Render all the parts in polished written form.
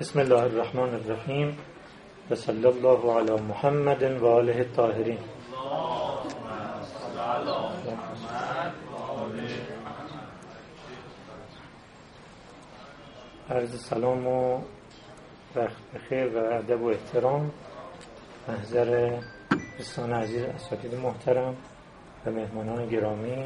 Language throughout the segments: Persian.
بسم الله الرحمن الرحیم و صلی الله علی محمد و آله الطاهرین. عرض سلام و وقت بخیر و ادب و احترام محضر دوستان عزیز، اساتید محترم و مهمانان گرامی،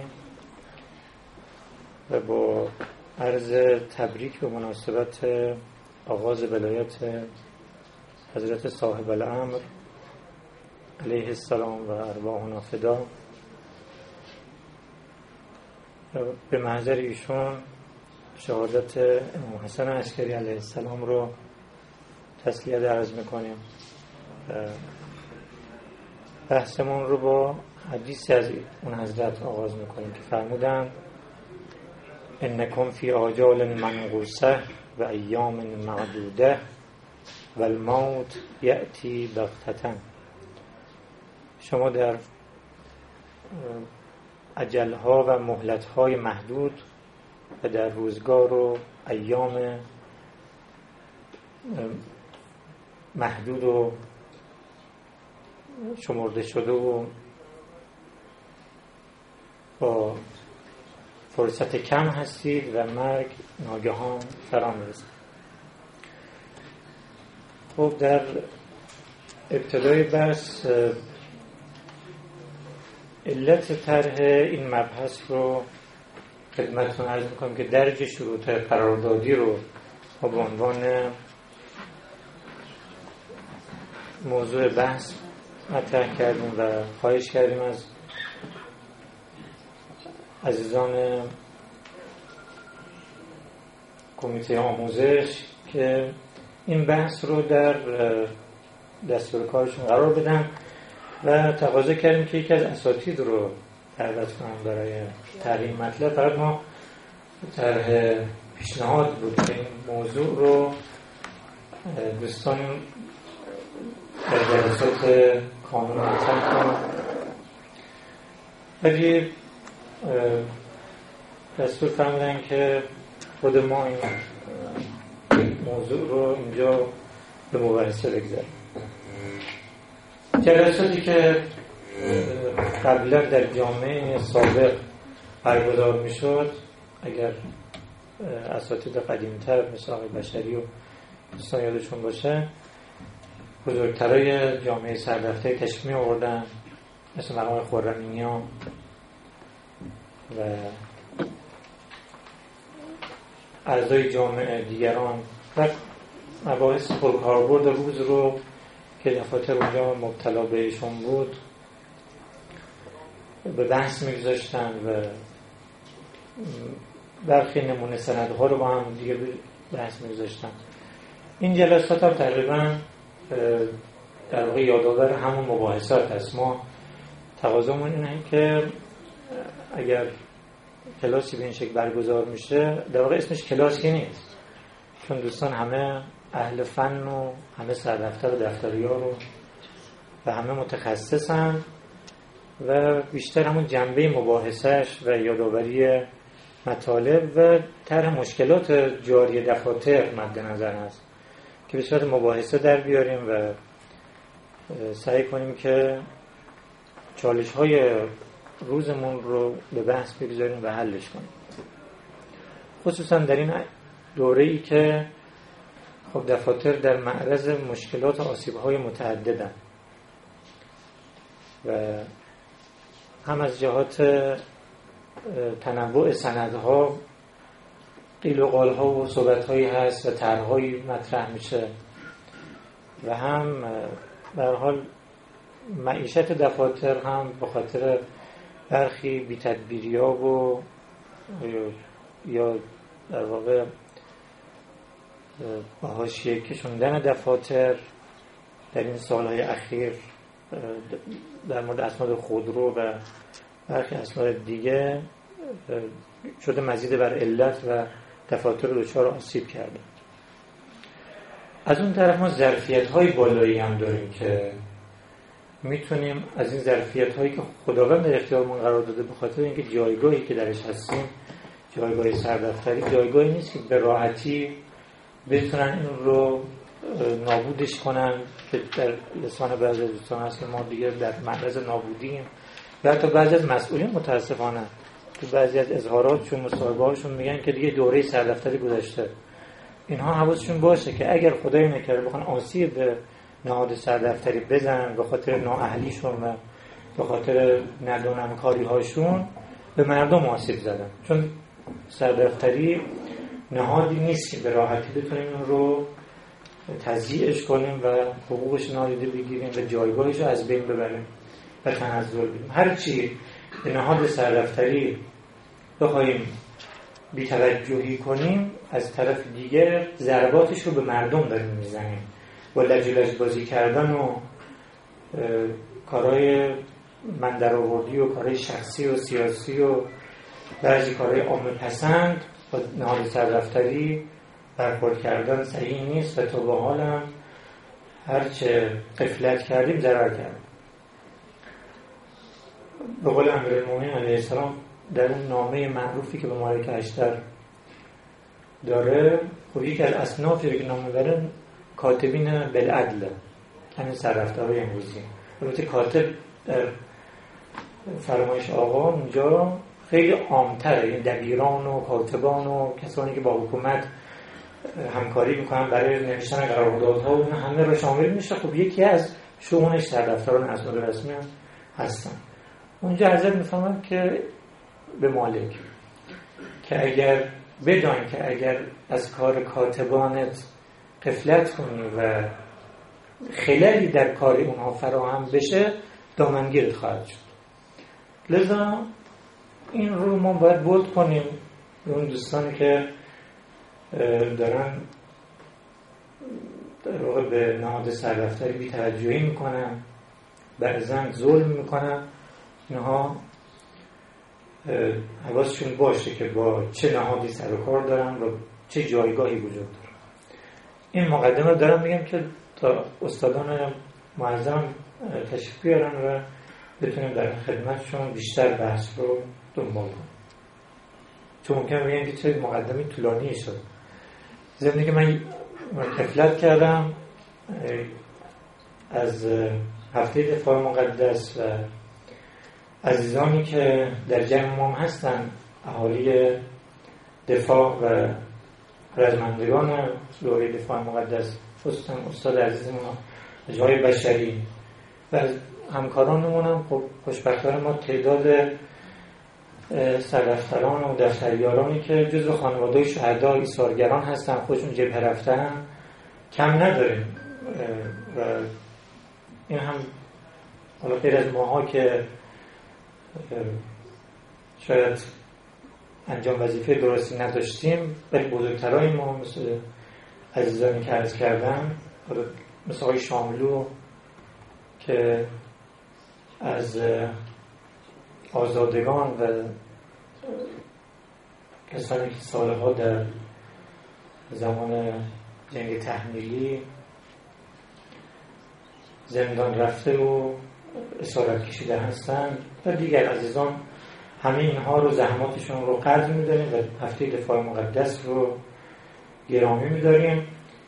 و با عرض تبریک به مناسبت آغاز ولایت حضرت صاحب الامر علیه السلام و ارواحنا فدا، به محضر ایشون شهادت امام حسن عسکری علیه السلام رو تسلیت عرض میکنیم. بحثمون رو با حدیثی از اون حضرت آغاز میکنیم که فرمودند انکم فی آجال منقوصه و ایام معدوده و الموت یأتی بغتة. شما در اجلها و مهلتهای محدود و در روزگار و ایام محدود و شمرده شده و با فرصت کم هستید و مرگ ناگهان فرا میرسد. خب در ابتدای بحث علت طرح این مبحث رو خدمتتون عرض میکنم که درج شروط قراردادی رو با عنوان موضوع بحث مطرح کردیم و خواهش کردیم از عزیزان کمیته آموزش که این بحث رو در دستور کارشون قرار بدن و تقاضا کردیم که یکی از اساتید رو دعوت کنم برای طرح مطلب. فقط ما طرح پیشنهاد بود که این موضوع رو دوستان در جلسات کانون مطرح کنم، ولی دستور فرمودن که خود ما این موضوع رو اینجا به مباحثه بگذاریم. جلساتی که قبلا در جامعه سابق برگزار میشد، اگر اساتید قدیمتر مثل آقای بشری و دوستان یادشون باشه، بزرگترای جامعه سردفته تشریف می آوردن مثل مرحوم خرمینیان و اعضای جامعه دیگران و مباحث پرکاربرد روز رو که دفاتر اونجا مبتلا بهشون بود به بحث میگذاشتن و برخی نمونه سندها رو با هم دیگه بحث میگذاشتن. این جلسات هم تقریبا در واقع یادآور همون مباحثات هست. ما تقاضامون اینه که اگر کلاسی به این شکل برگزار میشه، در واقع اسمش کلاسی نیست، چون دوستان همه اهل فن و همه سردفتر و دفتریار و همه متخصصن و بیشتر همون جنبه مباحثش و یادآوری مطالب و طرح مشکلات جاری دفاتر مد نظر هست که به صورت مباحثه در بیاریم و سعی کنیم که چالش‌های روزمون رو به بحث بگذاریم و حلش کنیم، خصوصا در این دوره‌ای که خب دفاتر در معرض مشکلات و آسیب‌های متعددن و هم از جهات تنوع سندها قیل و قال‌ها و صحبت‌هایی هست و طرح‌هایی مطرح میشه و هم به هر حال معیشت دفاتر هم به خاطر برخی بی‌تدبیری‌ها و یا در واقع با حاشیه کشوندن دفاتر در این سالهای اخیر در مورد اسناد خودرو و برخی اسناد دیگه شده مزید بر علت و دفاتر رو دچار آسیب کرده. از اون طرف ما ظرفیت‌های بالایی هم داریم که میتونیم از این ظرفیت‌هایی که خداوند در اختیارمون قرار داده به خاطر اینکه جایگاهی که درش هستیم، جایگاه سردفتری، جایگاهی نیست که به راحتی بتونن این رو نابودش کنن که در لسان بعضی از دوستان هست که ما دیگه در معرض نابودیم، یا حتی بعضی از مسئولین متاسفانه تو بعضی از اظهاراتشون مصاحبه‌هاشون میگن که دیگه دوره سردفتری گذشته. اینها حواسشون باشه که اگر خدای نکرده بخوان آسیب به نهاد سردفتری بزنن به خاطر نااهلیشون و به خاطر ندونمکاری هاشون، به مردم آسیب زدن. چون سردفتری نهادی نیست که به راحتی بتونیم اون رو تضییعش کنیم و حقوقش نادیده بگیریم و جایگاهش رو از بین ببریم و تنزل بدیم. هر چی به نهاد سردفتری بخوایم بی‌توجهی کنیم، از طرف دیگر ضرباتش رو به مردم داریم میزنیم. با لجلج بازی کردن و کارهای من درآوردی و کارهای شخصی و سیاسی و بعضی کارهای عامه پسند با نهاد سردفتری برخورد کردن صحیح نیست و تا به حالم هرچه غفلت کردیم ضرر کردیم. به قول امیرالمومنین علیه السلام در اون نامه معروفی که به مالک اشتر داره، خب یکی از اصنافی که نامه بره کاتبین بالعدل، همین سردفترهای امروزی. البته کاتب در فرمایش آقا اونجا خیلی عام‌تره، یعنی دبیران و کاتبان و کسانی که با حکومت همکاری میکنن برای نوشتن قراردادها و همه رو شامل میشه. خب یکی از شؤونش سردفتران اسناد رسمی هم هستن. اونجا حضرت میفهمن که به مالک که اگر بدان که اگر از کار کاتبانت غفلت کنی و خللی در کار اونها فراهم بشه، دامنگیرت خواهد شد. لذا این رو ما باید بود کنیم. اون دوستانی که دارن در واقع به نهاد سردفتری بی‌توجهی میکنن، بعضن ظلم میکنن، اینها حواسشون باشه که با چه نهادی سر و کار دارن و چه جایگاهی وجود داره. این مقدمه دارم میگم که تا استادان معظم تشریف بیارن و بتونیم در خدمتشون بیشتر بحث رو دنبال کنیم. چون ممکنه بگم که چه مقدمه طولانی شد. ضمن که من غفلت کردم از هفته دفاع مقدس و عزیزانی که در جمع ما هستن، اهالی دفاع و رزمندگان دوره دفاع مقدس، خصوصا استاد عزیز ما جای بشری و همکارانمون هم خوشبختانه ما تعداد سردفتران و دفتریارانی که جزو خانواده شهدا ایثارگران هستن، خودشون جبهه رفتن، کم نداریم. و این هم حالا غیر از ماها که شاید انجام وظیفه درستی نداشتیم، ولی بزرگترهای ما مثل عزیزانی که عرض کردم، مثل آقای شاملو که از آزادگان و کسانی که سالها در زمان جنگ تحمیلی زندان رفته و اسارت کشیده هستند و دیگر عزیزان، همه اینها رو زحماتشون رو قدر می‌داریم و هفته دفاع مقدس رو گرامی می‌داریم.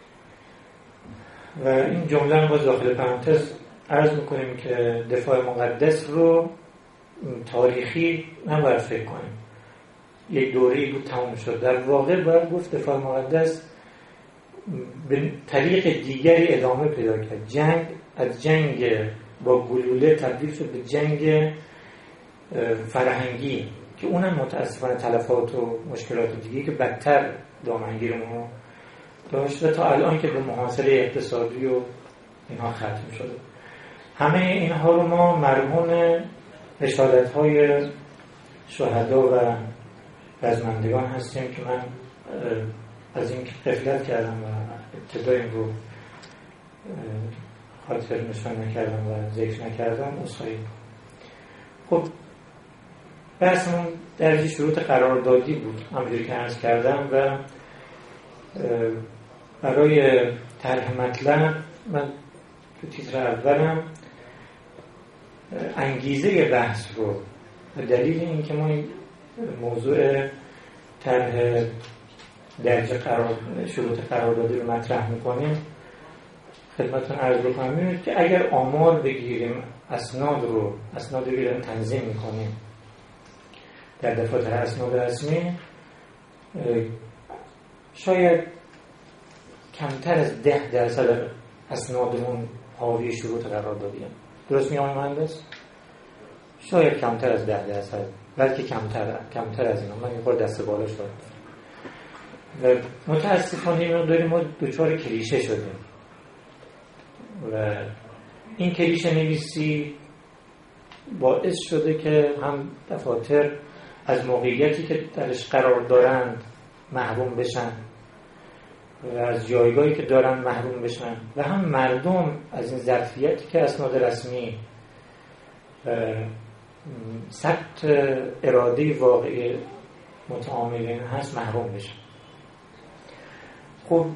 و این جمله رو با داخل پرانتز عرض می‌کنیم که دفاع مقدس رو تاریخی نباید فکر کنیم، یک دوره‌ای بود تمام شد. در واقع باید گفت دفاع مقدس به طریق دیگری ادامه پیدا کرد. جنگ از جنگ با گلوله تبدیل شد به جنگ فرهنگی که اونم متاسفانه تلفات و مشکلات دیگه که بدتر دامنگیرمون داشت و تا الان که به محاصره اقتصادی و اینها ختم شده. همه اینها رو ما مرهون رسالت‌های شهدا و رزمندگان هستیم که من از این غفلت کردم و ابتدای این رو خاطر نشان نکردم و ذکر نکردم. عذرخواهی. خب بحثمون در شروط قراردادی بود، همونجوری که عرض کردم، و برای طرح مطلب من تو تیتر اولم انگیزه بحث رو و دلیل این که ما این موضوع طرح درجه شروط قراردادی رو مطرح میکنیم خدمتتون عرض بکنم می‌بینید که اگر آمار بگیریم اسناد رو تنظیم میکنیم در دفاتر اسناد رسمی، شاید کمتر از 10% اسنادمون حاوی شروط قراردادی هم. درست میگم مهندس؟ شاید کمتر از 10%، بلکه کمتر از اینا. من یه بار دست بالا شدم و متاسفانه اینو داریم ما دوچار کلیشه شدیم و این کلیشه نویسی باعث شده که هم دفاتر از موقعیتی که درش قرار دارند محروم بشن و از جایگاهی که دارن محروم بشن و هم مردم از این ظرفیتی که اسناد رسمی ثبت اراده واقعی متعاملین هست محروم بشن. خب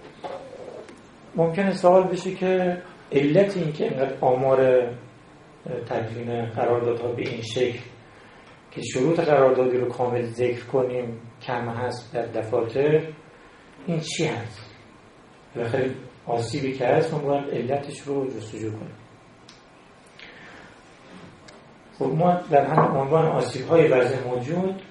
ممکنه سوال بشه که علت این که اینقدر آمار تدوین قراردادها به این شکل که شروط قراردادی رو کامل ذکر کنیم کم هست در دفاتر، این چی هست؟ بخیر آسیبی که هست ما باید علتش رو جستجو کنیم. خب ما در هم عنوان آسیب‌های وضع موجود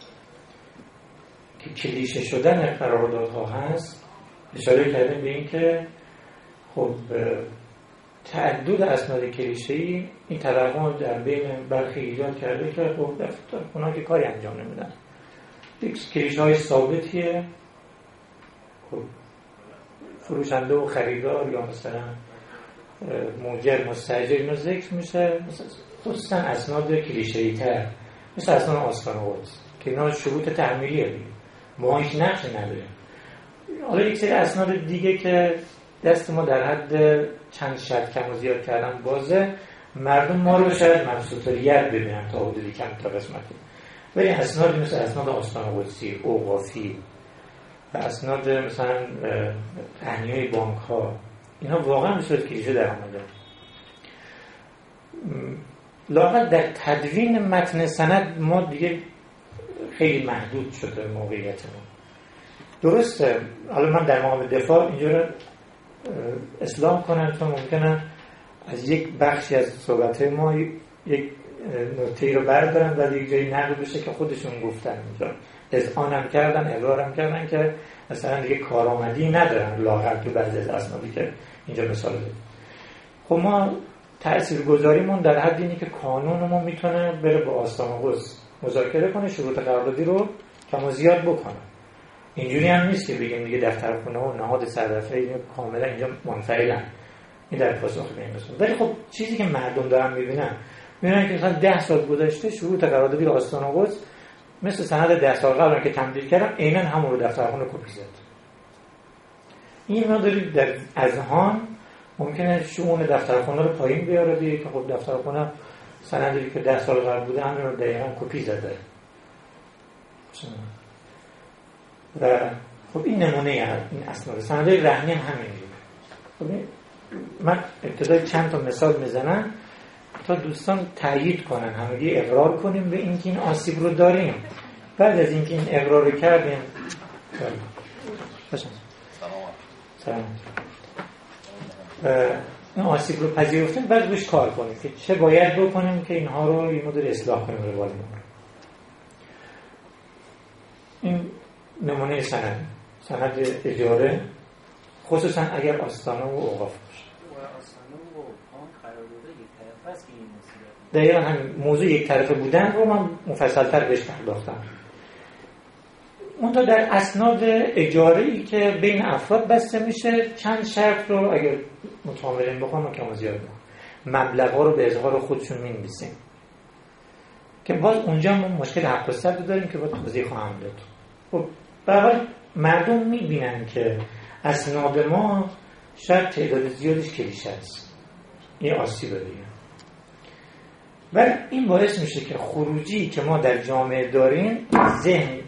که کلیشه شدن قراردادها هست اشاره کردیم به این که خب تعدد اسناد کلیشه‌ای این توهم در بین برخی ایجاد کرده که خب اونا که کاری انجام نمیدن. یک کلیشه‌های ثابتیه، خب فروشنده و خریدار یا مثلا موجر مستاجر اینا ذکر میشه، خصوصا اسناد کلیشه‌ای تر مثل اسناد آستان قدس که اینا شروط تحمیلیه دیگه، ما هیچ نقشی نداریم. حالا یک سری اسناد دیگه که دست ما در حد چند شرط کم و زیاد کردن بازه، مردم ما رو شاید مبسوطیت ببینن تا حدودی کم تا قسمتی، ولی اسناد مثل اسناد آستان قدسی، اوقافی و اسناد مثلا تهنیه‌های بانک ها، اینا واقعا به صورت کلیشه در آمده. لااقل در تدوین متن سند ما دیگه خیلی محدود شده موقعیتمون. درسته حالا من در مقام دفاع اینجا رو اصلاح کنم چون ممکنه از یک بخشی از صحبت‌های ما یک نکته‌ای رو بردارن و یک جایی نقل بشه که خودشون گفتن اینجا اذعانم کردن، اقرارم کردن که مثلا دیگه کارآمدی ندارن لااقل تو بعضی از اسنادی که اینجا مثال زدم. خب ما تاثیرگذاریمون در حد اینه که قانونمون میتونه بره با آستان قدس مذاکره کنه، شروط قراردادی رو کم و زیاد بکنه. اینجوری هم نیست که بگیم دیگه دفترخونه و نهاد سردفعه کاملا اینجا منفعلن. این در پاسخ به این مسئله. ولی خب چیزی که مردم دارن میبینن که مثلا 10 سال گذشته شروط قراردادی آستان قدس مثل سند 10 سال قبل که تمدید کردم عیناً همون رو دفترخونه کپی زد. این ما داریم در اذهان ممکنه شؤون دفترخونه رو پایین بیاره دیگه که خب دفترخونه سندی که 10 سال قبل بوده همین رو دقیقاً کپی زده. و خب این نمونه این اسناد سندهای رهنی هم همینجوره. خب من ابتدای چند تا مثال میزنم تا دوستان تایید کنن، همگی اقرار کنیم به اینکه این آسیب رو داریم. بعد از اینکه این اقرار رو کردیم سلام این آسیب رو پذیرفتیم، بعد روش کار کنیم که چه باید بکنیم که اینها رو یه مدور اصلاح کنیم روال ما. این نمونه سند اجاره، خصوصا اگر آستانه و اوقاف باشه. آستانه و اوقاف قرارداد یک طرفه است که این مسئله. دقیقاً همین موضوع یک طرفه بودن رو من مفصل‌تر بهش پرداختم. اون تا در اسناد اجاره‌ای که بین افراد بسته میشه چند شرط رو اگر متعاملین بخوام کم و زیاد مبلغ‌ها رو به اظهار خودشون می‌نویسیم که باز اونجا ما مشکل حق و سد داریم که با توضیح خواهم داد. خب به هر حال مردم می‌بینن که اسناد ما شاید تعداد زیادش کلیشه است، این آسیبه دیگه. ولی این باعث میشه که خروجی که ما در جامعه داریم ذهن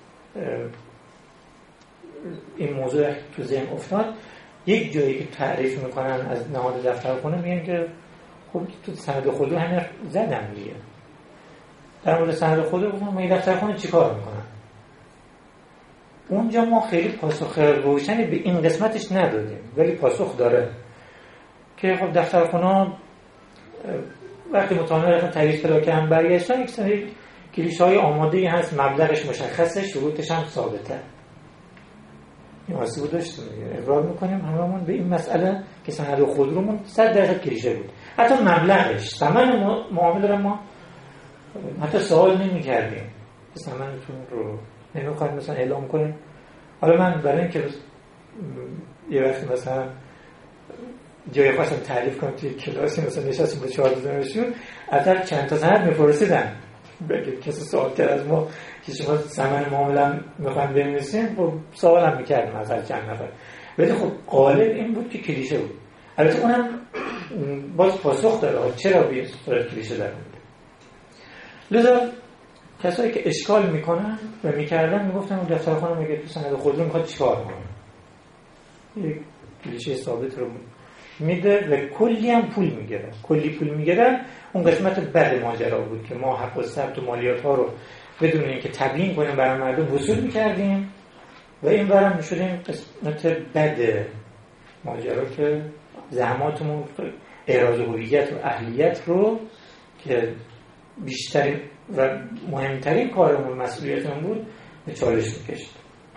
این موضوع تو ذهن افتاد، یک جایی که تعریف میکنن از نهاد دفترخونه میگن که خب تو سند خودرو همین زدم دیگه. در مورد سند خودرو گفتم ما این دفترخونه چیکار میکنن؟ اونجا ما خیلی پاسخ روشنی به این قسمتش ندادیم، ولی پاسخ داره که خب دفترخونا وقتی مطالعه رفتن تغییر پیدا کردن برگشتن، یک سری کلیشه‌های آماده‌ای هست، مبلغش مشخصه، شروطش هم ثابته. این واسه بود داشتیم اقرار میکنیم هممون به این مسئله که سند خودرومون 100% کلیشه بود. حتی مبلغش، ثمن معامله رو ما حتی سوال نمی‌کردیم که ثمنتون رو نمی‌خواید مثلا اعلام کنیم. حالا من برای اینکه یه وقت مثلا جای خواستم تعریف کنم توی کلاسی مثلا نشستیم با 14 دانشجو، اصلا چند تا سند می‌پرسیدن بگید کسی سوال کرد از ما که شما ثمن معامله می‌خواید بنویسیم، خب سوالم می‌کردیم از هر چند نفر، ولی خب غالب این بود که کلیشه بود. البته اونم باز پاسخ داره چرا به صورت کلیشه در بود. لذا کسایی که اشکال میکنن و میکردن میگفتن اون دفترخوانه میگه تو سند خودرو میخواد چیکار کنه، یک کلیشه ثابت رو میده و کلی هم پول میگیره، کلی پول میگیره. اون قسمت بد ماجرا بود که ما حق و ثبت و مالیات ها رو بدون اینکه تبیین کنیم برای مردم وصول میکردیم و این برام میشدیم قسمت بد ماجرا که زحماتمون احراز هویت و اهلیت رو که بیشترین و مهمترین کارمون مسئولیتمون بود به چالش میکشید.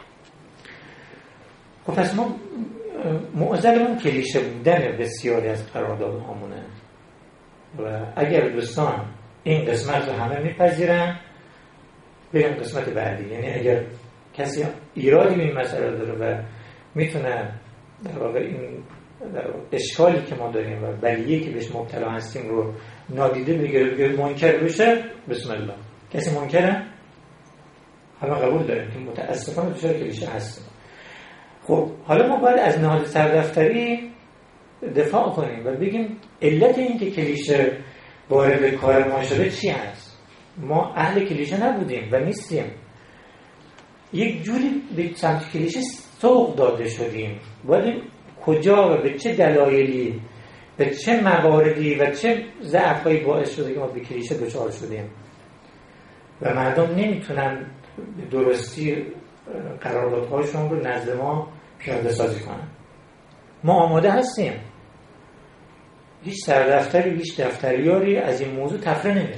خب پس ما معضلمون کلیشه بودن بسیاری از قراردادهامونه و اگر دوستان این قسمت رو همه میپذیرن بریم قسمت بعدی. یعنی اگر کسی ایرادی به این مسئله داره و میتونه در واقع این اشکالی که ما داریم و بلیه که بهش مبتلا هستیم رو نادیده بگیره منکر بشه، بسم الله. کسی منکره؟ همه قبول داریم که متاسفانه دچار کلیشه هستیم. خب حالا ما باید از نهاد سردفتری دفاع کنیم و بگیم علت این که کلیشه وارد کار ما شده چی هست. ما اهل کلیشه نبودیم و نیستیم، یک جوری به سمت کلیشه سوق داده شدیم. باید کجا و به چه دلایلی، به چه مواردی و چه ضعف‌هایی باعث شده که ما به کلیشه دچار شدیم و مردم نمیتونن به درستی قراردادهاشون رو نزد ما پیاده سازی کنن. ما آماده هستیم، هیچ سردفتری هیچ دفتریاری از این موضوع تفره نمیره،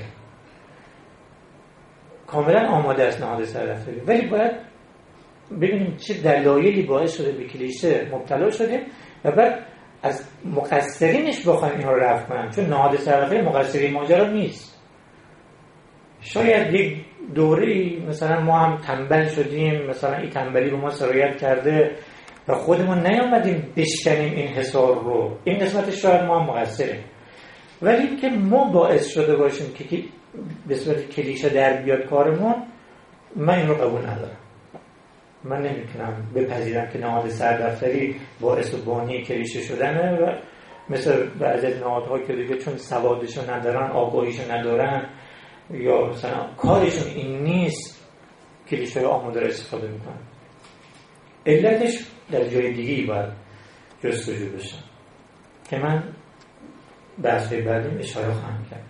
کاملا آماده است نهاد سردفتری، ولی باید ببینیم چه دلایلی باعث شده به کلیشه مبتلا شدیم و بعد از مقصرینش بخوایم این رو رفع کنیم، چون نهاد سردفتری مقصرین ماجرا نیست. شاید یک دوره‌ای مثلا ما هم تنبل شدیم، مثلا این تنبلی به ما سرایت کرده و خودمون نیامدیم بشکنیم این حصار رو، این قسمتش شاید ما هم مقصریم، ولی که ما باعث شده باشیم که به صورت کلیشه در بیاد کارمون، من این رو قبول ندارم. من نمیتونم بپذیرم که نهاد سردفتری باعث و بانی کلیشه شدنه و مثل بعضی از نهادها که دیگه چون سوادشو ندارن، آگاهیشو ندارن یا مثلا کارشون این نیست، کلیشه های آماده را استفاده میکنن. علتش در جای دیگه‌ای باید جستجو بشه که من بحث‌های بعدیم اشاره خواهم کرد.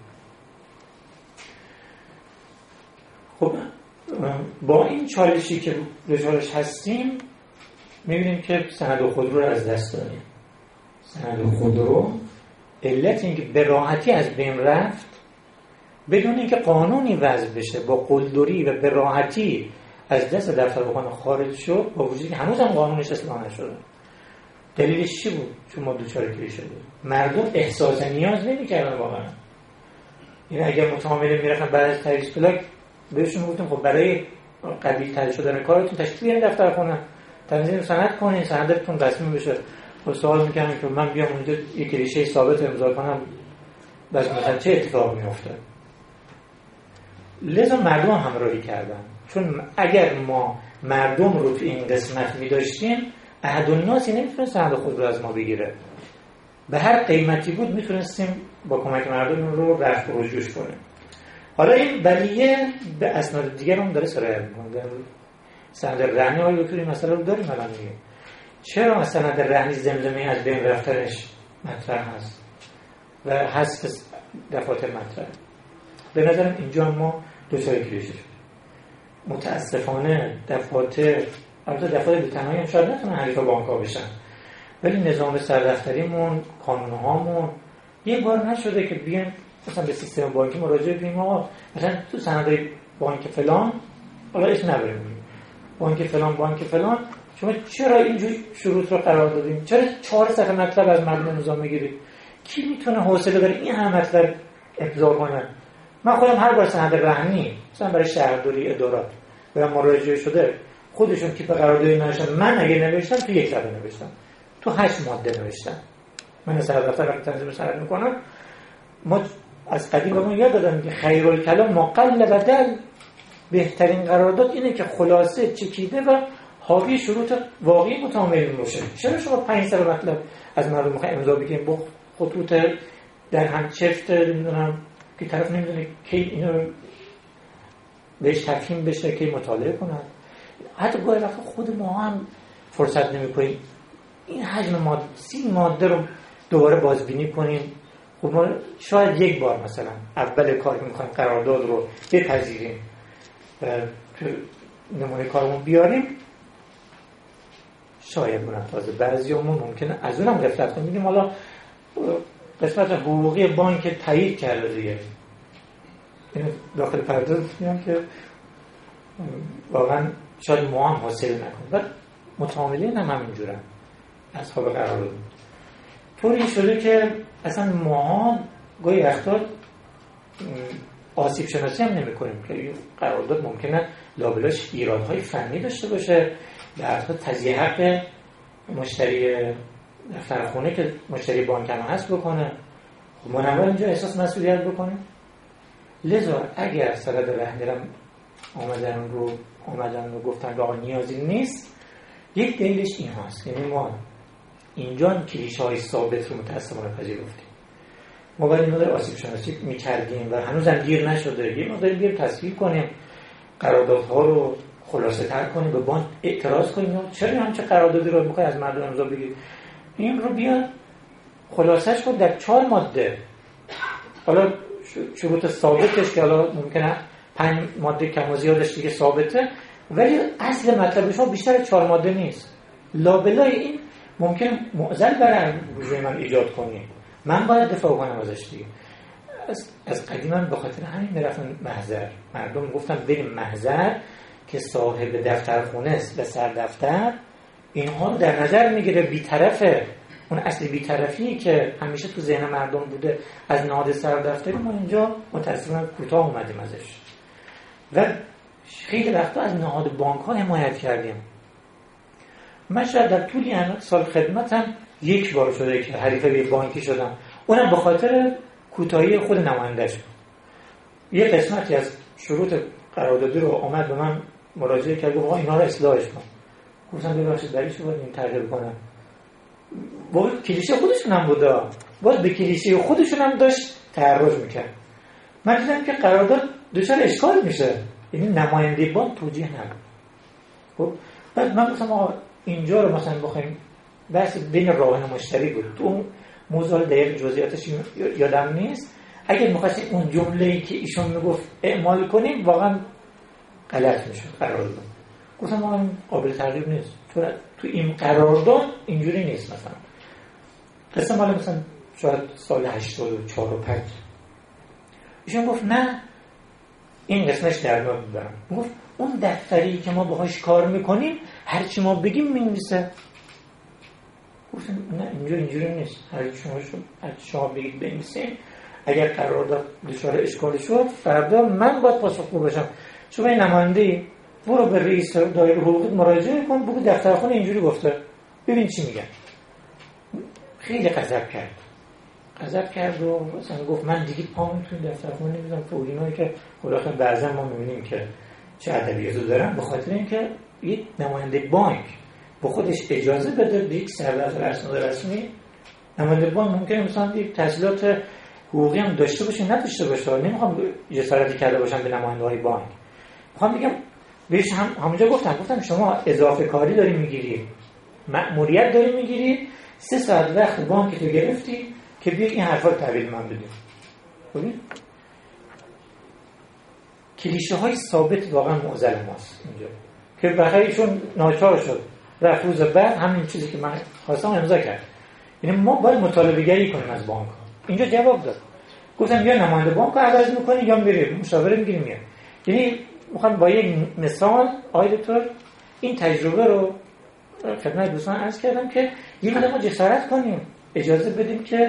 خب با این چالشی که دچارش هستیم می‌بینیم که سند خودرو رو از دست دادیم. سند خودرو علت این که به راحتی از بین رفت بدون اینکه قانونی وضع بشه، با قلدری و به راحتی از دست دفترخوان خارج شد، با وجودی که هنوز هم قانونش اصلاح نشده. دلیلش چی بود؟ چون ما دوچار کلیشه شدیم. مردم احساس نیاز نمی‌کردن واقعا. این اگر متعامل میرفتن بعد از تریس پلاک بهشون گفتیم خب برای قبیل تر شدن کارتون تشریف بیارین دفترخونه، تنظیم سند کنین، سندتون رسمی بشه. خب سوال می‌کنن که من بیام اونجا یک کلیشه ثابت امضا کنم، بس مثلا چه اتفاقی میفته؟ لذا مردم همراهی کردن، چون اگر ما مردم رو تو این قسمت می‌داشتیم، احد الناس نمی‌تونه سند خود رو از ما بگیره. به هر قیمتی بود میتونستیم با کمک مردم رو رفع و رجوع کنیم. حالا این بلیه به اسناد دیگر هم داره سرایت می‌کنه. سند رهنی های دکتر این مسئله رو داریم الان دیگه. چرا سند رهنی زمزمه از بین رفتنش مطرح هست و حذف دفاتر مطرح؟ به نظرم اینجا ما دچار کلیشه شدیم. متاسفانه دفاتر البته دفعه به تنهایی هم شاید نتونن حریف بانک‌ها بشن، ولی نظام سردفتریمون، قانون‌هامون یه بار نشده که بیان مثلا به سیستم بانکی مراجعه کنیم آقا مثلا تو سندای بانک فلان، حالا اسم نبریم، بانک فلان شما چرا اینجور شروط رو قرار دادیم؟ چرا 4 صفحه مطلب از مردم نظام میگیرید؟ کی میتونه حوصله داره این همه مطلب امضا کنه؟ من خودم هر بار سند رهنی مثلا برای شهرداری ادارات برام مراجعه شده، خودشون تیپ قراردادی نوشتن، من اگه نوشتم تو 1 صفحه نوشتم، تو 8 ماده نوشتم. من سردفتر وقتی تنظیم سند میکنم، ما از قدیم بهمون یاد دادن که خیرالکلام ما قل بدل، بهترین قرارداد اینه که خلاصه چکیده و حاوی شروط واقعی متعاملین باشه. چرا شما 5 صفحه مطلب از مردم میخواین امضا بگیرید با خطوط در هم چفت، نمیدونم که طرف نمیدونه کی اینو بهش تفهیم بشه، کی مطالعه کنن. حتی گاهی وقتا خود ما هم فرصت نمی‌کنیم این حجم ماده 30 ماده رو دوباره بازبینی کنیم. خب ما شاید 1 بار مثلا اول کار که می‌خوایم قرارداد رو بپذیریم تو نمونه کارمون بیاریم، شاید اونم تازه بعضیامون ممکنه از اونم غفلت کنیم، میگیم حالا قسمت حقوقی بانک تایید کرده دیگه، اینو داخل پرده میگم که واقعا شاید ما هم حاصل نکنیم و متعاملین هم همینجورن اصحاب قرارداد. طوری شده که اصلا ما گاهی وقتا آسیب شناسی هم نمی کنیم که این قرارداد ممکنه لابلاش ایرادهای فنی داشته باشه، در حتی تضییع حق مشتری دفتر خونه که مشتری بانک هم هست بکنه. ما نباید اینجا احساس مسئولیت بکنیم. لذا اگر سند رهنرم آمدن رو گفتن که آقا نیازی نیست، یک دلیلش این هست، یعنی ما اینجا کلیشه های ثابت رو متاسفانه پذیرفتیم. ما باید این مقدار آسیب شناسی میکردیم و هنوز هم گیر نشده، یه مقدار گیر تصویر کنیم، قراردادها رو خلاصه تر کنیم، به بانک اعتراض کنیم چرا همچه قراردادی رو میخوای از مردم امضا بگیری، این رو بیا خلاصش کن در 4 ماده. حالا شروط ثابتش که حالا ممکنه 5 ماده کم و زیادش دیگه ثابته، ولی اصل مطلبش ها بیشتر 4 ماده نیست. لابلای این ممکن معضل برای وجود من ایجاد کنی، من باید دفاع کنم ازش دیگه. از قدیما به خاطر همین میرفتن محضر، مردم گفتن بریم محضر که صاحب دفترخونه است و سردفتر اینها رو در نظر میگیره، بی‌طرفه. اون اصل بی‌طرفی که همیشه تو ذهن مردم بوده از نهاد سردفتری، ما اینجا متأسفانه کوتاه اومدیم ازش و خیلی وقتا از نهاد بانک ها حمایت کردیم. من شاید در طول این سال خدمتم 1 بار شده که حریف یه بانکی شدم، اونم به خاطر کوتاهی خود نماینده‌اش بود. یه قسمتی از شروط قراردادی رو آمد به من مراجعه کرد، گفت آقا اینا رو اصلاحش کن. گفتم ببخشید برای چی باید این تغییر کنم؟ با کلیشه خودشون هم بوده، باز به کلیشه خودشون هم داشت تعرض میکرد. من دیدم که قرارداد دچار اشکال میشه، یعنی نماینده بانک توجیه نبود. خب بعد من گفتم آقا اینجا رو مثلا بخوایم بحث بین راهن مشتری بود، تو اون موضوع دقیق جزئیاتش یادم نیست، اگه می‌خواستیم اون جمله‌ای که ایشون میگفت اعمال کنیم واقعا غلط میشه قرارداد. گفتم ما قابل تغییر نیست، تو این قرارداد اینجوری نیست. مثلا قسم حالا مثلا شاید سال 84 و 5 ایشون گفت نه این قسمش در نظر ببرم. گفت اون دفتری که ما باهاش کار میکنیم هرچی ما بگیم می‌نویسه. گفتم نه اینجوری نیست، هرچی شما بگید بنویسین، اگر قرارداد دچار اشکال شد فردا من باید پاسخگو باشم. شما این نماینده‌ای برو به رئیس دایره حقوقی مراجعه کن، بگو دفترخونه اینجوری گفته، ببین چی میگن. خیلی غضب کرد و مثلا گفت من دیگه پامون توی دفترخونه نمیذارم تو اینایی که خلاصا بعضا ما میبینیم که چه ادبیاتی دارن، به خاطر اینکه یک نماینده بانک با خودش اجازه بده به یک سردفتر رسمی. نماینده بانک ممکنه مثلا یک تحصیلات حقوقی هم داشته باشه نداشته باشه، نمیخوام جسارتی کرده باشم به نماینده‌های بانک. میخوام بگم بهش همونجا گفتم شما اضافه کاری داری میگیری، مأموریت داری میگیری، 3 ساعت وقت بانک تو گرفتی که بیا این حرفا رو تحویل من بده. ببین کلیشه های ثابت واقعا معضل ماست اینجا، که بخیرشون ناچار شد رفت روز بعد همین چیزی که من خواستم امضا کرد. یعنی ما باید مطالبه گری کنیم از بانک ها. اینجا جواب داد، گفتم یا نماینده بانک رو عوض میکنی یا میری مشاوره میگیری میاد. یعنی میخوام با یک مثال آقای دکتر این تجربه رو خدمت دوستان عرض کردم که یه مقدار ما جسارت کنیم، اجازه بدیم که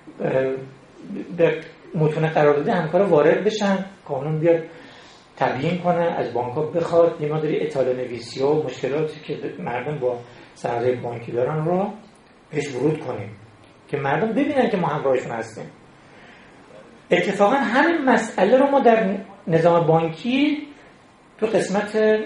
به متون قراردادی همکارا وارد بشن، قانون بیاد تبیین کنه، از بانک‌ها بخواد یه مقداری اطلاع نویسی و مشکلاتی که مردم با سرمایه بانکی دارن رو بهش ورود کنیم که مردم ببینن که ما همراهشون هستیم. اتفاقا همین مسئله رو ما در نظام بانکی تو قسمت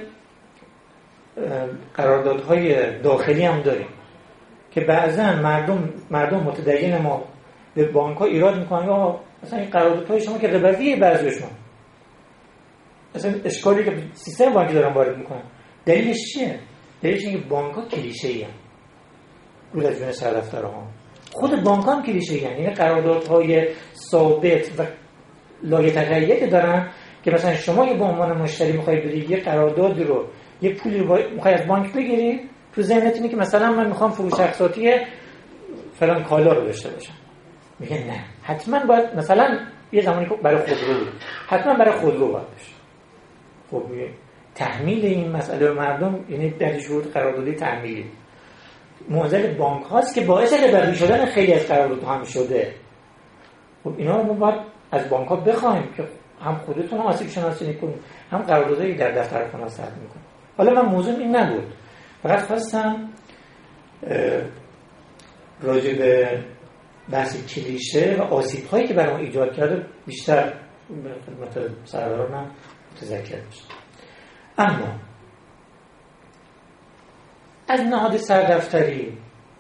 قراردادهای داخلی هم داریم که بعضا مردم متدین ما به بانک‌ها ایراد میکنن آقا مثلا این قراردادهای شما که ربویه بعضیشون مثلا اشکالی که سیستم بانکی دارن وارد میکنن. دلیلش چیه؟ دلیلش اینه که بانک‌ها کلیشه‌ای هستن. دور از جون سردفترها خود بانک‌ها هم کلیشه‌ای هستن. یعنی قراردادهای ثابت و لایتغیری دارن که مثلا شما به عنوان مشتری می‌خوای بری یه قراردادی رو یه پولی رو می‌خوای از بانک بگیری، تو ذهنت اینه که مثلا من می‌خوام فروش اقساطی فلان کالا رو داشته باشم. میگه نه، حتما باید مثلا یه زمانی برای خودرو حتما برای خودرو باید بشه. خب تحمیل این مسئله به مردم یعنی در شروط قراردادی تحمیلی معضل بانک هاست که باعث ربوی شدن خیلی از قراردادها هم شده. خب اینا رو ما باید از بانک ها بخوایم که هم خودتون آسیب شناسی کنید، هم قراردادایی در دفترتون ها ثبت میکنید. حالا من موضوع این نبود، فقط خواستم راجع به بحث کلیشه و آسیب هایی که برای ما ایجاد کرده بیشتر به خدمت سردارانم متذکر بشم. اما از نهاد سردفتری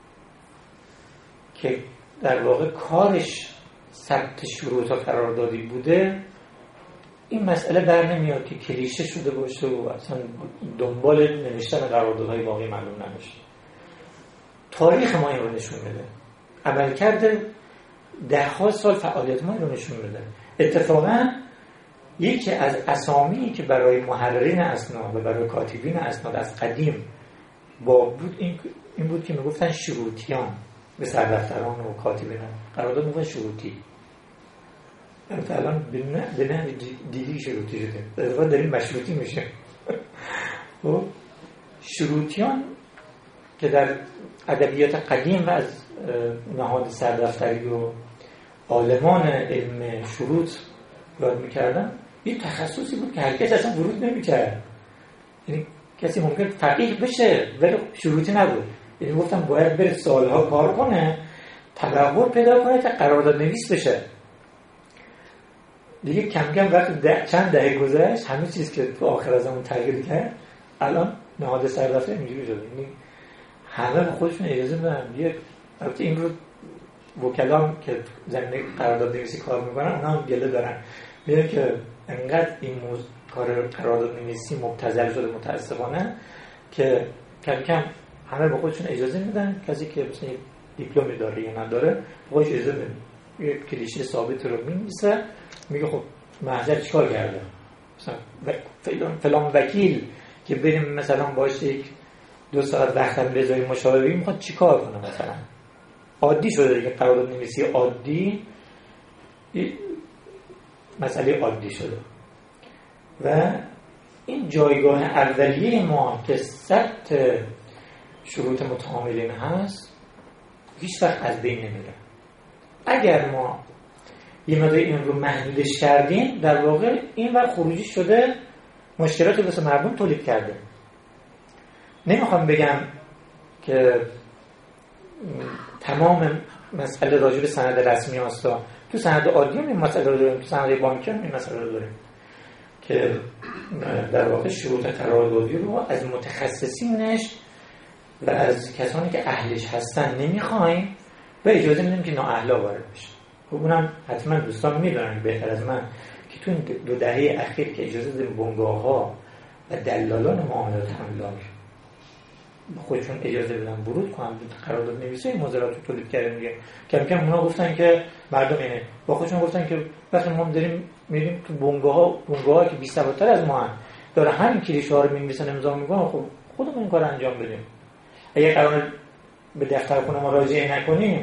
که در واقع کارش ثبت شروط قراردادی بوده، این مسئله بر نمیاد که کلیشه شده باشه و اصلا دنبال نوشتن قراردادهای باقی معلوم نمیشه. تاریخ ما این رو نشون میده، عملکرد ده‌ها سال فعالیت ما این رو نشون میده. اتفاقا یکی از اسامی که برای محررین اسناد و برای کاتبین اسناد از قدیم بود این بود که میگفتن شروطیان به سردفتران و کاتبین قرارداد میگفتن شروطی. الان به نه دیدی شروطی شده، در واقع داریم مشروطی میشه. و شروطیان که در ادبیات قدیم و از نهاد سردفتری و عالمان علم شروط یاد میکردن، این تخصصی بود که هر کس اصلا ورود نمیکرد. یعنی کسی ممکن فقیه بشه ولی شروطی نبود. یعنی گفتم باید بره سالها کار کنه، تبحر پیدا کنه تا قرارداد نویس بشه. دیگه کم کم وقت چند دهه گذشت همه چیز که تو آخر زمان تغییر کرد، الان نهاد سردفتری اینجوری شده. یعنی همه به خودشون اجازه میدن. یه البته این رو وکلام که زمینه قرارداد نویسی کار میکنن اونا هم گله دارن، میگن که انقدر این کار قرارداد نویسی مبتذل شده متاسفانه که کم کم همه به خودشون اجازه میدن، کسی که مثلا دیپلمی داره یا نداره خودش اجازه میده یه کلیشه ثابت رو می‌نویسه، میگه خب محضر چیکار کرده، مثلا فلان وکیل که بریم مثلا باشه یک 2 ساعت وقت بذاریم مشاوره میخواد چیکار کنه. مثلا عادی شده دیگه، قرارداد نویسی عادی مسئله عادی شده و این جایگاه اولیه ما که ثبت شروط متعاملین هست هیچ وقت از بین نمیره. اگر ما یه مقدار این رو محدودش کردیم، در واقع این وقت خروجی شده مشکلاتی واسه مردم تولید کرده. نمیخوام بگم که تمام مسئله راجع به سند رسمی هستا، تو سند عادی هم این مسئله رو داریم، تو سند بانکی هم این مسئله رو داریم که در واقع شروط قراردادی رو از متخصصینش و از کسانی که اهلش هستن نمیخوایم و اجازه میدیم که نااهلا وارد بشه. خب اونم حتما دوستان میدونن بهتر از من که تو این 2 دهه اخیر که اجازه دادیم بنگاه‌ها و دلالان معاملات املاک خودشون اجازه بدن ورود کنن قرارداد نویسی مزارات رو تولید کردن، میگه کم کم اونا گفتن که مردم اینه با خودشون گفتن که وقتی ما داریم میریم تو بنگاه‌ها که بی‌سوادتر از ما هستن داره همین کلیشه‌ها رو می‌نویسن امضا می‌کنه، خب خودمون این کارو انجام بدیم. اگه قرار به دفتر خونه مراجعه نکنیم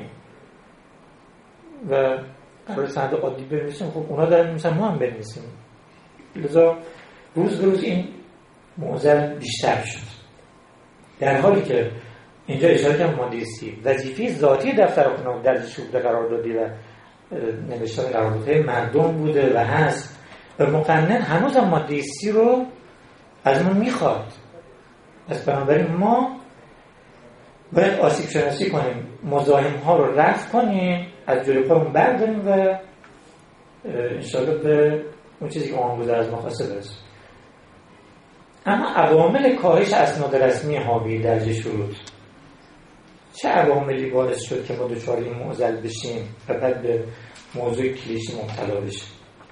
و قرار سند عادی بنویسیم، خب اونا دارن می‌نویسن، ما هم بنویسیم. لذا روز به روز این معضل بیشتر شد، در حالی که اینجا اشاره کردم ماده 30 وظیفه ذاتی دفتر خونه در شغل قراردادی و نوشتن قراردادهای مردم بوده و هست و مقنن هنوز هم ماده 30 رو از ما میخواد. پس بنابراین ما باید آسیب شناسی کنیم، مزاحم ها رو رفع کنیم، از جلوی پامون برداریم و انشاءالله به اون چیزی که قانون‌گذار از ما خواسته برسیم. اما عوامل کاهش اسناد رسمی حاوی درج شروط، چه عواملی باعث شد که ما دچار این معضل بشیم و بعد به موضوع کلیشی مبتلا بشیم؟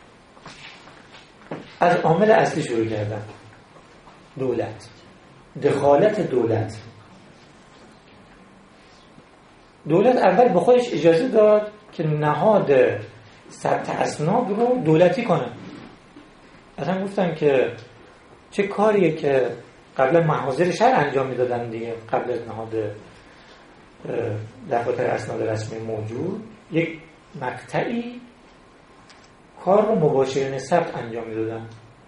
از عامل اصلی شروع کردم. دولت، دخالت دولت. دولت اول به خودش اجازه داد که نهاد ثبت اسناد رو دولتی کنه. اصلا گفتن که چه کاریه که قبلا محاضر شهر انجام میدادن دیگه، قبل از نهاد دفاتر اسناد رسمی موجود، یک مقطعی کار رو مباشرین ثبت انجام میدادن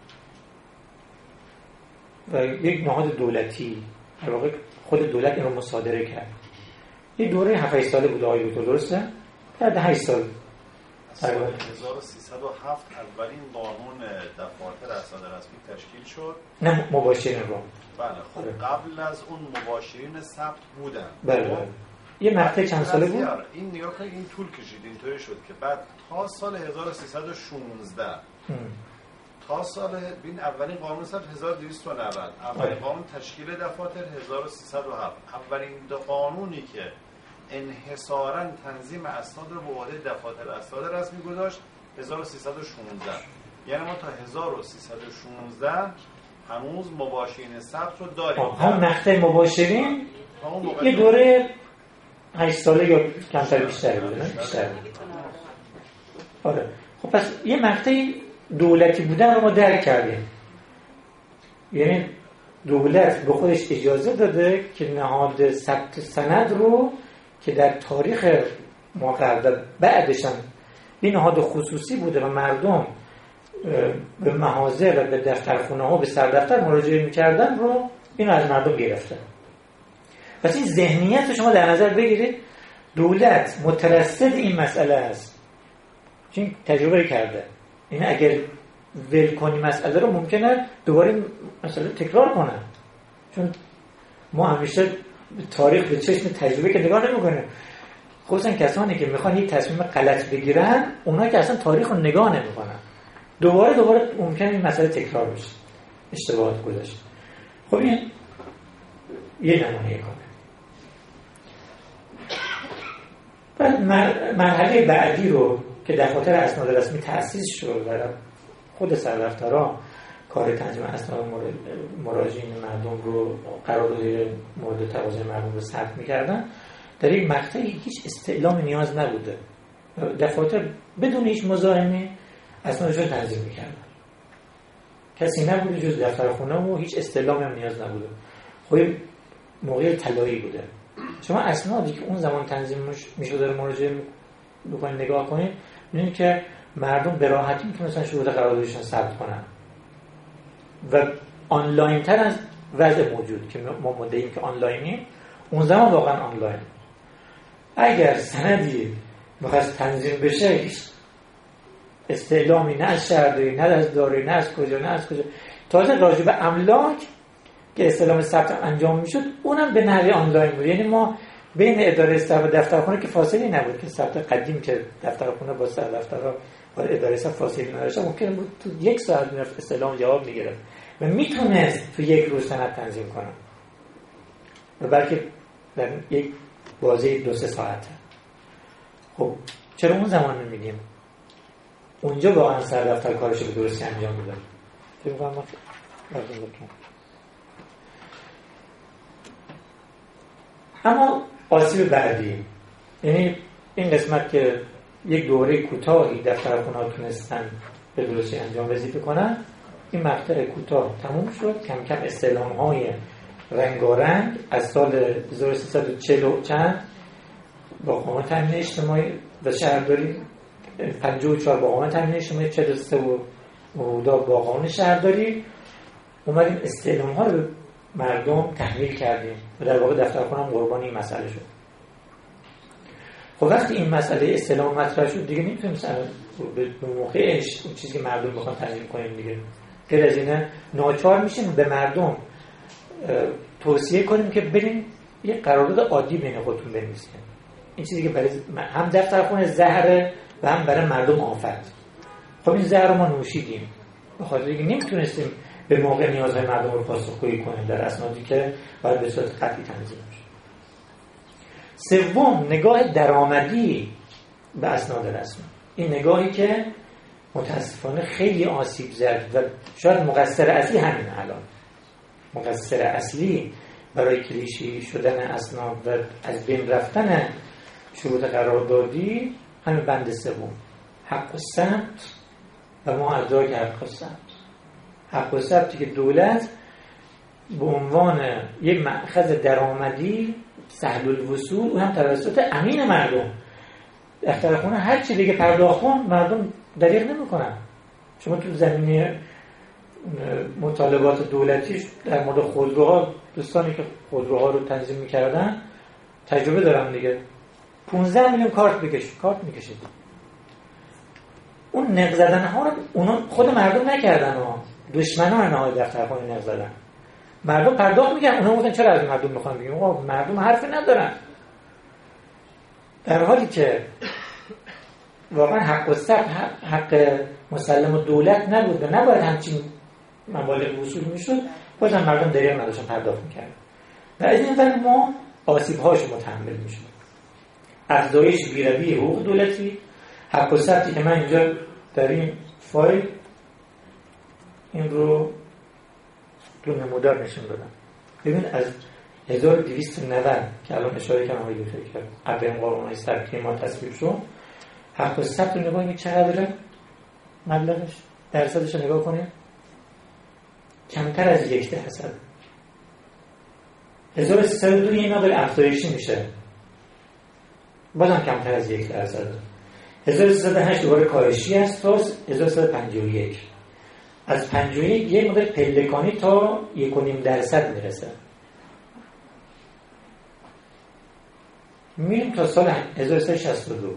و یک نهاد دولتی در واقع خود دولت این رو مصادره کرد. یه دوره 7 ساله بود آقای دکتر، درسته؟ بعد 8 سال سال 1307 اولین قانون دفاتر اسناد رسمی تشکیل شد. نه مباشرین رو. بله خب قبل از اون مباشرین ثبت بودن. بله. یه مقطع چند ساله بود؟ این نگاه کنید این طول کشید، اینطوری شد که بعد تا سال 1316 تا سال بین اولین قانون ثبت 1290 اولین قانون تشکیل دفاتر 1307 اولین قانونی که انحصاراً تنظیم اسناد رو به عهده دفاتر اسناد رسمی گذاشت 1316. یعنی ما تا 1316 هنوز مباشرین ثبت رو داریم. هم مقطع مباشرین یه دوره 8 ساله یا کمتر بیشتر بوده، نه؟ بیشتر. آره. خب پس یه مقطعی دولتی بودن رو ما درک کردیم. یعنی دولت به خودش اجازه داده که نهاد ثبت سند رو که در تاریخ موقع بعدش هم این نهاد خصوصی بوده و مردم به محاضر و به دفترخونه ها به سردفتر مراجعه میکردن رو اینو از مردم گرفتن. پس این ذهنیت رو شما در نظر بگیرید، دولت مترصد این مسئله است چون تجربه کرده. این اگر ول کنی مسئله رو ممکنه دوباره مسئله تکرار کنه، چون ما همیشه تاریخ به چشم تجربه که نگاه نمی‌کنیم. خصوصا کسانی که میخوان یک تصمیم غلط بگیرن، اونا که اصلا تاریخ رو نگاه نمی‌کنن، دوباره ممکنه این مسئله تکرار بشه، اشتباهات گذاشت. خب این یه نمونه کنه. بعد مرحله بعدی رو که دفاتر اسناد رسمی تأسیس شد و خود سردفترها کار تنظیم اسناد مراجعین مردم رو قرارداد مورد تقاضای مردم رو ثبت می‌کردن، در این مقطعی هیچ استعلام نیاز نبوده. دفاتر بدون هیچ مزاحمی اسنادش رو تنظیم می‌کردن. کسی نبوده جز دفترخونه و هیچ استعلامی هم نیاز نبوده. خب موقع طلایی بوده. شما اسنادی که اون زمان تنظیم می‌شد رو مراجعه بکنید نگاه کنید، می‌بینید که مردم به راحتی میتونستن شروط قراردادشون ثبت کنن و آنلاین تر از وضع موجود که ما مدعیم که آنلاینیم، اون زمان واقعا آنلاین. اگر سندی می‌خواست تنظیم بشه، هیچ استعلامی نه از شهرداری، نه از دارایی، نه از کجا، نه از کجا، تازه راجع به املاک که استعلام ثبت انجام میشد اونم به نحوه آنلاین بود. یعنی ما بین اداره ثبت و دفترخونه که فاصله نبود، که ثبت قدیم که دفترخونه با سردفترها و اداره ثبت فاصله نداشت، ممکن بود تو 1 ساعت میرفت استعلام جواب میگرفت و میتونست تو 1 روز سند تنظیم کنه و بلکه در یک بازه 2-3 ساعته. خب چرا اون زمان نمیگیم؟ اونجا واقعا سردفتر کارش رو به درستی انجام میداد. فکر می‌کنم ما لازم بکنم. اما آسیب بعدی، یعنی این قسمت که یک دوره کوتاهی دفترخونه‌ها تونستن به درستی انجام وظیفه کنن، این مقطع کوتاه تموم شد. کم کم استعلام‌های رنگارنگ از سال 1340 چند با قانون تامین اجتماعی و شهرداری، 54 با قانون تامین اجتماعی، 43 و با قانون شهرداری اومدیم استعلام‌ها رو به مردم تحمیل کردیم و در واقع دفترخونه هم قربان این مسئله شد. خب وقتی این مسئله استعلام مطرح شد دیگه نمیتونیم به موقعش اون چیزی که مردم میخوان تنظیم کنیم دیگه. غیر از اینه ناچار میشیم به مردم توصیه کنیم که بریم یه قرارداد عادی بین خودتون بنویسید. این چیزی که برای هم دفترخونه زهره و هم برای مردم آفت. خب این زهر رو ما نوشیدیم به خاطر اینکه نمیتونستیم به موقع نیازهای مردم رو پاسخگویی کنیم در اسنادی که باید به صورت قطعی تنظیم بشه. سوم، نگاه درآمدی به اسناد رسمی. این نگاهی که متاسفانه خیلی آسیب زد و شاید مقصر اصلی همین الان، مقصر اصلی برای کلیشه‌ای شدن اسناد و از بین رفتن شروط قراردادی همین بند سوم، حق و ثبت و ما ادراک حق و ثبت. حق و ثبتی که دولت به عنوان یک مأخذ درآمدی سهل الوصول و هم توسط امین مردم دفترخونه هر چی دیگه پرداخت مردم دریغ نمی‌کنن. شما تو زمینه مطالبات دولتی در مورد خودروها، دوستانی که خودروها رو تنظیم می‌کردن تجربه دارن دیگه، 15 میلیون کارت می‌کشید. اون نق زدن‌ها رو اونا خود مردم نکردن ها، دشمنان نهاد دفترخونه نق زدن. مردم پرداخت می‌کنن، اونا گفتن چرا از مردم می‌خوام بگیم آقا مردم حرفی ندارن. در حالی که واقعا حق و ثبت حق مسلم دولت نبود و نباید همچین مبالغ وصول میشد، بازم مردم دریغ نداشتن پرداخت میکردن و از این ور ما آسیب‌هاش متحمل میشد. افزایش بی‌رویه حقوق دولتی، حق و ثبتی که من اینجا در این فایل این رو تو نمودار نشون دادم. ببین از 1290 که الان اشاره کردم آقای دکتر کرد اولین قانون‌های ثبتی ما تصویب شد، حق و ثبت رو نگاه کنید چقدره مبلغش، درصدش رو نگاه کنید کمتر از 1%. 1302 این مقدار افزایشی میشه، بازم کمتر از 1%. 1308 دوباره کاهشی است تا 1351. از 51 یک مقدار پلکانی تا 1.5% میرسه. میریم تا سال 1362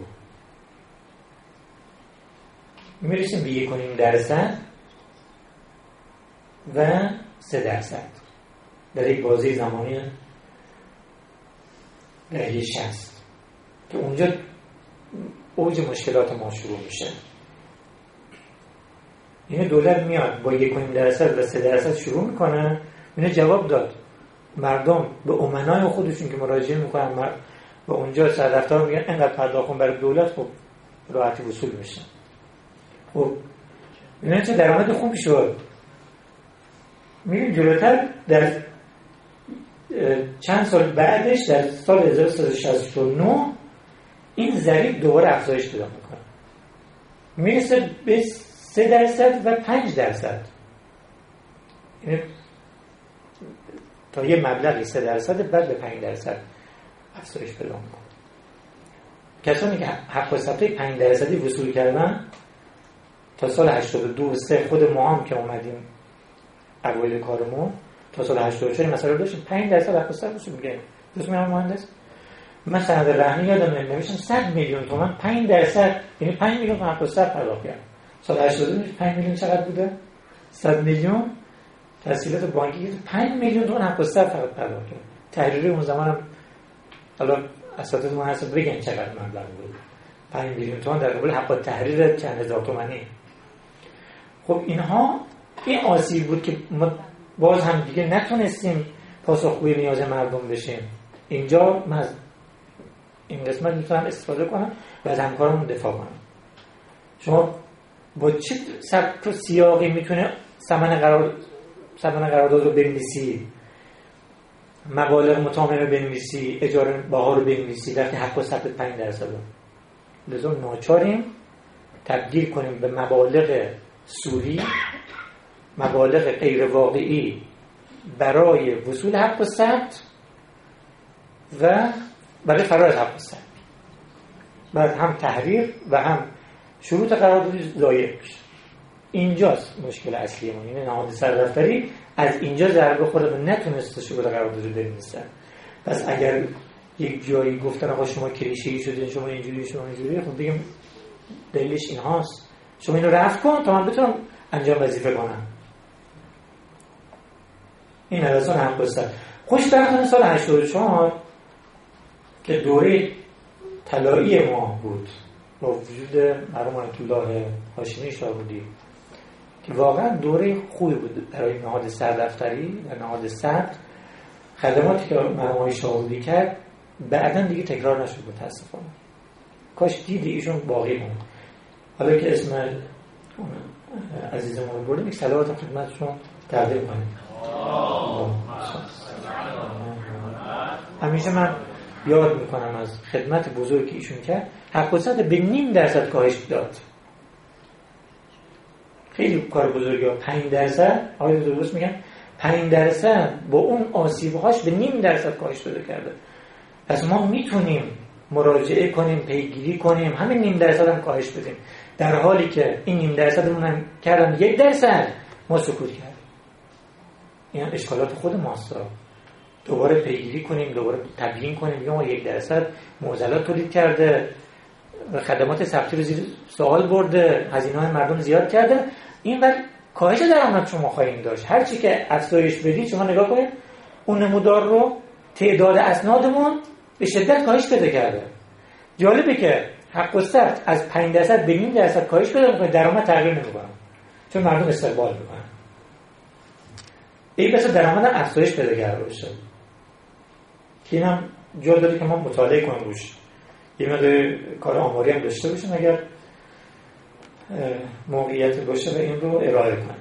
میرسیم به 1.5% و 3% در یک بازه زمانی دهه 60 که اونجا اوج مشکلات ما شروع میشه. این دولت میاد با 1.5% و 3% شروع میکنه. اینو جواب داد. مردم به امنای خودشون که مراجعه میکنن و اونجا سردفتر میگن اینقدر پرداخت برای دولت، خب راحتی وصول میشه. خب اینا چه درآمد خوبی شد. میریم جلوتر در چند سال بعدش در سال 1369 این ضریب دوباره افزایش پیدا میکنه، میرسه به 3% و 5%. یعنی تا یه مبلغی 3% بعد به 5% افزایش پیدا میکنه. کسانی که حق و ثبت 5% وصول کردن تا سال 82 3 خود ما هم که اومدیم اوایل کارمون تا سال 84 مثلا داشتیم 5% حق و ثبت وصول می‌کردیم. درست میگم مهندس؟ من سند رهنی یادم نمیشم 100 میلیون تومان 5% یعنی 5 میلیون حق و ثبت پرداخت کردم. سال 82 5 میلیون چقدر بوده؟ 100 میلیون تسهیلات بانکی 5 میلیون تومان حق و ثبت فقط پرداخت کرد. تحریری اون زمانم حالا اساتید ما هست بگن چقدر مبلغ بود. 5 میلیون تومان در قبال حق التحریر چند هزار تومانی. خب اینها این آسیب بود که ما باز هم دیگه نتونستیم پاسخگوی نیاز مردم بشیم. اینجا من از این قسمت میتونم استفاده کنم و از همکارمون دفاع کنم. شما با چه سبک و سیاقی میتونه ثمن قرارداد رو بنویسی، مبالغ متامم رو بنویسی، اجاره باها رو بنویسی وقتی حق و ثبت 5% لازم ناچاریم تبدیل کنیم به مبالغ سوری مبالغ غیر واقعی برای وصول حق الثبت و برای فرار حق الثبت، بعد هم تحریر و هم شروط قراردادی ضایع میشه. اینجاست مشکل اصلی ما. یعنی نهاد سردفتری از اینجا ضربه خورده و نتونسته شروط قراردادی بنویسه. پس اگر یک جایی گفتن آقا شما کلیشه‌ای شدین، شما اینجوری، خب بگیم دلیلش این هاست، شما اینو رفع کن تا من بتونم انجام وظیفه کنم. این نوسان حق الثبت. خوشبختانه سال 84 که دوره طلایی ما بود با وجود مرحوم آیت الله هاشمی شاهرودی که واقعا دوره خوبی بود برای نهاد سردفتری و نهاد ثبت. خدماتی که مرحوم شاهرودی کرد بعداً دیگه تکرار نشد متاسفانه. کاش دیدی ایشون باقی موند. حالا که اسم عزیزمون رو بردیم، یک صلوات خدمتشون تقدیم کنیم. همیشه من یاد میکنم از خدمت بزرگی ایشون کرد. حق الثبت به 0.5% کاهش داد. خیلی کار بزرگی ها. 5% آقای درست میگن، 5% با اون آسیبهاش به 0.5% کاهش پیدا کرده. پس ما میتونیم مراجعه کنیم، پیگیری کنیم، همین 0.5% هم کاهش بدیم، در حالی که این 0.5% هم کردن 1% ما سکوت کردیم. این اشکالات خود ماست. دوباره پیگیری کنیم، دوباره تبیین کنیم، بگیم ما 1% معضلات تولید کرده، خدمات ثبتی رو زیر سوال برده، هزینه‌های مردم زیاد کرده. این وقت کاهش درآمد شما خواهیم داشت. هر چی که افزایش بدید شما نگاه کنید اون نمودار رو، تعداد اسنادمون به شدت کاهش پیدا کرده. جالبه که حق الثبت از 5% به 0.5% کاهش پیدا می‌کنه، درآمد تغییر نمی‌کنه چون مردم استقبال می‌کنن. این بس درآمد هم افزایش پیدا کرده باشه. اینم جا داره که ما مطالعه کنیم روش. یه مقدار کار آماری هم داشته باشیم اگر موقعیت باشه و این رو ارائه کنیم.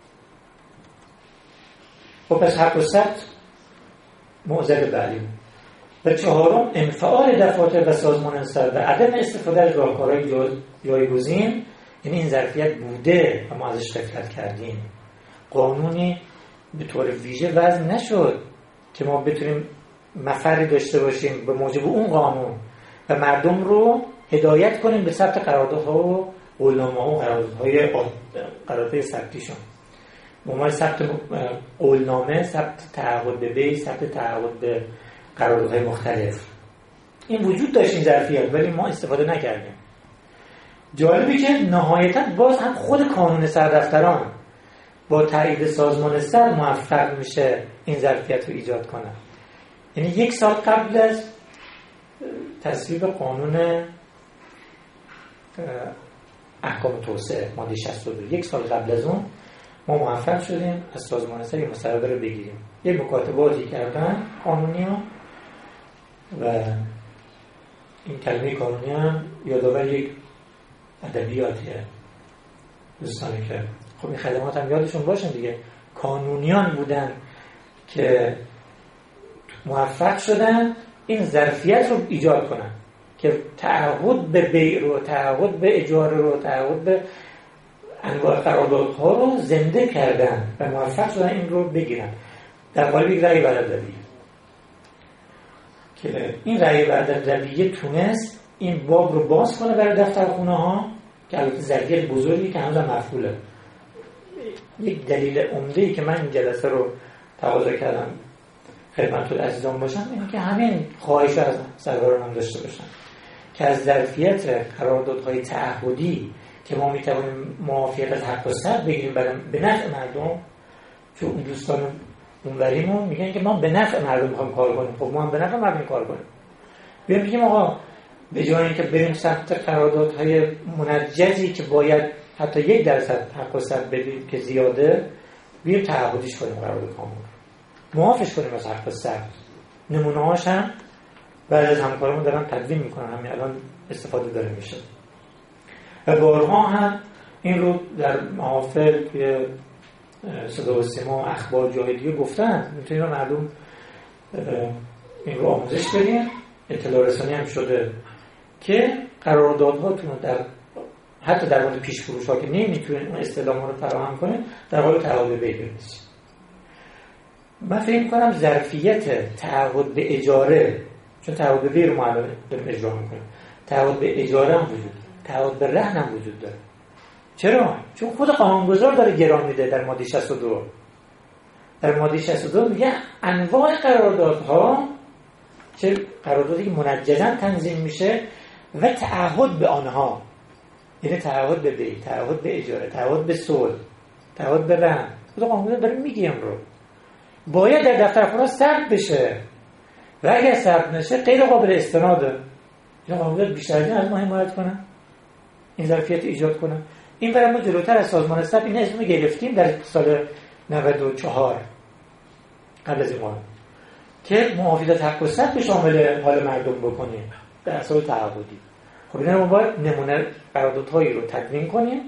خب پس حق الثبت معضل بعدی. و چهارم انفعال دفاتر و سازمان سر و عدم استفاده از راهکارهای جایگزین. یعنی این ظرفیت بوده و ما ازش غفلت کردیم. قانونی به طور ویژه وضع نشد که ما بتونیم مفری داشته باشیم به موجب اون قانون و مردم رو هدایت کنیم به ثبت قراردادها و قولنامه‌ها و قراردادهای ثبتیشون. به عنوان ثبت قولنامه، ثبت تعهد به بی، ثبت تعهد به قراردادهای مختلف. این وجود داشت این ظرفیت، ولی ما استفاده نکردیم. جالبی که نهایتاً باز هم خود کانون سردفتران با تایید سازمان سر موفق میشه این ظرفیت رو ایجاد کنه. یعنی 1 سال قبل از تصویب قانون احکام توسعه ماده 62، 1 سال قبل از اون ما موفق شدیم از سازمان سر یه مصوبه رو بگیریم. یه مکاتباتی کردن قانونی ها و این کلمه قانونی هم یادآور یک ادبیاتیه دوستانی که خب این خدمات هم یادشون باشن دیگه. قانونیان بودن که موفق شدن این ظرفیت رو ایجاد کنن که تعهد به بیع رو، تعهد به اجاره رو، تعهد به انواع قراردادها رو زنده کردن و موفق شدن این رو بگیرن در قالب یک رأی بلدرویه که این رأی بلدرویه تونست این باب رو باز کنه برای دفترخونه ها که البته ظرفیت بزرگی که هنوز مفعوله. یک دلیل عمده‌ای که من این جلسه رو تقاضا کردم خدمت عزیزان باشم اینه که همین خواهش از سروران هم داشته باشن که از ظرفیت قراردادهای تعهدی که ما میتونیم موافقت از حق الثبت بگیریم به نفع مردم، چون اون دوستان اونوریمون میگن که ما به نفع مردم میخوایم کار کنیم. خب ما هم به نفع مردم کار کنیم. بیایم بگیم آقا به جای اینکه بریم سمت قراردادهای منجزی که باید حتی 1% حق الثبت بدیم که زیاده، بیایم تعهدیش کنیم قرارداد کامل، معافش کنیم از حق الثبت. نمونه‌هاش هم بعد از همکارمون دارن تدوین میکنن، همین الان استفاده داره میشه. و بارها هم این رو در محافل که صدا و سیما و اخبار جای دیگه گفتن، میتونیم مردم این رو آموزش بدیم. اطلاع رسانی هم شده که قراردادهاتون رو در حتی در مورد پیش فروش ها که نمیتونن اون استعلام رو فراهم کنه در حال تعهد به بنویسیم. من فکر می‌کنم ظرفیت تعهد به اجاره، چون تعهد به رو ما داریم اجرا می‌کنیم، تعهد به اجاره هم وجود داره، تعهد به رهن هم وجود داره. چرا؟ چون خود قانونگذار داره گران میده در ماده 62. در ماده 62 میگه انواع قراردادها چه قراردادی که منجزاً تنظیم میشه و تعهد به آنها، یعنی تعهد به بیع، تعهد به اجاره، تعهد به صلح، تعهد به رهن، خود قانونگذار داره میگه این رو باید در دفتر خونه ثبت بشه و اگر ثبت نشه غیر قابل استناده. این قانونگذار بیشتر از ما حمایت کنه، این ظرفیت ایجاد کنه. این برای ما جلوتر از سازمان ثبت این اسمو گرفتیم در سال 94 قبل از این ماه که محافظت حق و ثبت شامل حال مردم بکنیم در اساس تعهدی. خب اینا ما باید نمونه قراردادهایی رو تدوین کنیم،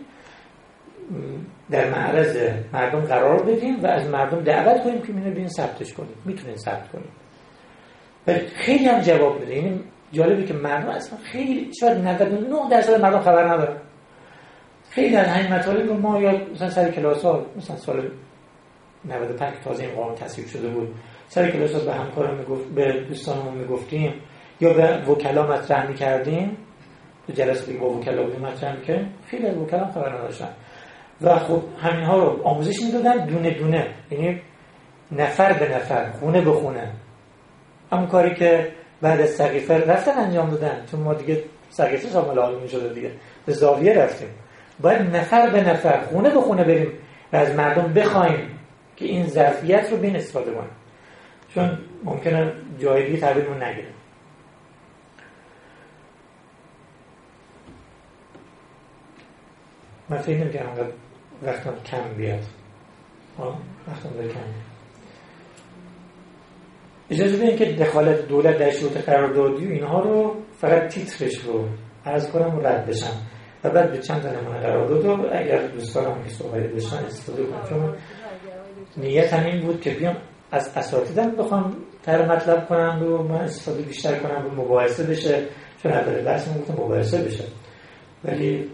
در معرض مردم قرار بدیم و از مردم دعوت کنیم که اینو بیان ثبتش کنیم، میتونین ثبت کنیم. ولی خیلی هم جواب میده. یعنی جالبه که مردم اصلا خیلی شاید 99% مردم خبر ندارن. خیلی از همین مطالب رو ما یا مثلا سر کلاس‌ها مثلا سال 95 تازه این قانون تصویب شده بود، سر کلاس‌ها به همکاران به دوستانمون میگفتیم یا به وکلا مطرح می‌کردیم، تو جلساتی که با وکلا بودیم مطرح می‌کردیم، خیلی از وکلا خبر نداشتن و خب همین ها رو آموزش میدادن دونه دونه، یعنی نفر به نفر، خونه به خونه. همون کاری که بعد از سقیفه رفتن انجام دادن، چون ما دیگه سقیفه شامل حال می‌شد دیگه، به زاویه رفتیم. باید نفر به نفر، خونه به خونه بریم و از مردم بخوایم که این ظرفیت رو بین استفاده کنن، چون ممکنه جای دیگه تحویلمون نگیره. من فکر نمی‌کنم انقدر وقتم کم بیاد. وقتم داره کم. اجازه بدین که دخالت دولت در شروط قراردادی و اینها رو فقط تیترش رو عرض کنم و رد بشم و بعد به چند تا نمونه قرارداد رو اگر دوستانم که صحبت بشن استفاده کنم، چون نیت همین بود که بیام از اساتیدم بخوام تر مطلب کنم و من استفاده بیشتر کنم و مباحثه بشه، چون نداره بحثمون گفتم مباحثه بشه، ولی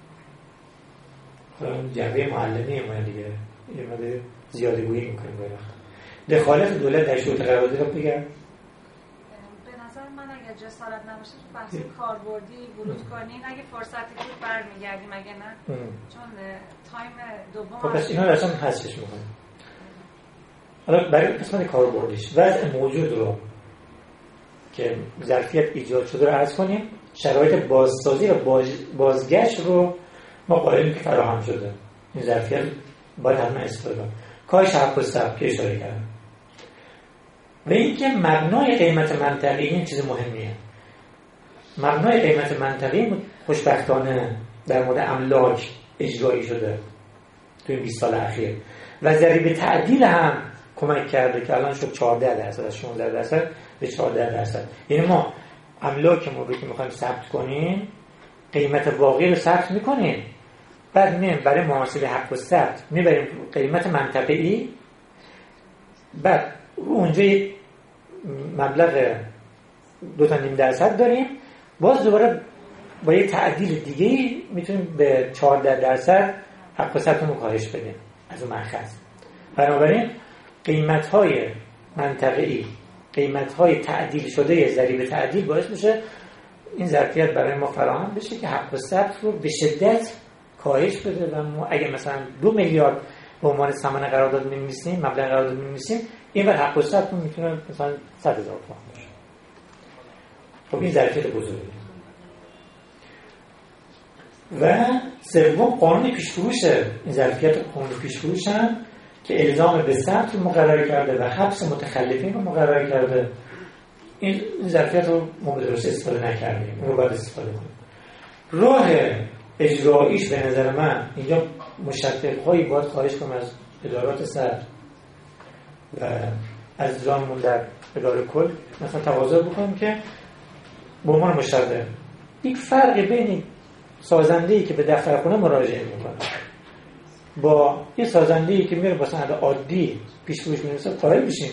خب جنبه معلمی ما دیگه یه مقدار زیاده گویی میکنیم باید دخالت دولت در شروط قراردادی رو بگم. به نظر من اگر جسارت نباشه تو بحث کاربردی ورود کنین، اگه فرصتی بود برمیگردیم، اگه نه چون تایم دوم خب پس اینا رو اصلا حذفش میکنیم. حالا برای قسمت کاربردیش وضع موجود رو که ظرفیت ایجاد شده رو عرض کنیم، شرایط بازسازی و بازگشت رو ما قائلیم که فراهم شده، این ظرفیت باید حتما استفاده کنیم. کاهش حق و ثبت که اشاره کردم و اینکه مبنای قیمت منطقی این چیز مهمیه. مبنای قیمت منطقی خوشبختانه در مورد املاک اجرایی شده تو این 20 سال اخیر و ضریب تعدیل هم کمک کرده که الان شد 14% از 16% به 14%. یعنی ما املاکمون رو که میخوایم ثبت کنیم قیمت واقعی رو ثبت میکنیم، بعد میایم برای محاسبه حق و ثبت میبریم قیمت منطقه‌ای، بعد اونجا مبلغ 2.5% داریم، باز دوباره با یه تعدیل دیگه میتونیم به 14% حق و ثبتمون کاهش بدیم از اون مأخذ. بنابراین قیمت‌های منطقه‌ای، قیمت‌های تعدیل شده ضریب تعدیل باعث میشه این ظرفیت برای ما فراهم بشه که حق و ثبت رو به شدت کاهش بده و ما اگه مثلا 2 میلیارد به عنوان ثمن قرارداد می‌نویسیم، مبلغ قرارداد می‌نویسیم، این وقت حق و ثبت میتونه مثلا 100,000 تومان باشه. خب این ظرفیت بزرگه. و سوم قانون پیش‌فروش، این ظرفیت قانون پیش‌فروش هم که الزام به ثبت رو مقرر کرده و حبس متخلفین رو مقرر کرده. این ظرفیت رو ما به درستی استفاده نکردیم، اون رو باید استفاده کنیم. راه اجراییش به نظر من اینجا مشتت‌هایی باید خواهش کنم از ادارات صدر و از جامون در اداره کل مثلا تقاضا بکنیم که به عنوان مشتت یک فرق بین سازنده‌ای که به دفتر خونه مراجعه میکنه با یه سازنده‌ای که میره با سند عادی پیش‌فروش می‌نویسه قائل بشیم.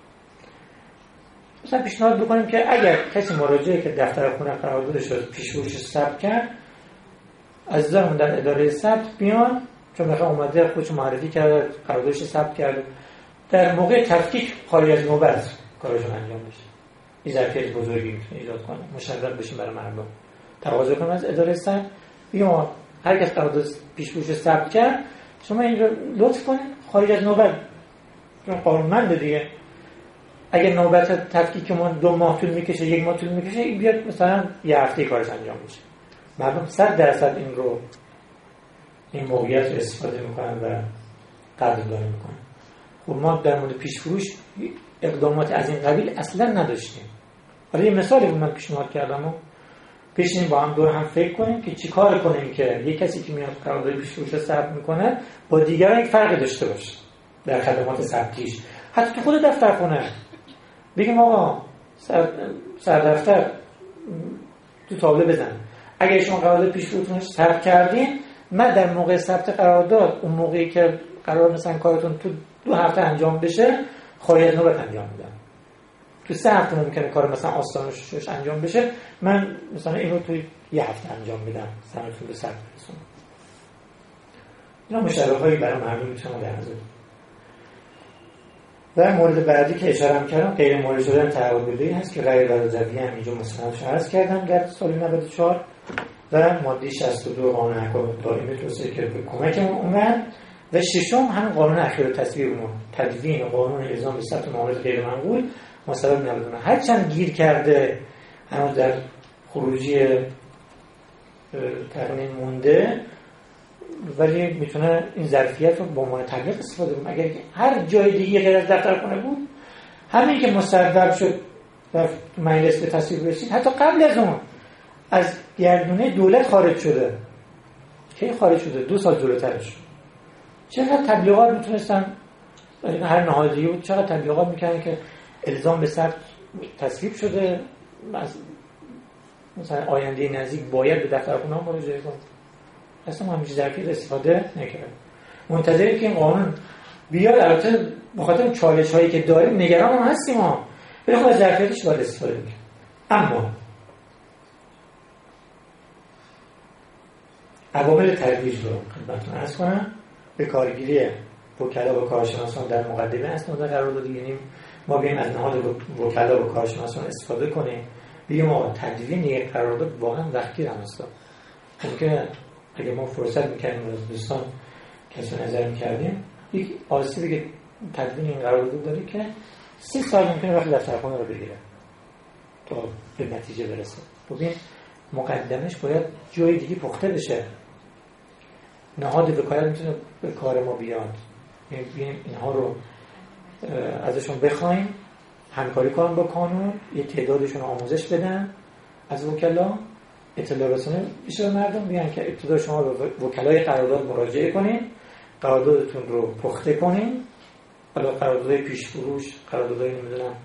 مثلا پیشنهاد بکنیم که اگر کسی مراجعه که دفتر خونه قراردادش رو پیش‌فروش ثبت کرد، عزیزانمون در اداره ثبت بیان، چون مثلا اومده خودش معرفی کرده، قراردادش ثبت کرده، در موقع تفکیک خارج از نوبت کارشون انجام بشه. این ظرفیت بزرگی میتونه ایجاد کنه. مشرف بشیم برای مردم. تقاضا کنیم از اداره ثبت، بگیم هر کس قرارداد پیش‌فروش ثبت کرد، شما این رو لطف کنید خارج از نوبت، چون قانونمند دیگه. اگه نوبت تفکیکمون 2 ماه طول میکشه، 1 ماه طول میکشه، این بیاد مثلا یه هفته کارش انجام میشه. مردم 100% این موقعیت رو استفاده میکنن و قدردانی میکنن. خب ما در مورد پیش فروش اقدامات از این قبیل اصلا نداشتیم. حالا یه مثالی من پیشنهاد کردم و پیشین با هم دور هم فکر کنیم که چی کار کنیم که یک کسی که میاد قرارداد پیش فروش رو ثبت میکنه با دیگران یک فرقی داشته باشه در خدمات ثبتیش. حتی تو خود دفتر خونه بگیم آقا سردفتر تو تابلو بزن، اگه شما قرارداد پیش فروشتون ثبت کردین، من در موقع ثبت قرارداد اون موقعی که قرار مثلا کارتون تو 2 هفته انجام بشه، خارج نوبت انجام میدم. تو 3 هفته ممکنه کار مثلا آستانش انجام بشه، من مثلا اینو تو 1 هفته انجام میدم، سنتون به ثبت برسونم. اینا مشارکت‌هایی برای مردم میتونم در نظر. و مورد بعدی که اشاره کردم غیر مورد شدن تعهدی هست که رأی برادری هم اینجا مستندش عرض کردم در سال 94 و ماده 62 قانون احکام دائمی توسعه که به کمکمون اومد. و ششم هم قانون اخیر تصویبمون، تدوین قانون الزام به ثبت معاملات غیر منقول مسبب 99. هرچند گیر کرده هنوز در خروجی تقنین مونده، ولی میتونه این ظرفیت رو با عنوان تبلیغ استفاده کنه. اگر هر جای دیگه غیر از دفتر خونه بود، همین که مصوب شد و مجلس به تصویب رسید، حتی قبل از اون از گردونه دولت خارج شده. کی خارج شده؟ 2 سال جلوترش. چقدر تبلیغات میتونستن، هر نهادی بود چقدر تبلیغات میکنن که الزام به ثبت تصویب شده، مثلا آینده نزدیک باید به دفتر خونه مراجعه کنه. اصلا ما همیشه ظرفیت استفاده نکردیم. منتظریم که این قانون بیاد. البته بخاطر چالش هایی که داریم نگران هم هستیم ها، ولی خب از ظرفیتش باید استفاده کنیم. اما عوامل ترویج رو خدمتتون عرض کنم. به کارگیری وکلا و کارشناسان در مقدمه اسناد قرارداد، یعنی ما بیایم از نهاد وکلا و کارشناسان استفاده کنیم. بگیم ما تدوین یک قرارداد واقعا وقتگیر هم است. ممکنه اگه ما فرصت می‌کردیم از دوستان کسب نظر می‌کردیم، یک آسیبی که تدوین این قرارداد داره که 30 سال ممکنه وقت دفترخونه رو بگیره تا به نتیجه برسه. ببین مقدمش باید جای دیگه پخته بشه. نهاد وکالت میتونه به کار ما بیاد، یعنی اینها رو ازشون بخوایم همکاری کنن با قانون، یه تعدادشون آموزش بدن از وکلا، اطلاع رسانی بشه به مردم، بیان که ابتدا شما به وکلای قرارداد مراجعه کنین، قراردادتون رو پخته کنین. حالا قراردادهای پیش فروش، قراردادهای نمیدونم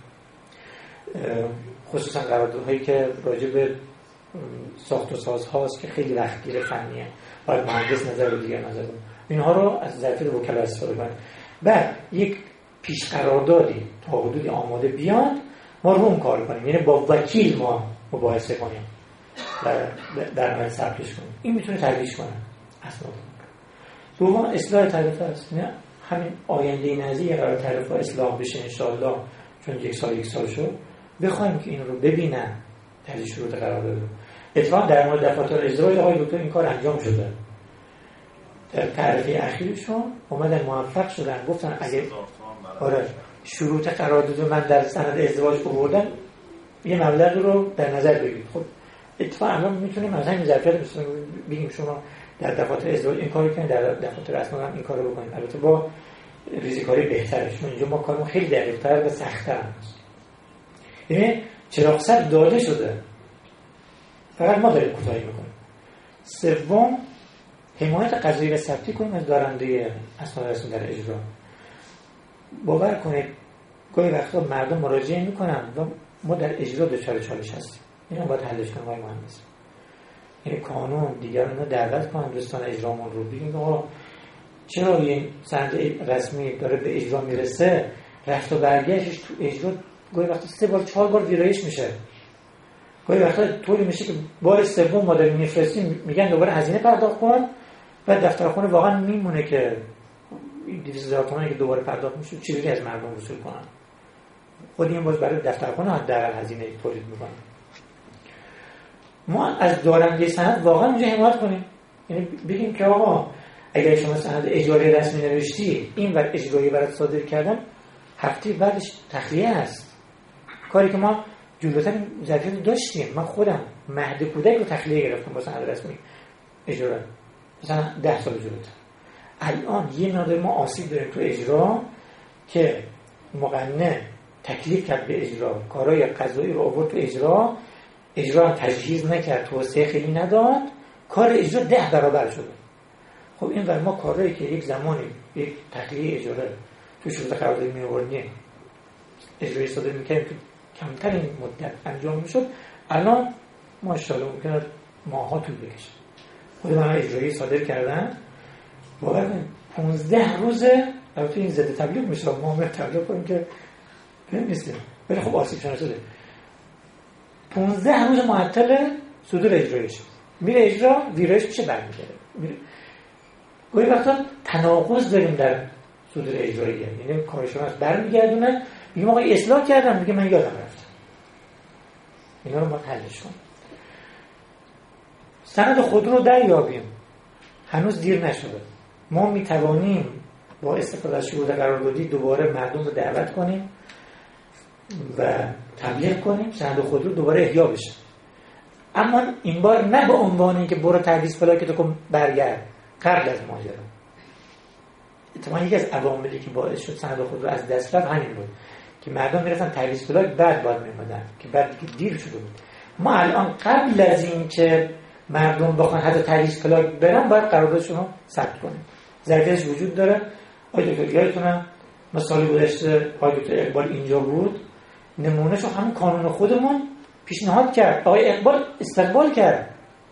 خصوصا قراردادهایی که راجع به ساخت و ساز هاست که خیلی وقتگیر فنیه، باید مهندس نظر و دیگر نظر کنه، اینها رو از ظرفیت وکلا استفاده کنید. بعد یک پیش قراردادی تا حدودی آماده بیاد، ما رو اون کار کنیم، یعنی با وکیل ما مباحثه کنیم و در مورد ثبتش کنیم. این میتونه ترویج کنه اسناد. دوم اصلاح تعرفه است. نه همین آینده نزدیک قرار تعرفه اصلاح بشه ان شاء الله، چون یک سال شد، بخوایم که این رو ببینن در شروط قرارداد. اتفاقا در مورد دفاتر اجرایی آقای دکتر این کار انجام شده. در تعرفه اخیرشون اومدن موفق شدن، گفتن اگه شروط قرارداد من در سند ازدواج آوردم، یه مبلغ رو در نظر بگیرید. خب اتفاقا الان میتونیم مثلا این ظرفیت بگیم شما در دفاتر ازدواج این کارو کنید، در دفاتر اسناد هم این کارو بکنید، البته با ریزکاری بهترش. اینجا ما کارمون خیلی دقیق‌تر و سخت‌تر است. یعنی چراغ سر داده شده، فقط ما داریم کوتاهی میکنیم. سوم حمایت قضایی و ثبتی کنیم از دارنده اسناد رسمی در اجرا. باور کنید گاهی وقتا مردم مراجعه میکنن و ما در اجرا دچار چالش هستیم. اینو باید حلش کنیم آقای مهندس. یعنی قانون دیگران رو دعوت کنن دوستان اجرامون رو، بگیم آقا چرا این سند رسمی داره به اجرا میرسه، رفت و برگشتش تو اجرا گاهی وقتا 3 بار 4 بار ویرایش میشه. خب وقتا طوری میشه که بار سوم ما داریم میفرستیم میگن دوباره هزینه پرداخت کن و دفتر خونه واقعا میمونه که 200,000 تومانی که دوباره پرداخت میشه چجوری از مردم وصول کنن. خود این باز برای دفتر خونه حداقل هزینه تولید میکنه. ما از دارنده سند واقعا اونجا حمایت کنیم، یعنی بگیم که آقا اگر شما سند اجاره رسمی نوشتی این ور اجرایی برات صادر کردن هفته بعدش تخلیه است، کاری که ما جلوتر ظرفیت داشتیم. من خودم مهد کودک رو تخلیه گرفتم با سند رسمی اجاره مثلا 10 سال جلوتر. الان یه مقدار ما آسیب داریم تو اجرا که مقننه تکلیف کرد به اجرا، کارهای قضایی رو آورد تو اجرا تجهیز نکرد، توسعه خیلی نداد، کار اجرا 10 برابر شده. خب این ور ما کارهایی که یک زمانی یک تخلیه اجاره تو شروط قراردادی می‌آوردیم اجرایی صادر می‌کردیم تو کمترین مدت انجام می‌شد، الان ماشاءالله ممکنه ماها طول بکشه. خود من اجرایی صادر کردن باور کنید 15 روزه، البته این ضد تبلیغ میشه، ما هم تبلیغ کنیم که نیستیم، ولی خب آسیب شناسه 15 روز معطل صدور اجرایش، میره اجرا ویرایش میشه برمیگرده. گاهی وقتا تناقض داریم در صدور اجرایی، یعنی کارشناس برمیگردونه میگه آقا اصلاح کردم، میگه من یادم رفتم. اینا رو ما حلش کنیم. سند خودرو دریابیم، هنوز دیر نشده. ما میتوانیم با استفاده از شروط قراردادی دوباره مردم رو دعوت کنیم و تبلیغ کنیم سند خودرو دوباره احیا بشه. اما این بار نه به عنوان اینکه برو تعویض پلاکتو کن برگرد، قبل از ماجرا. اتفاقا یکی از عواملی که باعث شد سند خودرو از دست رفت همین بود که مردم میرفتن تعویض پلاک بعد باید میمدن که بعد دیگه دیر شده بود. ما الان قبل از این که مردم بخوان حتی تعویض پلاک برن باید قراردادشون رو ثبت کنیم. ظرفیتش وجود داره. آقای دکتر یادتونه ما سال گذشته آقای دکتر اقبال اینجا بود، نمونهشو همون کانون خودمون پیشنهاد کرد، آقای اقبال استقبال کرد،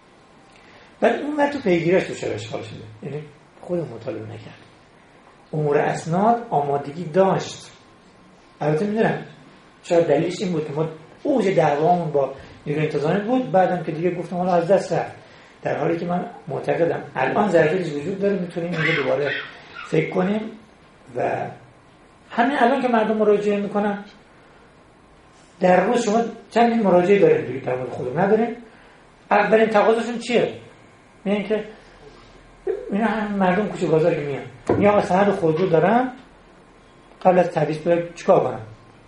بعد اون وقت تو پیگیرش تو اشغال شده، یعنی خودمون مطالبه نکرد. امور اسناد آمادگی داشت. البته میدونم شاید دلیلش این بود که ما اوج دعوامون با نیروی انتظامی بود، بعدم که دیگه گفتم حالا از دست رفت، در حالی که من معتقدم الان ظرفیتش وجود داره، میتونیم اینجا دوباره فکر کنیم و همین الان که مردم مراجعه میکنن در روز شما چند مراجعه داریم دیگه در مورد خودمون نداریم. اولین تقاضاشون چیه؟ میگن که اینا هم مردم کوچه بازار که میان آقا سند خودرو دارم، قبل از تعویض پلاک چیکار کنم؟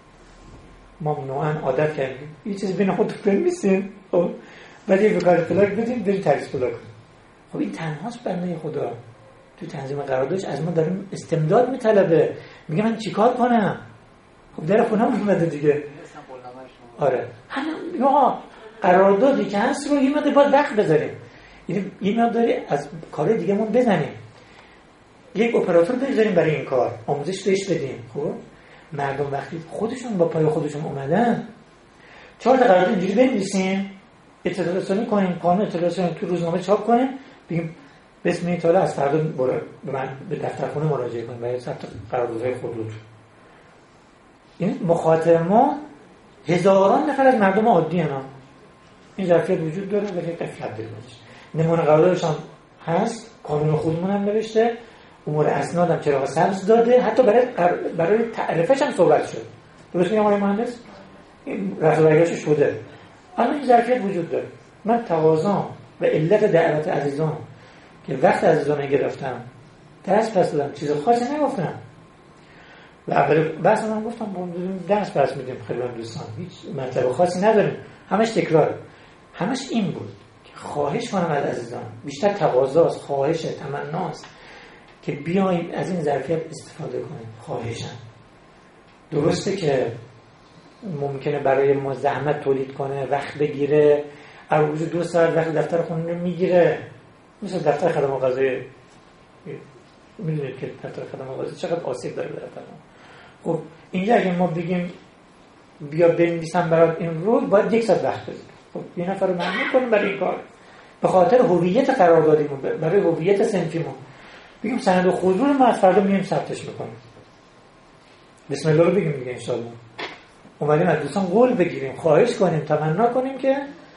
ما نوعا عادت کردیم یه چیز بین خود بنویسیم، خب بعد یه وکالت پلاک بدیم بریم تعویض پلاک کنیم. خب این تنهاست بنده خدا تو تنظیم قراردادش از ما داریم استمداد میطلبه، میگه من چیکار کنم؟ خب در خونم اومده دیگه. آره همین آقا قراردادی که هست رو یه مقدار باید وقت بذاریم، یعنی یه مقداری از کارهای دیگه‌مون بزنیم، یک اپراتور بذاریم برای این کار، آموزش بهش بدیم. خب مردم وقتی خودشون با پای خودشون اومدن 4 تا قرارداد اینجوری بنویسیم، اطلاع رسانی کنیم، قانون اطلاع رسانی تو روزنامه چاپ کنیم، بگیم بسم الله تعالی از فردا به دفتر خونه مراجعه کنیم برای ثبت قراردادهای خودرو. این مخاطب ما هزاران نفر از مردم عادی هستند. این ظرفیت وجود داره ولی غفلت داره. نمونه قراردادش هم هست، قانون خودمون هم نوشته، امور اسناد هم چراغ سبز داده، حتی برای تعرفه‌اش هم صحبت شد. درست میگم آقای مهندس؟ این رفع برگشت شده. اما این ظرفیت وجود داره. من تقاضا و علت دعوت عزیزان که وقت عزیزان گرفتم درس پس دادم، چیز خاصی نگفتم. و اول بحث من گفتم درس پس میدیم خیلی دوستان، هیچ مطلب خاصی نداریم، همش تکرار، همش این بود که خواهش کنم از عزیزان، بیشتر تقاضاست، خواهش، تمناست که بیایید از این ظرفیت استفاده کنیم. خواهشم. درسته که ممکنه برای ما زحمت تولید کنه، وقت بگیره، روزی 2 ساعت وقت دفتر خونه میگیره، مثل دفتر خدمات قضایی. میدونید که دفتر خدمات قضایی چقدر آسیب داره در دفتر. خب اینجا اگه ما بگیم بیا بنویسم برات این رو، باید 1 ساعت وقت بذاریم. خب یه نفر رو ممنون کنیم برای این کار، به خاطر هویت قراردادیمون، برای هویت صنفیمون. بگیم سند خودرو رو ما از فردا میایم ثبتش میکنیم، بسم الله رو بگیم دیگه ان شاءالله. اومدیم از دوستان قول بگیریم، خواهش کنیم، تمنا کنیم که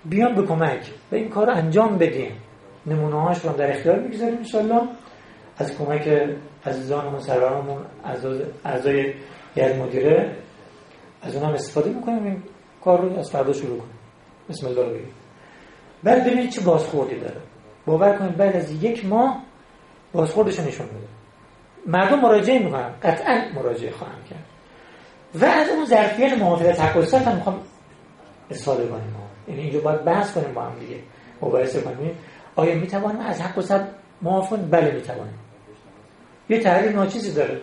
بیان به کمک و این کار رو انجام بدیم. نمونه هاش رو در اختیار میگذاریم انشالله از کمک عزیزانمون، سرورانمون، اعضای هیئت مدیره، از اونم استفاده میکنیم. این کار رو از فردا شروع کنیم. بسم الله رو بگیم. بعد ببینید چه بازخوردی داره. باور کنید بعد از 1 ماه بازخوردش نشون میده. مردم مراجعه میکنن، قطعا مراجعه خواهم کرد و از اون ظرفیت محافظت حق و هم میخوام استفاده کنیم. یعنی اینجا باید بحث کنیم با هم دیگه، مباحثه کنیم آیا میتوانیم از حق و صد معاف کنیم؟ بله میتوانیم. یه تحریر ناچیزی داره،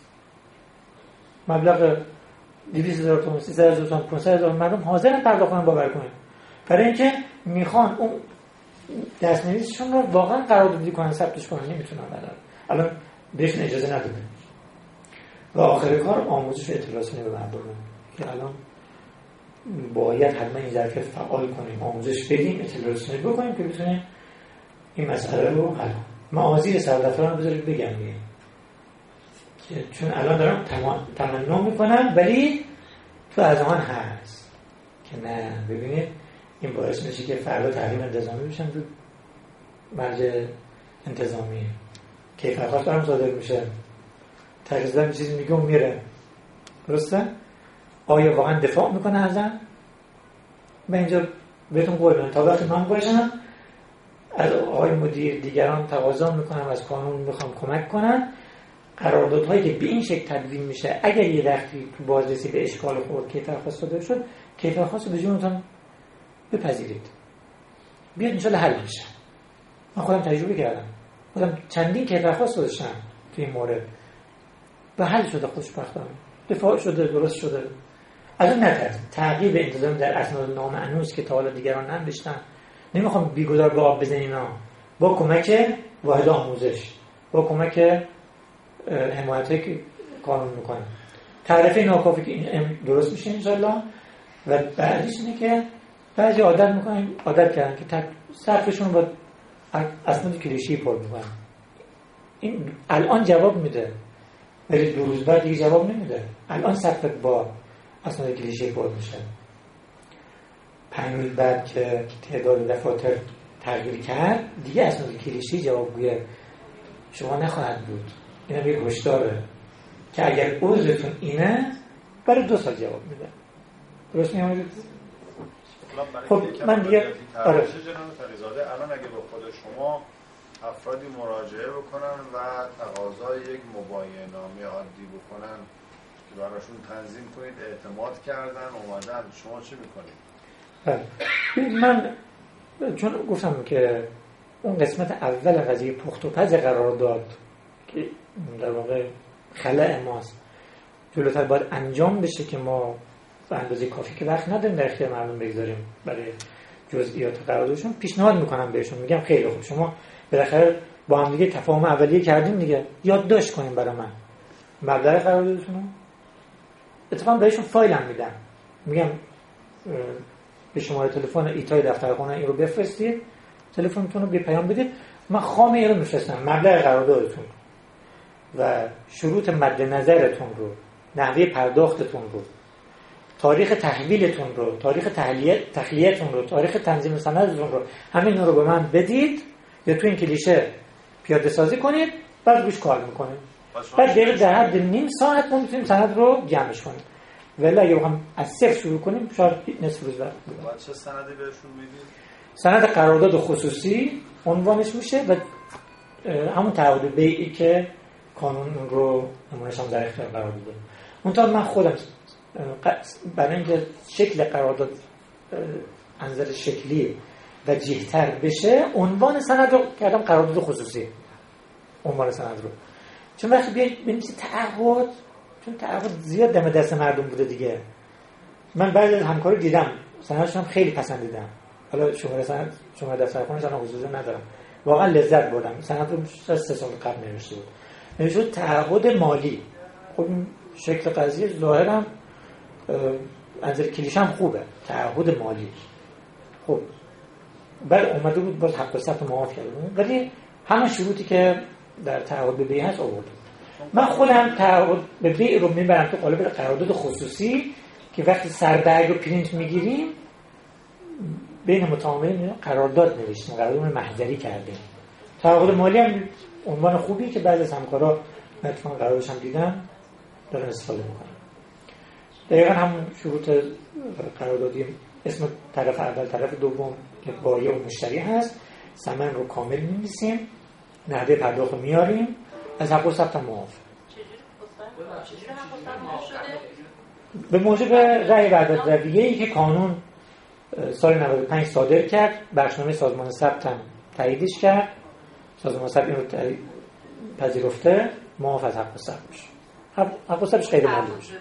مبلغ 200,000 تومان، 300,000 تومان، 500,000 مردم حاضرن پرداخت کنن. باور کنید برای اینکه میخوان اون دستنویسشون رو واقعا قراردادی کنن، ثبتش کنن، نمیتونن الان بهش اجازه نداده. و آخر کار آموزش و اطلاع رسانی به مردم که الان باید حتما این ظرفیت فعال کنیم، آموزش بدیم، اطلاع رسانی بکنیم که بتونیم این مسئله رو حل کنیم. معاذیر سردفتران بذارید بگم دیگه، چون الان دارم تمنا میکنم ولی تو اذهان هست که نه. ببینید این باعث میشه که فردا تحریم انتظامی بشن تو مرجع انتظامی، کیفرخواست برام صادر میشه، تقریبا یه چیزی میگه و میره. درسته؟ آیا واقعا دفاع میکنه ازن؟ من اینجا بهتون قول میدم تا وقتی من باشم از آقای مدیر دیگران تقاضا میکنم، از قانون میخوام کمک کنن قراردادهایی که به این شکل تدوین میشه اگر یه وقتی تو بازرسی به اشکال خورد کیفرخواست صادر شد، کیفرخواست به جونتون بپذیرید، بیاد انشالله حل میشه. من خودم تجربه کردم، خودم چندین کیفرخواست داشتم تو این مورد و حل شده، خوشبختانه دفاع شده، درست شده. از اون نترسید. تعقیب انتظامی در اسناد نامعنوس که تا حالا دیگران ننوشتن، نمیخوام بیگدار به آب بزنیم، با کمک واحد آموزش، با کمک حمایتی که قانون میکنه، تعرفه ناکافی که این درست میشه انشالله. و بعدش اینه که بعضی عادت کردن که صرفشون با اسناد کلیشه‌ای پر میکنن. این الان جواب میده ولی 2 روز بعد دیگه جواب نمیده. الان صرف با اسناد کلیشه‌ای پر میشه. 5 روز بعد که تعداد دفاتر تغییر کرد دیگه اسناد کلیشه‌ای جوابگوی شما نخواهد بود. اینم یک هشداره که اگر عضوتون اینه برای 2 سال جواب میده. درست میاد؟ خب من دیگه جناب فریزاده الان اگه با خود شما افرادی مراجعه بکنن و تقاضای یک مباینه‌نامه عادی بکنن که براشون تنظیم کنید، اعتماد کردن اومدن، شما چی میکنید؟ من چون گفتم که اون قسمت اول قضیه پخت و پز قرارداد که در واقع خلأ ماست جلوتر باید انجام بشه که ما به اندازه کافی که وقت نداریم در اختیار مردم بگذاریم برای جزئیات قراردادشون، پیشنهاد میکنم بهشون، میگم خیلی خوب شما بالاخره با هم دیگه تفاهم اولیه کردیم دیگه، یادداشت کنیم برای من مبلغ قراردادتون رو. اتفاقا بهشون فایلم میدم، میگم به شماره تلفن ایتای دفترخونه این رو بفرستید، تلفنتون رو به پیام بدید، من خام این رو میفرستم، مبلغ قراردادتون و شروط مد نظرتون رو، نحوه پرداختتون رو، تاریخ تحویلتون رو، تاریخ تخلیه‌تون رو، تاریخ تنظیم سندتون رو، همین رو به من بدید یا تو این کلیشه پیاده سازی کنید، بعد روش کار میکنیم. بعد دقیقه در حد نیم ساعت ما میتونیم سند رو جمعش کنیم. ولی اگه بخوام از صفر شروع کنیم شاید نصف روز بعد. چه سندی بهشون میدید؟ سند قرارداد خصوصی عنوانش میشه و همون تعهد بیعی که قانون رو نمونه‌اش هم در اختیار قرار داده. منتها من خودم برای اینکه شکل قرارداد انظر شکلی و جهتر بشه عنوان سند رو کردم قرارداد خصوصی، عنوان سند رو. چون وقتی بنویسی تعهد، چون تعهد زیاد دم دست مردم بوده دیگه. من بعضی از همکارا دیدم سندشون هم خیلی پسندیدم، حالا شماره دفترخونه‌ش هم حضور ندارم، واقعا لذت بردم. سند رو 3 سال قبل نوشته بود، نوشته تعهد مالی. خب شکل قضیه ظاهرا انظر کلیشه هم خوبه، تعهد مالی. خب بعد اومده بود باز حق و صف معاف کرده، ولی همه شروطی که در تعهد به بیع هست آورده. من خودم تعهد به بیع رو میبرم تو قالب قرارداد خصوصی که وقتی سربرگ رو پرینت میگیریم بین متعاملین قرارداد نوشتیم، قرارداد محضری کردیم. تعهد مالی هم عنوان خوبی که بعضی از همکارا مثلا قراردادش هم دیدن دارن استفاده میکنن. دقیقاً هم شروط قراردادی اسم طرف اول، طرف دوم که بایع و مشتری هست، ثمن رو کامل می‌نویسیم، نحوه پرداخت میاریم، از حق و ثبت معاف. چجوری حق و ثبت معاف شده؟ به موجب رأی وحدت رویه‌ای که قانون سال 95 صادر کرد، بخشنامه سازمان ثبت هم تاییدش کرد، سازمان ثبت این رو پذیرفته، معاف از حق و ثبت میشه. حق و ثبتش غیر مالی میشه.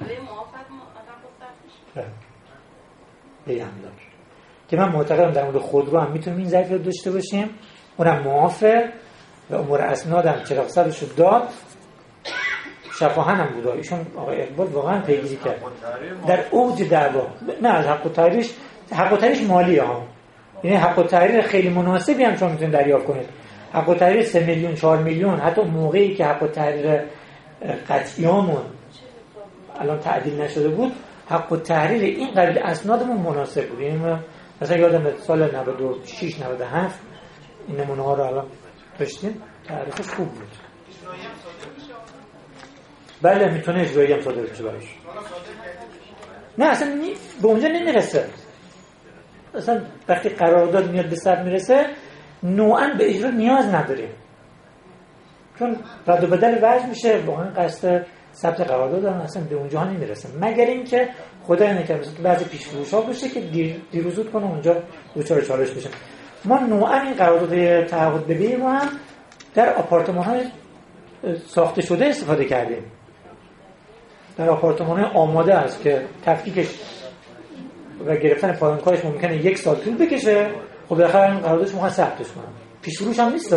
که من معتقدم در مورد خودرو هم میتونیم این ظرفیت رو داشته باشیم، اونم معافه و امور اسنادم چراغ سرش رو داد، شفاهن هم بود. ایشون آقای اقبال واقعا پیگیری کرد در اوج دعوا. نه از حق و تحریرش، حق و تحریرش مالیه ها، یعنی حق و تحریر خیلی مناسبی هم شما میتونید دریافت کنید. حق و تحریر 3 میلیون 4 میلیون، حتی موقعی که حق و تحریر قطعیامون الان تعدیل نشده بود، حق و تحریر این قبیل اسنادمون مناسب بود. یعنی مثلا یادم سال 96 97 این نمونه ها رو الان داشتیم، تعریفش خوب بود. بله میتونه اجرایی هم صادر بشه براش. نه اصلا به اونجا نمیرسه. اصلا وقتی قرارداد میاد به سر میرسه نوعاً به اجرا نیاز نداریم، چون رد و بدل وجه میشه، واقعا قصد ثبت قرارداد هم اصلا به اونجا نمیرسه، مگر اینکه خدای نکنه مثلا بعضی پیش‌فروش‌ها باشه که دیروز زود کنه اونجا دچار چالش بشه. ما نوعاً این قرارداد تعهد به بی رو هم در آپارتمان‌های ساخته شده استفاده کردیم. در آپارتمان‌های آماده است که تفکیکش و گرفتن پایان‌کارش ممکنه 1 سال طول بکشه، خب بالاخره این قراردادش می‌خواد ثبتش کنه. پیش‌فروش هم نیست.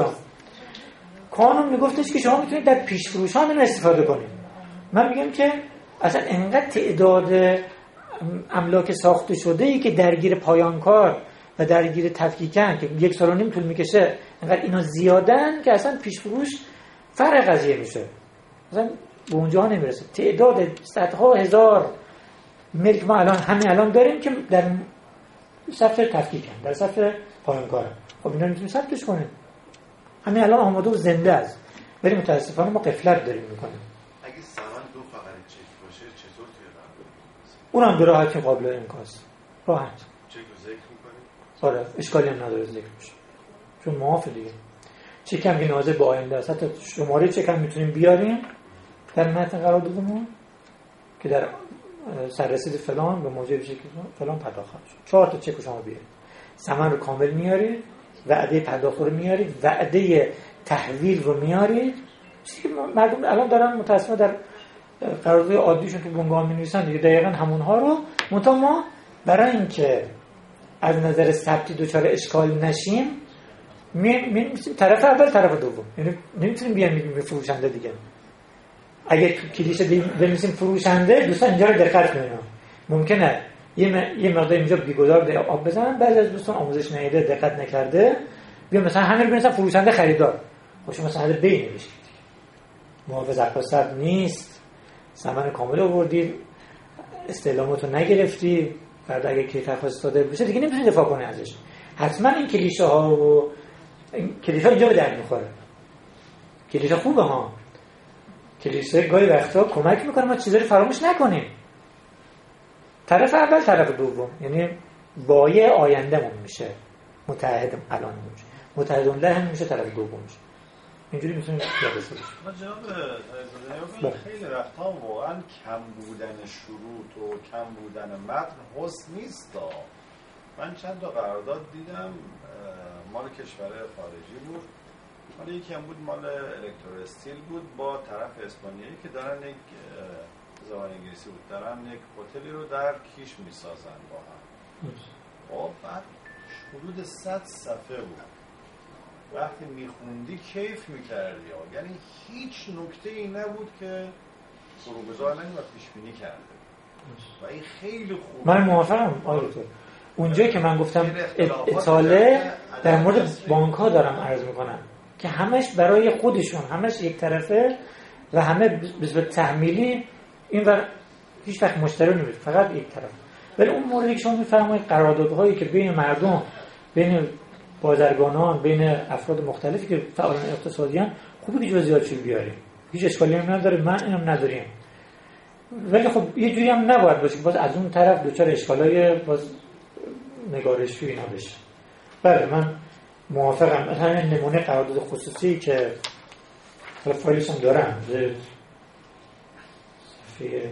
قانون میگفتش که شما میتونید در پیش‌فروش هم استفاده کنید. من میگم که اصلا انقدر تعداد املاک ساخته شده‌ای که درگیر پایانکار و درگیر تفکیکن که 1 سال و نیم طول میکشه، انقدر اینا زیادن که اصلا پیش‌فروش فرق قضیه میشه. مثلا به اونجا نمیرسه. تعداد صدها هزار ملک ما الان داریم که در صف تفکیکن، در صف پایانکارن. خب اینا میتونیم ثبتش کنیم. همین الان آماده و زنده است. ولی متاسفانه ما غفلت داریم میکنیم. اگه ثمن دو فقط چک باشه چطور توی قرارداد؟ اونم به راحتی قابل انعکاس. راحت. چک رو ذکر می‌کنیم؟ آره، اشکالی هم نداره ذکر بشه. چون معافه دیگه. چک هم که ناظر به آینده است. حتی شماره چک هم میتونیم بیاریم در متن قراردادمون که در سررسید فلان به موجب چک فلان پرداخت شد. 4 تا چک شما بیارید. ثمن رو کامل میارید، وعده پرداخت رو میارید، وعده تحویل رو میارید. چیزی که مردم الان دارن متأسفانه در قرارداد عادیشون تو بنگاه می‌نویسن دیگه، دقیقاً همونها رو. منتها ما برای اینکه از نظر ثبتی دچار اشکال نشیم می‌نویسیم طرف اول طرف دوم، یعنی نمیتونیم بیان به فروشنده دیگه. اگه تو کلیشه بنویسیم فروشنده، دوستان اینجا رو دقت کنید، ممکنه یه مقدار اینجا بی‌گذار آب بزنن، بعضی از دوستان آموزش ندیده دقت نکرده بیا مثلا همین بنویسن فروشنده خریدار، باشه مثلا حد بین نوشتید محافظ اقتصاد نیست، ثمن کامل آوردید، استعلاماتو نگرفتی، فردا اگه کلیشه تخصص داده بشه دیگه نمیتونی دفاع کنی ازش. حتما این کلیشه ها و این کلیشه اینجا به درد میخوره. کلیشه خوبه ها، کلیشه گاهی وقتا کمک میکنه ما چیزا رو فراموش نکنیم. طرف اول طرف دوم، یعنی بایع آیندهمون میشه، متحد الان میشه، متحد الله هم میشه طرف دوم میشه. اینجوری میتونیم یاد بگیریم. ما جناب خیلی وقتا واقعا کم بودن شروط و کم بودن متن حسن نیست. من چند تا قرارداد دیدم مال کشور خارجی بود، مال یکی هم بود مال الکتروستیل بود با طرف اسپانیایی که دارن یک زبان انگلیسی بود، دارن یک هتلی رو در کیش میسازن با هم. خب بعد حدود 100 صفحه بود. وقتی میخوندی کیف میکردی، یعنی هیچ نکته ای نبود که فروگذار نمی و پیش بینی کرده و این خیلی خوب. من موافقم آقای دکتر. اونجایی که من گفتم اطاله در مورد بانک ها دارم عرض میکنم که همش برای خودشون، همش یک طرفه و همه به صورت تحمیلی، این ور هیچ وقت مشتری نمیشه، فقط یک طرف. ولی اون موردی که شما می‌فرمایید قراردادهایی که بین مردم، بین بازرگانان، بین افراد مختلفی که فعالان اقتصادی ان، خوبه که جزئیاتش بیاریم، هیچ اشکالی هم نداره، من اینم نداریم. ولی خب یه جوری هم نباید باشه باز از اون طرف دوچار اشکالای باز نگارشی اینا بشه. بله من موافقم. مثلا نمونه قرارداد خصوصی که فایلش هم دارم، صفحه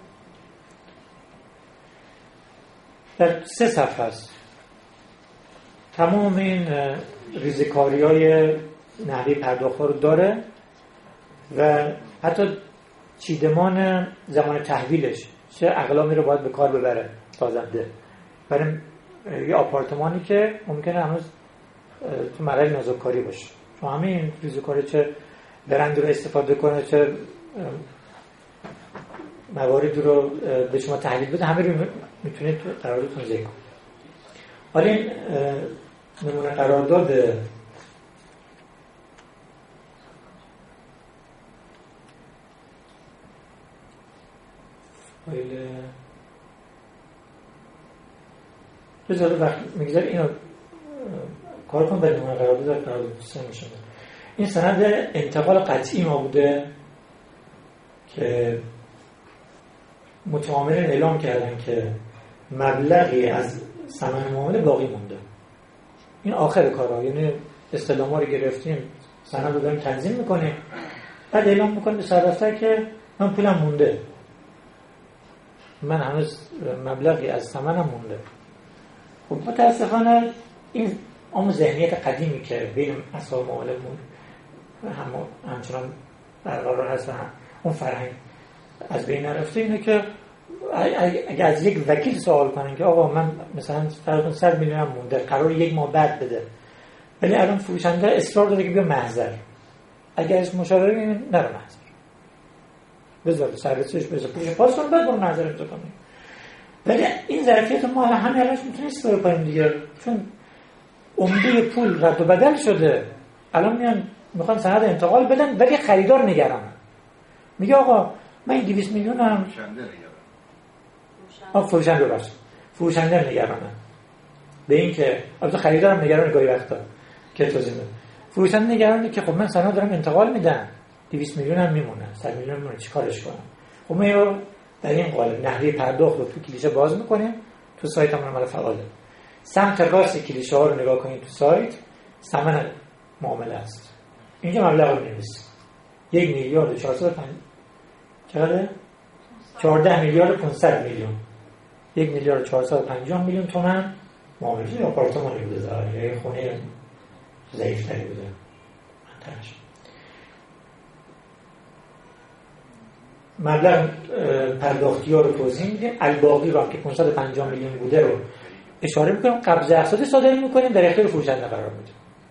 در 3 صفحه است. تمام این ریزکاری‌های نحوه پرداخت‌ها رو داره و حتی چیدمان زمان تحویلش چه اقلامی رو باید به کار ببره سازنده برای یه آپارتمانی که ممکنه هنوز تو مرحله نازک‌کاری باشه. تو همین ریزکاری چه برند رو استفاده کنه، چه موارد رو به شما تحویل بده، همه رو میتونید تو قراردادتون ذکر کنید. حالا این نمونه قرارداد فایل بذاره وقت میگذاره اینو کار کن. به نمونه قرارداد سه میشه. این سند انتقال قطعی ما بوده که متعاملین اعلام کردن که مبلغی از ثمن معامله باقی مونده. این آخر کارا، یعنی استلام‌ها رو گرفتیم، سند رو داریم تنظیم میکنیم، بعد اعلام میکنیم به سردفتر که من پولم مونده، من هنوز مبلغی از ثمنم مونده. خب متاسفانه این اون ذهنیت قدیمی که بین اصحاب معامله همچنان برقرار هست و اون فرهنگ از بین نرفته، اینه که اگه از یک وکیل سوال کنن که آقا من مثلا فرضاً 100 میلیونم مونده، قرار 1 ماه بعد بده، ولی الان فروشنده اصرار داره که بیا محضر، اگه از مشاوره نره محضر، بذار سررسیش بذار پولش پاس کن بعد برو محضر امضا کنیم. ولی این ظرفیت ما همه الانش میتونیم استفاده کنیم دیگه، چون عمده پول رد و بدل شده. الان میان میخوان سند انتقال بدن ولی خریدار نگرانه، میگه آقا من این 200 میلیونم فروشنده نگرانه به این که البته خریدارم نگرانه گاهی وقتا که توضیح میده. فروشنده نگرانه که خب من سند دارم انتقال میدم، 200 میلیونم میمونه، 100 میلیون میمونه، چیکارش کنم؟ خب ما رو در این قالب نحوه پرداخت رو تو کلیشه باز میکنیم. تو سایت هم عمل فعاله. سمت راست کلیشه ها رو نگاه کنید، تو سایت ثمن معامله است. اینجا مبلغ رو می‌نویسید 1 میلیارد 405 چقدره؟ 14 میلیارد 500 میلیون، 1 میلیارد 450 میلیون تومان معامله آپارتمانی بوده، یا خونه ضعیف‌تری بوده. منطقش مبلغ پرداختی ها رو توضیح میدیم. الباقی رو هم که 550 میلیون بوده رو اشاره میکنیم، قبض اقساطی صادر میکنیم، در اختیار فروشنده قرار میدیم.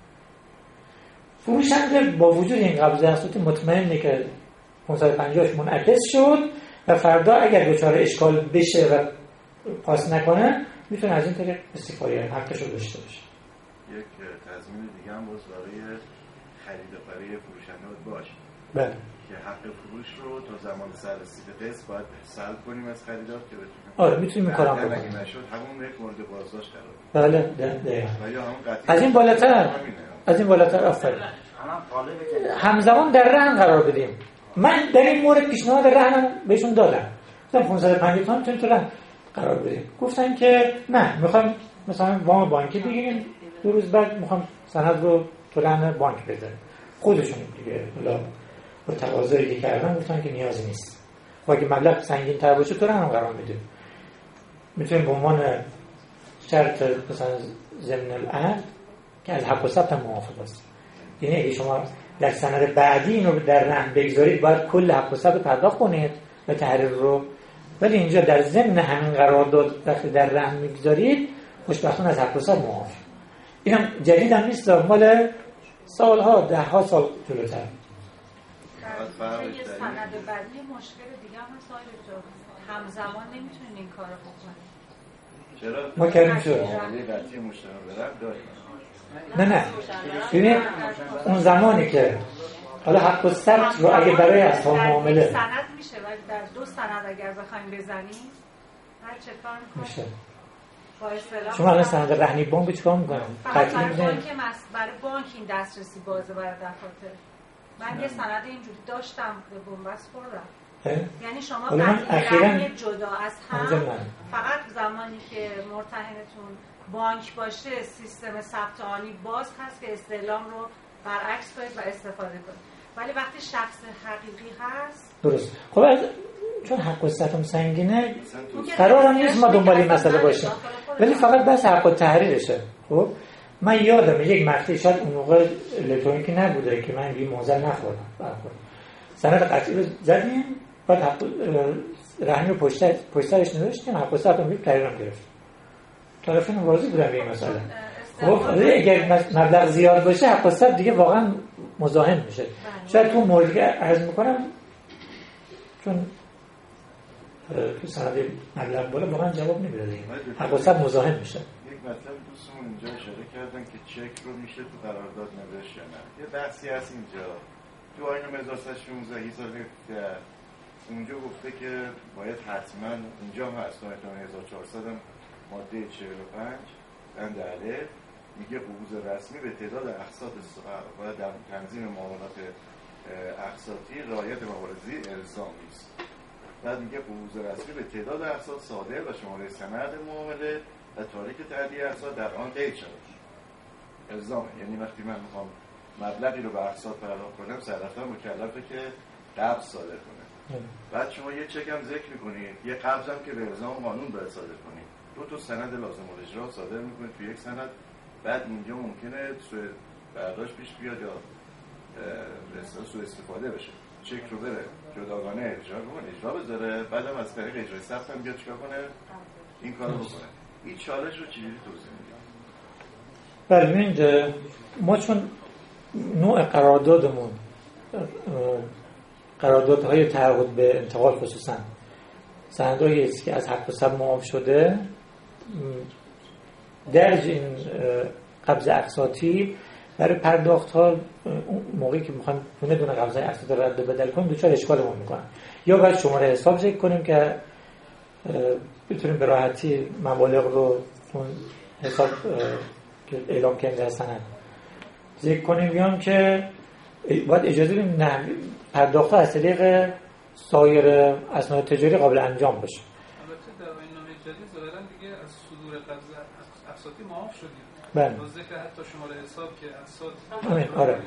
فروشنده با وجود این قبض اقساطی مطمئنه که 550 منعکس شد و فردا اگر دچار اشکال بشه و پاس نکنه میتونه از این طریق استفاده حقش رو داشته باشه. یک تضمین دیگه هم باز برای خرید برای فروشنده باشه. بله. که حق فروش رو تا زمان سررسید قسط باید سلب کنیم از خریدار که بتونیم. آره میتونیم این کارو بکنیم. اگه نشد همون یک مورد بازداشت قرار بله دقیقاً. از این بالاتر آفرین. همزمان در رهن قرار بدیم. من در این مورد پیشنهاد رهنم بهشون دادم. گفتم 550 تومان میتونید تو رهن قرار بدیم. گفتن که نه، میخوام مثلا وام بانکی بگیریم، 2 روز بعد میخوام سند رو تو رهن بانک بذاریم. خودشون دیگه با تقاضایی که کردن گفتن که نیازی نیست. خب اگه مبلغ سنگین تر باشه تو رهن قرار میدیم. میتونیم به عنوان شرط مثلا ضمن العقد که از حق و ثبت موافق است. یعنی اگه شما در سند بعدی اینو در رهن بگذارید باید کل حق و ثبت پرداخت کنید و تحریر رو، ولی اینجا در ضمن همین قرارداد وقتی در رهن میگذارید خوشبختانه از حق و ثبت موافق. اینم جدید هم نیست، مال سالها 10 سال جلوتر. یه سند بعدی مشکل دیگه هم هست همزمان نمیتونین این کارو بکنید. چرا؟ ما کردیم شد. معامله قطعی مشترک بدن داریم. نه ببینید اون زمانی که حالا حق و ثبت رو اگه برای اصحاب معامله سند میشه ولی در 2 سند اگر بخوایم بزنیم بعد چه کار میکنه؟ میشه. با اصطلاح شما الان سند رهنی بانک چیکار میکنن؟ فقط برای بانک این دسترسی بازه برای دفاتر. من یه سند اینجوری داشتم به بنبست خوردم. یعنی شما قطعی جدا از هم فقط زمانی که مرتهنتون بانک باشه سیستم ثبت آنی باز هست که استعلام رو برعکس کنید و استفاده کنید. ولی وقتی شخص حقیقی هست درست. خب چون حق و ستم سنگینه قرار نیست ما دنبال این مسئله باشیم، ولی فقط بس حق و تحریرشه. خب من یادم یک مقطعی شاید اون موقع الکترونیکی نبوده که من یه موزل نخوردم سند قطعی رو زدیم بعد حق رهن رو پشترش نوشتیم حق و ستم رو تحریرم گرفت. طرفین راضی بودم به این مسئله. خب اگر مبلغ زیاد باشه حق و ست دیگه واقعا مزاحم میشه. شاید تو موردی عرض میکنم چون تو سند مبلغ بالا واقعا جواب نمیده دیگه. حق و ست مزاحم میشه. یک مطلب دوستمون اینجا اشاره کردن که چک رو میشه تو قرارداد نوشت یا نه. یه بحثی هست اینجا. تو آیین 1316 حساب اونجا گفته که باید حتما اینجا هم هست تا 1400 هم ماده 45 بند الف میگه قبوض رسمی به تعداد اقساط باید در تنظیم معاملات اقساطی رعایت مواردی الزامی است. بعد میگه قبوض رسمی به تعداد اقساط صادر و شماره سند معامله و تاریخ تأدیه اقساط در آن قید شود. الزامه، یعنی وقتی من میخوام مبلغی رو به اقساط پرداخت کنم صرفا مکلفه که قبض صادر کنه. بعد شما یه چک هم ذکر میکنید، یه قبض هم که به الزام قانون باید صادر کنید. دو سند لازم الاجرا صادر میکنید تو یک سند. بعد اینجا ممکنه سوء برداشت پیش بیاد یا سوء استفاده بشه. چک رو بره جداگانه اجرا بذاره، بعدم از طریق اجرای ثبت هم بیاد چیکار کنه؟ این کارو بکنه. این چالش رو چجوری توضیح میدید؟ بله ببینید ما چون نوع قراردادمون قراردادهای تعهد به انتقال خصوصا سندهایی است که از حق و ثبت معاف شده درج این قبض اقساطی برای پرداخت ها موقعی که میخوایم دونه دونه قبض اقساط رد و بدل کنیم دوچار اشکالمون میکنن یا باید شماره حساب ذکر کنیم که بتونیم به راحتی مبالغ رو اون حساب که اعلام کنیم در سند ذکر کنیم یا که باید اجازه بدیم نه پرداخت ها از طریق سایر اسناد تجاری قابل انجام بشه. البته در آیین‌نامه جدید ظاهراً دیگه از صدور قبض اقساطی معاف شدیم. بله. با ذکر حتی شماره حساب که اقساط آره.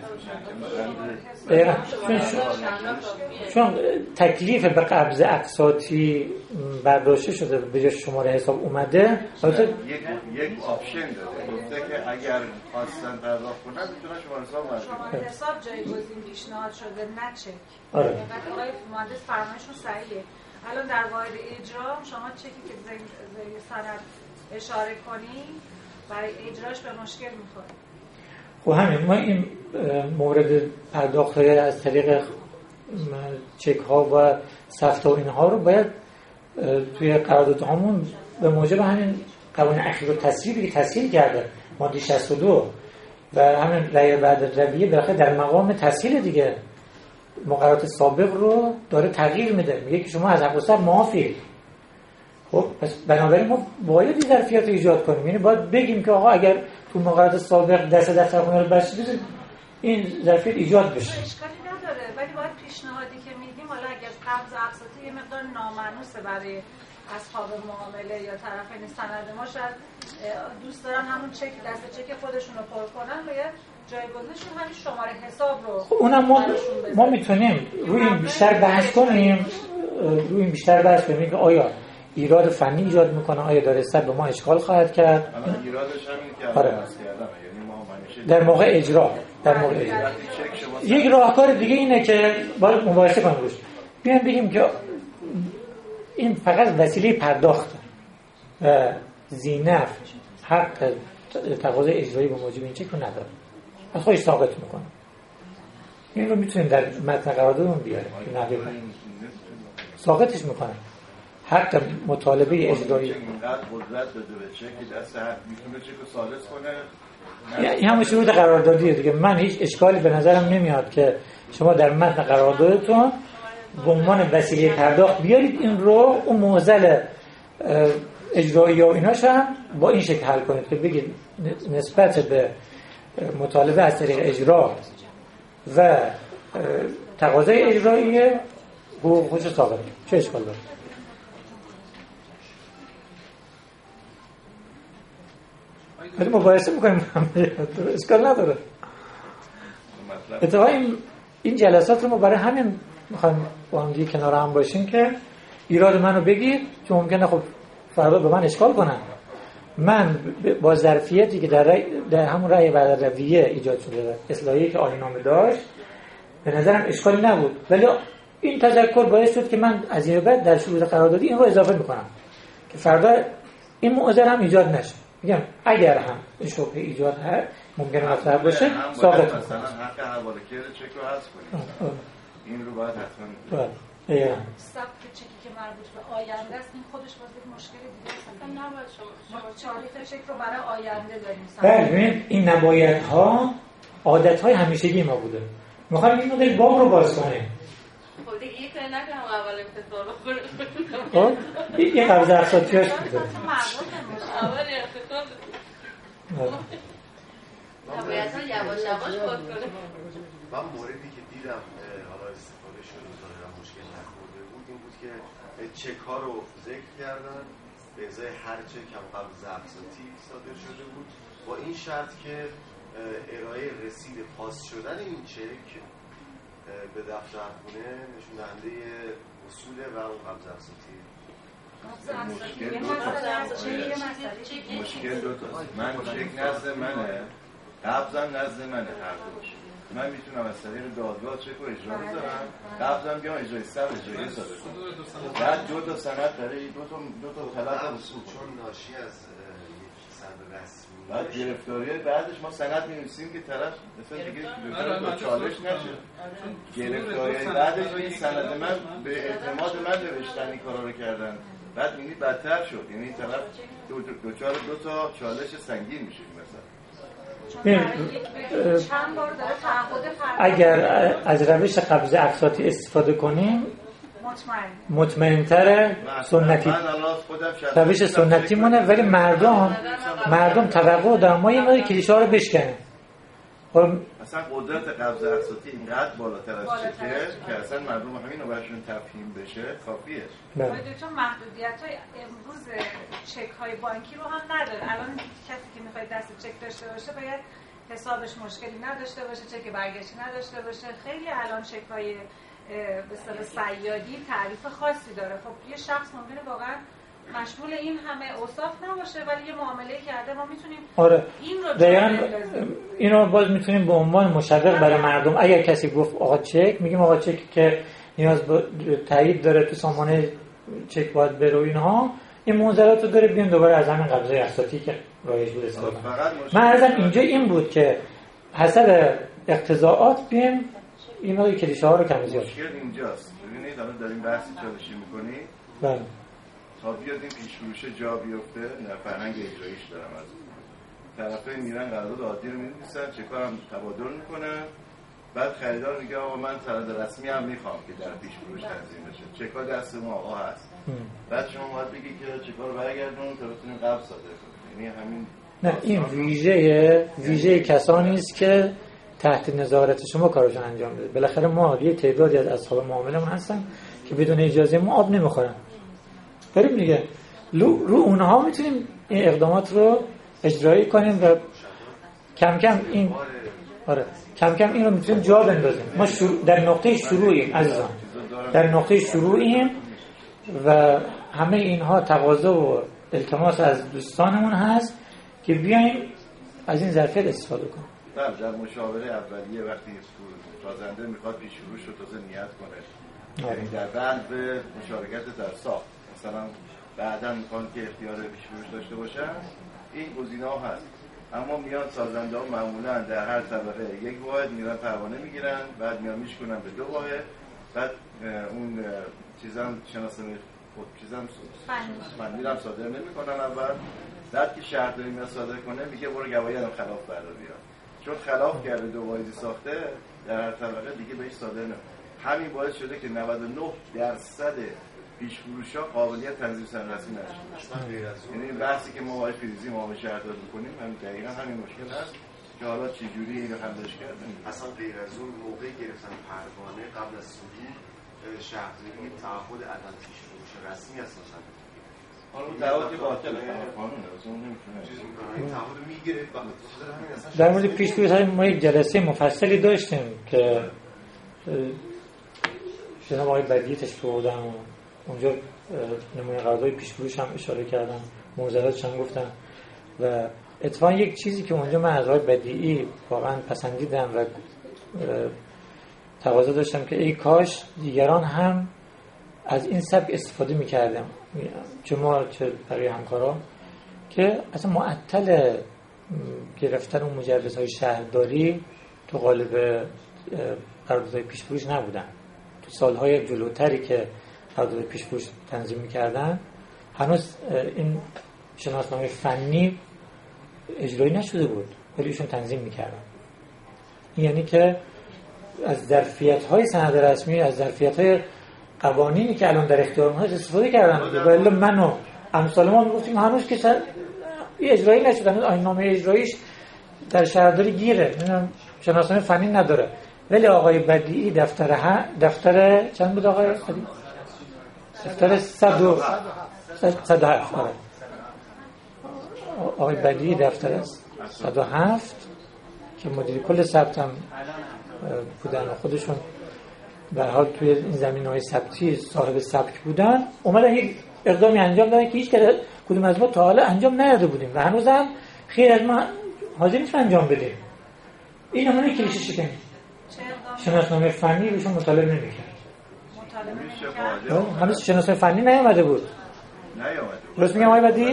چون تکلیف به قبض اقساطی برداشته شده به جای شماره حساب اومده البته یک آپشن داده گفته که اگر خواستن پرداخت کنن میتونن شماره حساب جایگزین پیشنهاد شده نه چک. آره. البته آقای مهندس فرمایشون صحیحه. الان در واحد اجرا شما چکی که زیر سند اشاره کنی برای اجراش به مشکل میخوره. خب همین ما این مورد پرداخت از طریق چک ها و سفت و اینها رو باید توی قراردادهامون به موجب همین قوانین اخیر و تصریحی که تصریح کرده ماده 62 و همین رأی بعد رویه بالاخره در مقام تصحیح دیگه مقررات سابق رو داره تغییر میده میگه که شما از حق و ثبت معافید. خب پس بنابراین ما باید این ظرفیت رو ایجاد کنیم، یعنی باید بگیم که آقا اگر تو مقررات سابق دفترخونه رو بستید این ظرفیت ایجاد بشه. اشکالی نداره ولی باید پیشنهادی که میدیم حالا اگر قبض اقساطی یه مقدار نامانوسه برای اصحاب معامله یا طرفین سند ما شاید دوست دارن همون چک دست چک خودشون رو پر کنن و جایگزینشون همین شماره حساب رو خب اونم ما میتونیم روی این بیشتر بحث کنیم که آیا ایراد فنی ایجاد میکنه آیا داره سر به ما اشکال خواهد کرد. ایرادش همین که آره. عرض کردم یعنی ما همیشه در موقع اجرا یک راهکار دیگه اینه که باید مباحثه کنیم روش بیان بگیم که این فقط وسیله پرداخت زینف حق تقاضای اجرایی به موجب این چک رو نداره از خودش ساقط میکنه. این رو میتونیم در متن قراردادمون بیاریم که نقل کنیم ساقطش میکنه حق مطالبه اجرایی اینقدر قدرت بده به چک دست هر میتونه چک رو ثالث کنه. این همون شروط قراردادیه دیگه. من هیچ اشکالی به نظرم نمیاد که شما در متن قراردادتون به عنوان وسیله پرداخت بیارید این رو اون معضل اجرایی و ایناش هم با این شکل حل کنید که بگید نسبت به مطالبه از طریق اجرا و تقاضای اجرایی حقوق خودش ثابت. چه اشکال داره؟ ولی مباحثه میکنیم اشکال نداره. اتفاقا این جلسات رو ما برای همین میخوایم با هم دیگه کنار هم باشیم که ایراد منو بگید، چون ممکنه خب فردا به من اشکال کنن. من با ظرفیتی که در همون رأی وعده رویه ایجاد شده، اصلاحی که عالی‌نامه داشت، به نظرم اشکالی نبود، ولی این تذکر باعث شد که من از این بعد در شروط قراردادی این رو اضافه میکنم که فردا این معضل هم ایجاد نشه. میگم اگر هم این شبهه ایجاد هست ممکنه مطرح باشه ثابت کنم. مثلا حق حواله کرد چک رو حذف کنیم. این رو باید حتما ثبت چکی که مربوط به آینده است، این خودش باز یک مشکل دیگه است. اصلا نباید شما تاریخ چک رو برای آینده داریم. بله ببین این نبایدها عادت‌های همیشگی ما بوده. می‌خوایم این مدل باب رو باز کنیم. خب دیگه یک کاری نکنم اول افتتاح رو خب یه قبض اقساطیاش بوده. اول افتتاح نباید یواش یواش باز کنیم. من موردی که دیدم حالا استفاده شده ظاهرا مشکل نخورده بود این بود که چک ها رو ذکر کردن به ازای هر چک هم قبض اقساطی صادر شده بود با این شرط که ارائه رسید پاس شدن این چک به دفترخونه نشون دهنده وصول و اون قبض اقساطی. مشکل دو تاست. من چک نزد منه، قبضم نزد منه، هر دوش. من میتونم از طریق دادگاه چک رو اجرا بذارم، قبضم بیام اجرای سند اجرایی صادر کنم. بعد دو تا سند داره، دو تا طلب وصول چون ناشی از سند رسمی. بعد گرفتاریه بعدش ما سند می‌نویسیم که طرف مثلا دیگه با چالش نشه. گرفتاریه بعدش این سند من به اعتماد من نوشتن این کارا رو کردن. بعد می‌بینید بدتر شد. یعنی طرف دو تا چالش سنگین میشه مثلا. اگر از روش قبض اقساطی استفاده کنیم مطمئن‌تر سنتی روش سنتی مونه، ولی مردم توقع دارن ما یه مقدار کلیشه ها رو بشکنیم. اصلا قدرت قبض اقساطی اینقدر بالاتر از چکه که اصلا مردم همین رو برشون تفهیم بشه کافیه. چون محدودیت‌های امروز چک‌های بانکی رو هم نداره. الان کسی که می‌خواد دست چک داشته باشه باید حسابش مشکلی نداشته باشه، چک برگشتی نداشته باشه. خیلی الان چک‌های به اصطلاح صیادی تعریف خاصی داره. خب یه شخص ممکنه واقعا مشمول این همه اوصاف نباشه ولی یه معامله کرده، ما میتونیم این رو اینو باز میتونیم به عنوان مشوق برای مردم. اگر کسی گفت آقا چک، میگیم آقا چک که نیاز به تایید داره تو سامانه چک باید بره و اینها، این معضلات رو داره، بیان دوباره از همین قبضه اقساطی که رایج بود استفاده کنیم. من عرضم اینجا این بود که حسب اقتضاعات بیم این نوعی کلیشه ها رو کم زیاد. مشکل اینجاست. ببینید الان داریم بحث چالشی می‌کنیم. بله. تا بیاد این پیش فروش جا بیفته، نه فرهنگ اجراییش دارم از طرفین میرن قرارداد عادی رو می‌نویسن، چک‌ها هم تبادل می‌کنن. بعد خریدار میگه آقا من سند رسمی هم می‌خوام که در پیش فروش تنظیم بشه. چک‌ها دست ما آقا هست. بعد شما باید بگی که چک‌ها رو برگردون تا بتونیم قبض صادر کنیم. یعنی همین نه این ویژه کسانی است که تحت نظارت شما کارشون انجام بده. بالاخره ما یه تعدادی از اصحاب معامله‌مون هستن که بدون اجازه ما آب نمیخورن. بریم دیگه رو اونها میتونیم این اقدامات رو اجرایی کنیم و کم کم این رو میتونیم جا بندازیم. ما در نقطه شروعیم عزیزان، در نقطه شروعیم و همه اینها تقاضا و التماس از دوستانمون هست که بیایم از این ظرفیت استفاده کنیم. بله در مشاوره اولیه وقتی سازنده میخواد پیش فروش رو تازه نیت کنه، یعنی در بند به مشارکت در ساخت مثلا بعداً میخوان که اختیار پیش فروش داشته باشن، این گزینه‌ها هست. اما میان سازنده‌ها معمولاً در هر طبقه یک واحد میرن پروانه میگیرن، بعد میان میشکنن به دو واحد، بعد اون چیزام شناسنامه خود چیزام فنی هم صادر نمی‌کنن اول، بعد که شهرداری میاد صادر کنه میگه برو گواهی الان خلاف بردار بیار، چون خلاف کرده دو واحدی ساخته در هر طبقه دیگه بهش صادر نمیشه. همین باعث شده که 99% پیش فروش‌ها قابلیت تنظیم سررسی نداشتن. یعنی بحثی که ما با فیزیکی ما شهردار می‌کنیم هم دقیقاً همین مشکل هست که حالا چه جوری اینو حلش کردن. اصلا غیر از اون موقعی گرفتن پروانه قبل از صدور شهرداری تعهد عدم پیش فروش رسمی اساساً حالا تعهد باطله قانونه اون نمی‌تونه چیزی می‌کنه تعهد می‌گیره در مورد پیش فروش ما یک جلسه مفصلی داشتیم که جناب آقای بدیعی تشریف بردن و اونجا نمونه قرارداد پیش فروش هم اشاره کردن، موضوعاتش هم گفتن و اتفاقا یک چیزی که اونجا من از آقای بدیعی واقعا پسندیدم و تقاضا داشتم که ای کاش دیگران هم از این سبک استفاده می‌کردم، چه ما چه برای همکارا، که اصلا معطل گرفتن اون مجوزهای شهرداری تو قالب قراردادهای پیش فروش نبودن. تو سالهای جلوتری که قرارداد پیش فروش تنظیم می‌کردن هنوز این شناسنامه فنی اجرایی نشده بود ولی ایشون تنظیم می‌کردن. یعنی که از ظرفیت‌های سند رسمی، از ظرفیت‌های قوانینی که الان در اختیار ما استفاده کردن. ولی من و امثال ما میگفتیم هنوز که اجرایی نشده، هنوز آیین‌نامه اجراییش در شهرداری گیره، شناسنامه فنی نداره. ولی آقای بدیعی دفتر چند بود آقای بدیعی؟ دفتر 107 آقای بدیعی دفتر 107 که مدیر کل ثبت هم بودن و خودشون به حال توی این زمینه‌های ثبتی صاحب سبک بودن، اومدن یک اقدامی انجام دادن که هیچ کدوم از ما تا حالا انجام نداده بودیم و هنوز هم خیلی از ما حاضر نیستیم انجام بدیم. این همونه کلیشه شکنی شناسنامه فنی روشون مطالبه نمی‌کرد. هنوز شناسنامه فنی نیامده بود. درست میگم آقای بدیعی؟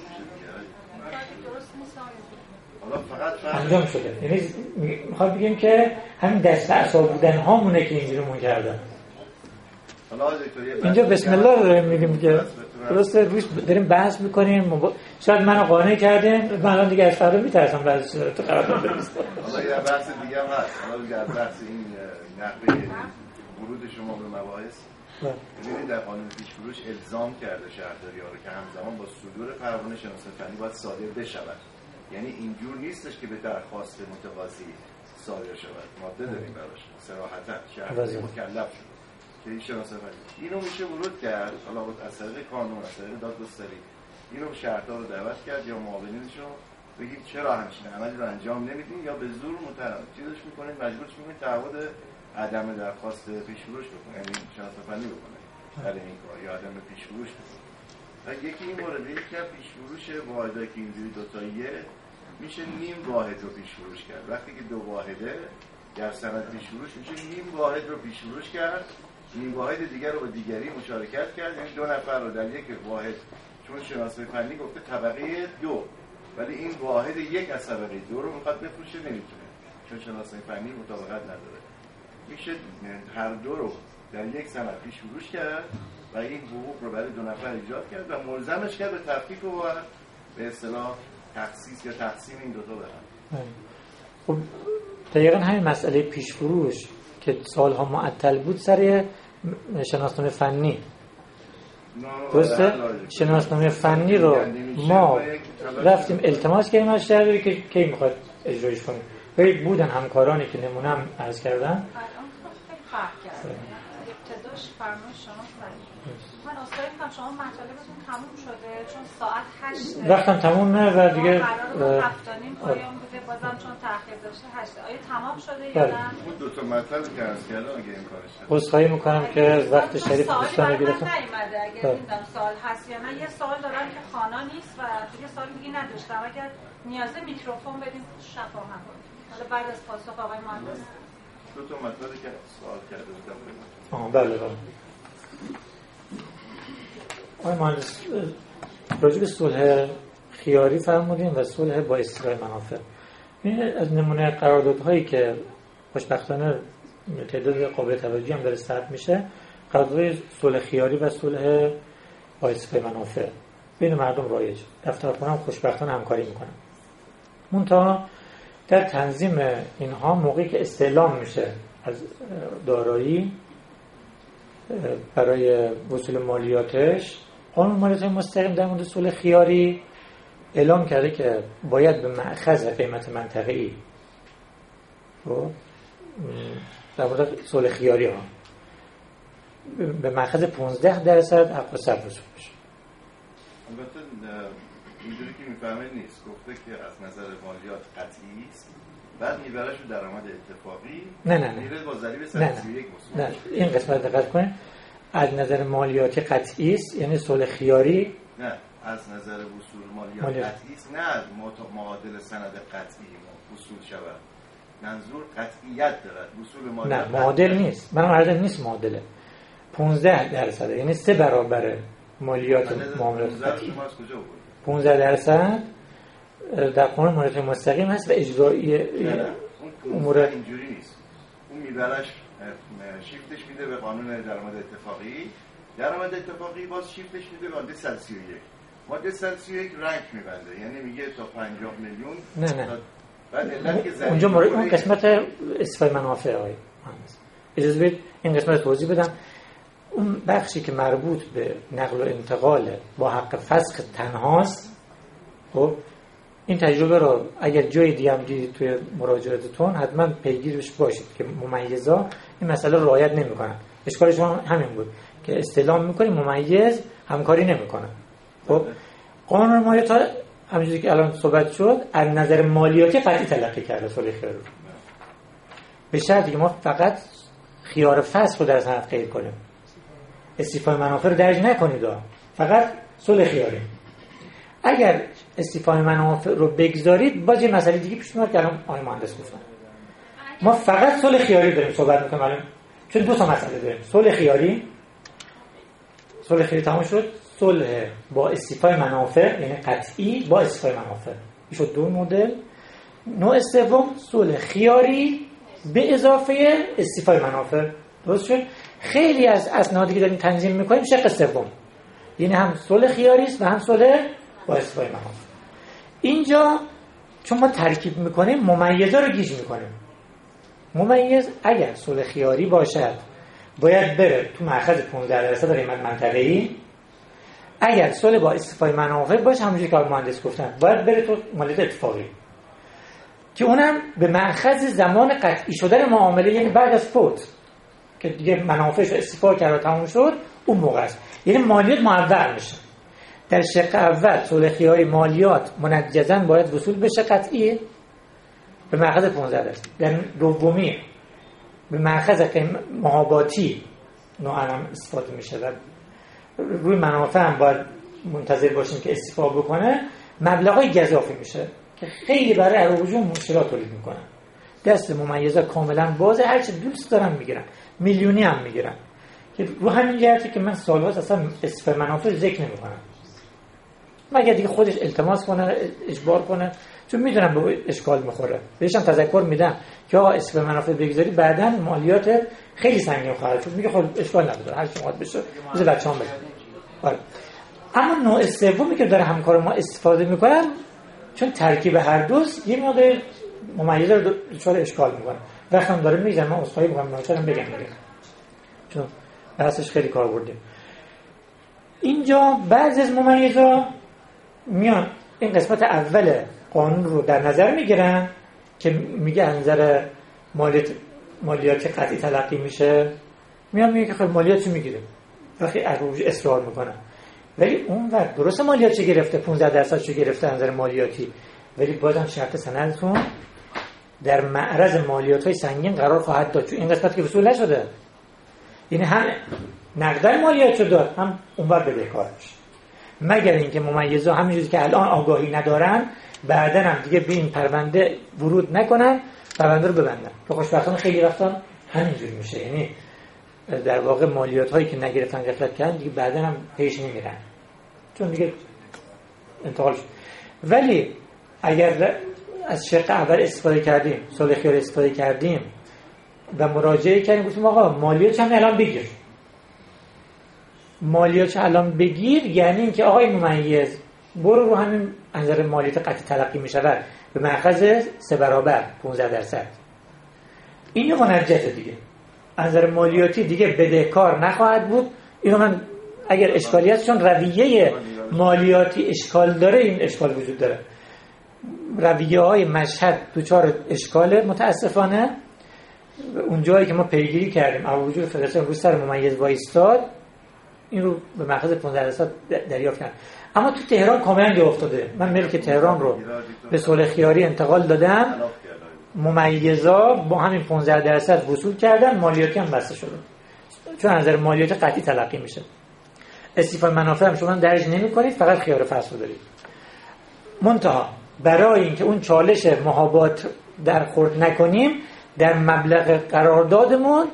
انجام شده. یعنی میخوام بگیم که همین دست اعصاب بودن هامونه که اینجوری مون کردن. اینجا بسم الله رو داریم میگیم که درسته روش داریم بحث میکنیم، شاید منو قانع کردین، من الان دیگه از فردا میترسم بعضی چیزا تو قرارداد بنویسم. حالا یه بحث دیگه هم هست. حالا دیگه بحث این نحوه ورود شما به مباحث. ببینید در قانون پیش فروش الزام کرده شهرداری‌ها رو که همزمان با صدور پروانه شناسنامه فنی باید صادر بشود. یعنی اینجور نیستش که به درخواست متقاضی صادر شود. ماده داریم براش صراحتاً شهرداری مکلف شد که این شناسنامه فنی اینو میشه ورود کرد. حالا از طریق قانون، از طریق دادگستری اینو شهردار رو دعوت کرد یا معاونینشو بگید چرا همچین عملی رو انجام نمیدین یا به زور چیزش میکنید، مجبورش میکنید تعهد عدم درخواست پیش فروش بکنه، یعنی شناسنامه فنی بکنه برای این کار یا عدم پیش فروش بکنه. و یکی این مورد که پیش فروش واحدی که اینجوری دو تاییه میشه نیم واحد رو پیش فروش کرد. وقتی که دو واحده در سند پیش فروش میشه نیم واحد رو پیش فروش کرد، نیم واحد دیگر رو با دیگری مشارکت کرد. یعنی دو نفر رو در یک واحد، چون شناسنامه فنی گفته طبقه 2 ولی این واحد یک از طبقه 2 رو میخواد بفروشه نمیتونه چون شناسنامه فنی مطابقت نداره. میشه هر دو رو در یک سند پیش فروش کرد و این حقوق رو برای دو نفر ایجاد کرد و ملزمش کرد به تفکیک و به اصطلاح تخصیص یا تقسیم این دو تا برن. خب دقیقاً همین مسئله پیش فروش که سالها معطل بود سر شناسنامه فنی. درسته؟ شناسنامه فنی رو ما رفتیم التماس کردیم از شهرداری که کی میخواد اجرایش کنیم. ولی بودن همکارانی که نمونه هم عرض کردن ابتداش فرمای شما من اصلا میگم شما مطالبتون تموم شده چون ساعت 8 وقتم تمومه و دیگه قراره 7:30 پایان بوده بازم چون تأخیر داشته 8. آیا تمام شده یا نه؟ اون دو تا مطلبی که عرض کردم اگه امکانش هست عذرخواهی میکنم که وقت شریف دوستان رو گرفتم. نیومده اگه نمیدونم سوال هست یا نه. یه سوال دارم که خانا نیست و دیگه سوال دیگه نداشتم. اگر نیازه میکروفون بدیم شفاهم کنیم. حالا بعد از پاسخ آقای مهندس دو تا مطلبی که سوال کرده بودم. بله. آقای مهندس راجع به صلح خیاری فرمودین و صلح با استیلای منافع. این از نمونه قراردادهایی که خوشبختانه تعداد قابل توجهی هم داره ثبت میشه، قرارداد صلح خیاری و صلح با استیلای منافع بین مردم رایج. دفترخونه هم خوشبختانه همکاری میکنن. منتها در تنظیم اینها موقعی که استعلام میشه از دارایی برای وصول مالیاتش قانون مالیات مستقیم در مورد سول خیاری اعلام کرده که باید به مأخذ قیمت منطقه‌ای در مورد سول خیاری ها به مأخذ 15% حق صرف وصول بشه. البته اینجوری که میفهمه نیست، گفته که از نظر مالیات قطعی است، بعد میبرش رو درآمد اتفاقی میره با ضریب 131 وصول. نه این قسمت دقت کنید، از نظر مالیاتی قطعی است یعنی سول خیاری، نه از نظر وصول مالیات قطعی است، نه از معادل سند قطعی وصول شود. منظور قطعیت دارد، وصول مالیات نه معادل نیست، منم عرضم نیست معادله. 15% یعنی 3 برابر مالیات معاملات قطعی. 15% در قانون مالیات مستقیم هست و اجرایی امور اینجوری نیست. اون میبرش شیفتش میده به قانون درآمد اتفاقی، درآمد اتفاقی باز شیفتش میده به ماده 131. ماده 131 رنگ میبنده، یعنی میگه تا 50 میلیون. نه بعد علت که اونجا مورد اون قسمت استفاده منافع آقای مهندس اجازه بدید این قسمت توضیح بدم. اون بخشی که مربوط به نقل و انتقال با حق فسخ تنهاست، خب این تجربه رو اگر جای دیگه هم دیدید توی مراجعاتتون حتما پیگیرش باشید که ممیزا این مسئله رو رعایت نمی‌کنن. اشکال شما همین بود که استعلام می‌کنی ممیز همکاری نمی‌کنه. خب قانون مالیات همونجوری که الان صحبت شد از نظر مالیاتی قطعی تلقی کرده سول خیار رو، به شرطی که ما فقط خیار فسخ رو در سند قید کنیم، استیفای منافع رو درج نکنید، فقط سول خیاری. اگر استیفای منافع رو بگذارید باز یه مسئله دیگه پیش میاد که الان آقای مهندس گفتن. ما فقط سول خیاری داریم صحبت می‌کنیم الان، چون دو تا مسئله داریم. سول خیاری تمام شد، صلح با استیفای منافع یعنی قطعی با استیفای منافع، این شد دو مدل. نوع سوم صلح خیاری به اضافه استیفای منافع. درست شد؟ خیلی از اسنادی که داریم تنظیم میکنیم شق سوم، یعنی هم صلح خیاری است و هم صلح با استیفای منافع. اینجا چون ما ترکیب میکنیم ممیزا رو گیج میکنیم. ممیز اگر صلح خیاری باشد باید بره تو مأخذ 15% قیمت منطقه‌ای، اگر صلح با استیفای منافع باشه همونجوری که مهندس گفتن باید بره تو مالیات اتفاقی که اونم به مأخذ زمان قطعی شدن معامله، یعنی بعد از فوت که دیگه منافعش استیفا کرد تموم شد اون موقع است، یعنی مالیات معول میشه. در شق اول صلح خیاری مالیات منجزاً باید وصول بشه قطعی به مأخذ 15%. در دومی به مأخذ محاباتی نوعاً استفاده میشه و روی منافع هم باید منتظر باشیم که استیفا بکنه. مبلغای گزافی میشه که خیلی برای عروضون مشکلات تولید میکنن. دست ممیزا کاملا بازه، هر چه دوست دارن میگیرن، میلیونی هم میگیرن، که رو همین جهته که من سال‌هاست اصلا استیفای منافع ذکر نمیکنم، مگر دیگه خودش التماس کنه اجبار کنه، چون میدونم به اشکال میخوره. بهشم تذکر میدم که آقا استیفای منافع بگذاری بعداً مالیات خیلی سنگین خواهد شد. میگه خب اشکال نداره هر چی میخواد بشه بذار بچه‌ام بگن. آره. اما نوع سومی که داره همکار ما استفاده میکنن، چون ترکیب هر دوست یه مقدار ممیزه رو دچار اشکال میکنه. وقتی داره میگم من اصلاحی میکنم مثلا بگم چون بحثش خیلی کار برده. اینجا بعضی از ممیزا میان این قسمت اول قانون رو در نظر میگیرن که میگه از نظر مالیات قطعی تلقی میشه، میان میگه که خب مالیات چی میگیره، وقتی عروج اصرار میکنن. ولی اون وقت درست مالیات چه گرفته 15% چه گرفته از نظر مالیاتی، ولی بازم شرط سندتون در معرض مالیات‌های سنگین قرار خواهد داد، چون این قسمت که وصول نشده، یعنی هم نقدر مالیات رو داد هم اون وقت بدهکار میشه، مگر اینکه ممیزا همینجوری که الان آگاهی ندارن بعداً هم دیگه به این پرونده ورود نکنن، پرونده رو ببندن. که خوشبختانه خیلی وقتا همینجوری میشه، یعنی در واقع مالیات هایی که نگرفتن غفلت کردن دیگه بعداً هم پیش نمیرن چون دیگه انتقال شد. ولی اگر از شق اول استفاده کردیم، صلح خیاری استفاده کردیم و مراجعه کردیم گفتیم آقا مالیات هم الان بگیر، مالیات الان بگیر، یعنی اینکه آقای ممیز برو رو همین نظر مالیات قطعی تلقی می شود به مأخذ 3 برابر 15%. این یه منجته دیگه، از نظر مالیاتی دیگه بدهکار نخواهد بود. اینو من اگر اشکالی هست، چون رویه مالیاتی اشکال داره، این اشکال وجود داره. رویه های مشهد دوچار اشکاله متاسفانه. اون جایی که ما پیگیری کردیم اما وجود فدراسیون رو سر ممیز وایستاد، این رو به مأخذ 15% دریافت کردن. اما تو تهران کاملا جا افتاده. من ملک تهران رو به صلح خیاری انتقال دادم، ممیزا با همین 15% وصول کردن، مالیاتی هم بسته شده، چون از نظر مالیاتی قطعی تلقی میشه. استیفای منافع هم شما درج نمی‌کنید، فقط خیار فصل رو دارید. منتها برای اینکه اون چالش محابات در خورد نکنیم، در مبلغ قراردادمون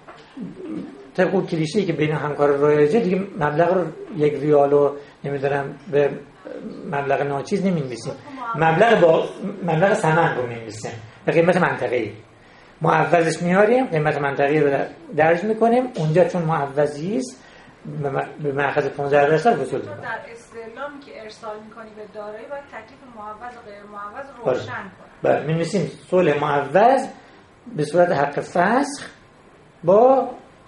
طبق کلیشه‌ای که بین همکار رایجه دیگه مبلغ رو 1 ریال رو نمیدونم به مبلغ ناچیز نمی‌نویسیم، مبلغ ثمن رو می‌نویسیم به قیمت منطقه‌ای. معوضش میاریم، قیمت منطقه‌ای رو درج می‌کنیم، اونجا چون معوضی است به مأخذ 15% وصول می‌کنیم. در استعلامی که ارسال می‌کنی به دارایی باید تکلیف معوض و غیر معوض روشن کنی. بله، می‌نویسیم صلح معوض به صورت حق فسخ با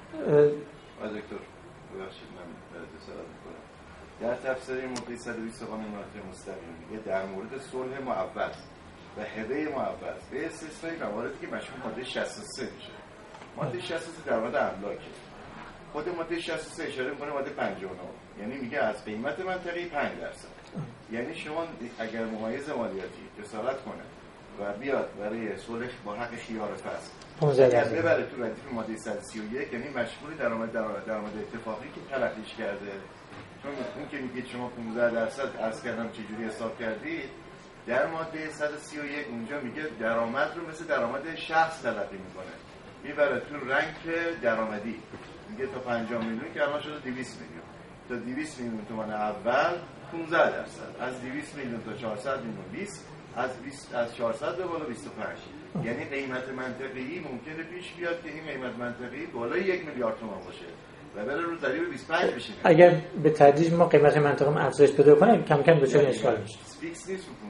دکتر ببخشید من اتصال می‌کنم. در تفسیر ماده 120 قانون مالیات مستقیم میگه در مورد صلح معوض و هبه معوض به استثنای مواردی که مشمول ماده 63 میشه. ماده 63 در مورد املاکه. خود ماده 63 اشاره می‌کنه ماده 59، یعنی میگه از قیمت منطقی 5%. یعنی شما اگر ممیز مالیاتی جسارت کنه و بیاد برای صلح با حق خیار فصل 15% ببره تو ردیف ماده 131، یعنی مشمول درآمد اتفاقی که تلقیش کرده. چون اون که میگه شما 15% عرض کردم چجوری حساب کردید، در ماده 131 اونجا میگه درآمد رو مثل درآمد شخص تلقی میکنه، میبره تو رنک درآمدی، میگه تا 50 میلیون که الان شده 200 میلیون، تا 200 میلیون تومان اول 15%، از 200 میلیون تا 400 میلیون 20، از 400 به بالا 25. یعنی قیمت منطقی ممکنه پیش بیاد که این قیمت منطقی بالای 1 میلیارد تومان باشه و بره رو ضریب 25 بشه. اگر به تدریج ما قیمت منطقه افزایش پیدا کنیم کم کم دچار اشکال میشه. فیکس نیست رو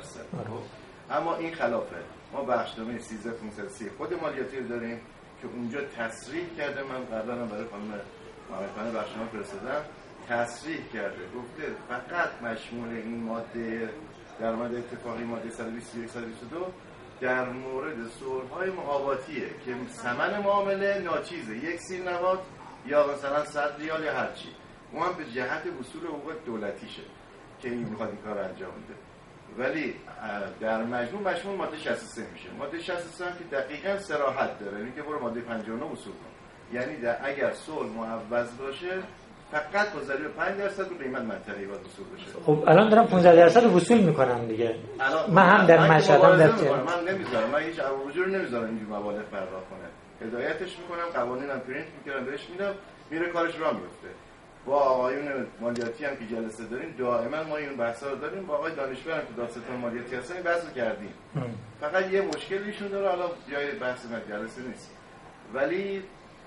15%. اما این خلافه. ما بخشنامه 13530 خود مالیاتی رو داریم که اونجا تصریح کرده، من قبلا برای خانم محمدخانه بخشنامه فرستادم، تصریح کرده گفته فقط مشمول این ماده درآمد اتفاقی ماده 121 122 در مورد صلح‌های محاباتیه که ثمن معامله ناچیزه، 1 سیر نواد یا مثلا 100 ریال یا هر چی، اون هم به جهت وصول حقوق دولتیشه که این میخواد این کار انجام بده. ولی در مجموع مشمول ماده 63 میشه. ماده 63 هم که دقیقاً صراحت داره، اینکه برو ماده 59 وصول کن، یعنی اگر صلح معوض باشه فقط با ضریب 5% رو قیمت منطقه‌ای باید وصول بشه. خب الان دارم 15% رو وصول میکنم دیگه. من هم در مشهد هم در من نمیذارم، من هیچ عوضی رو نمیذارم اینجور مبالغ پرداخت کنه. هدایتش میکنم، قوانینم پرینت میکردم بهش میدم، میره کارش راه میفته. با آقایون مالیاتی هم که جلسه داریم دائما ما این بحثا رو داریم، با آقای دانشور هم که دادستان مالیاتی هستن بحث رو کردیم. فقط یه مشکلیشون داره، حالا جای بحث جلسه نیست. ولی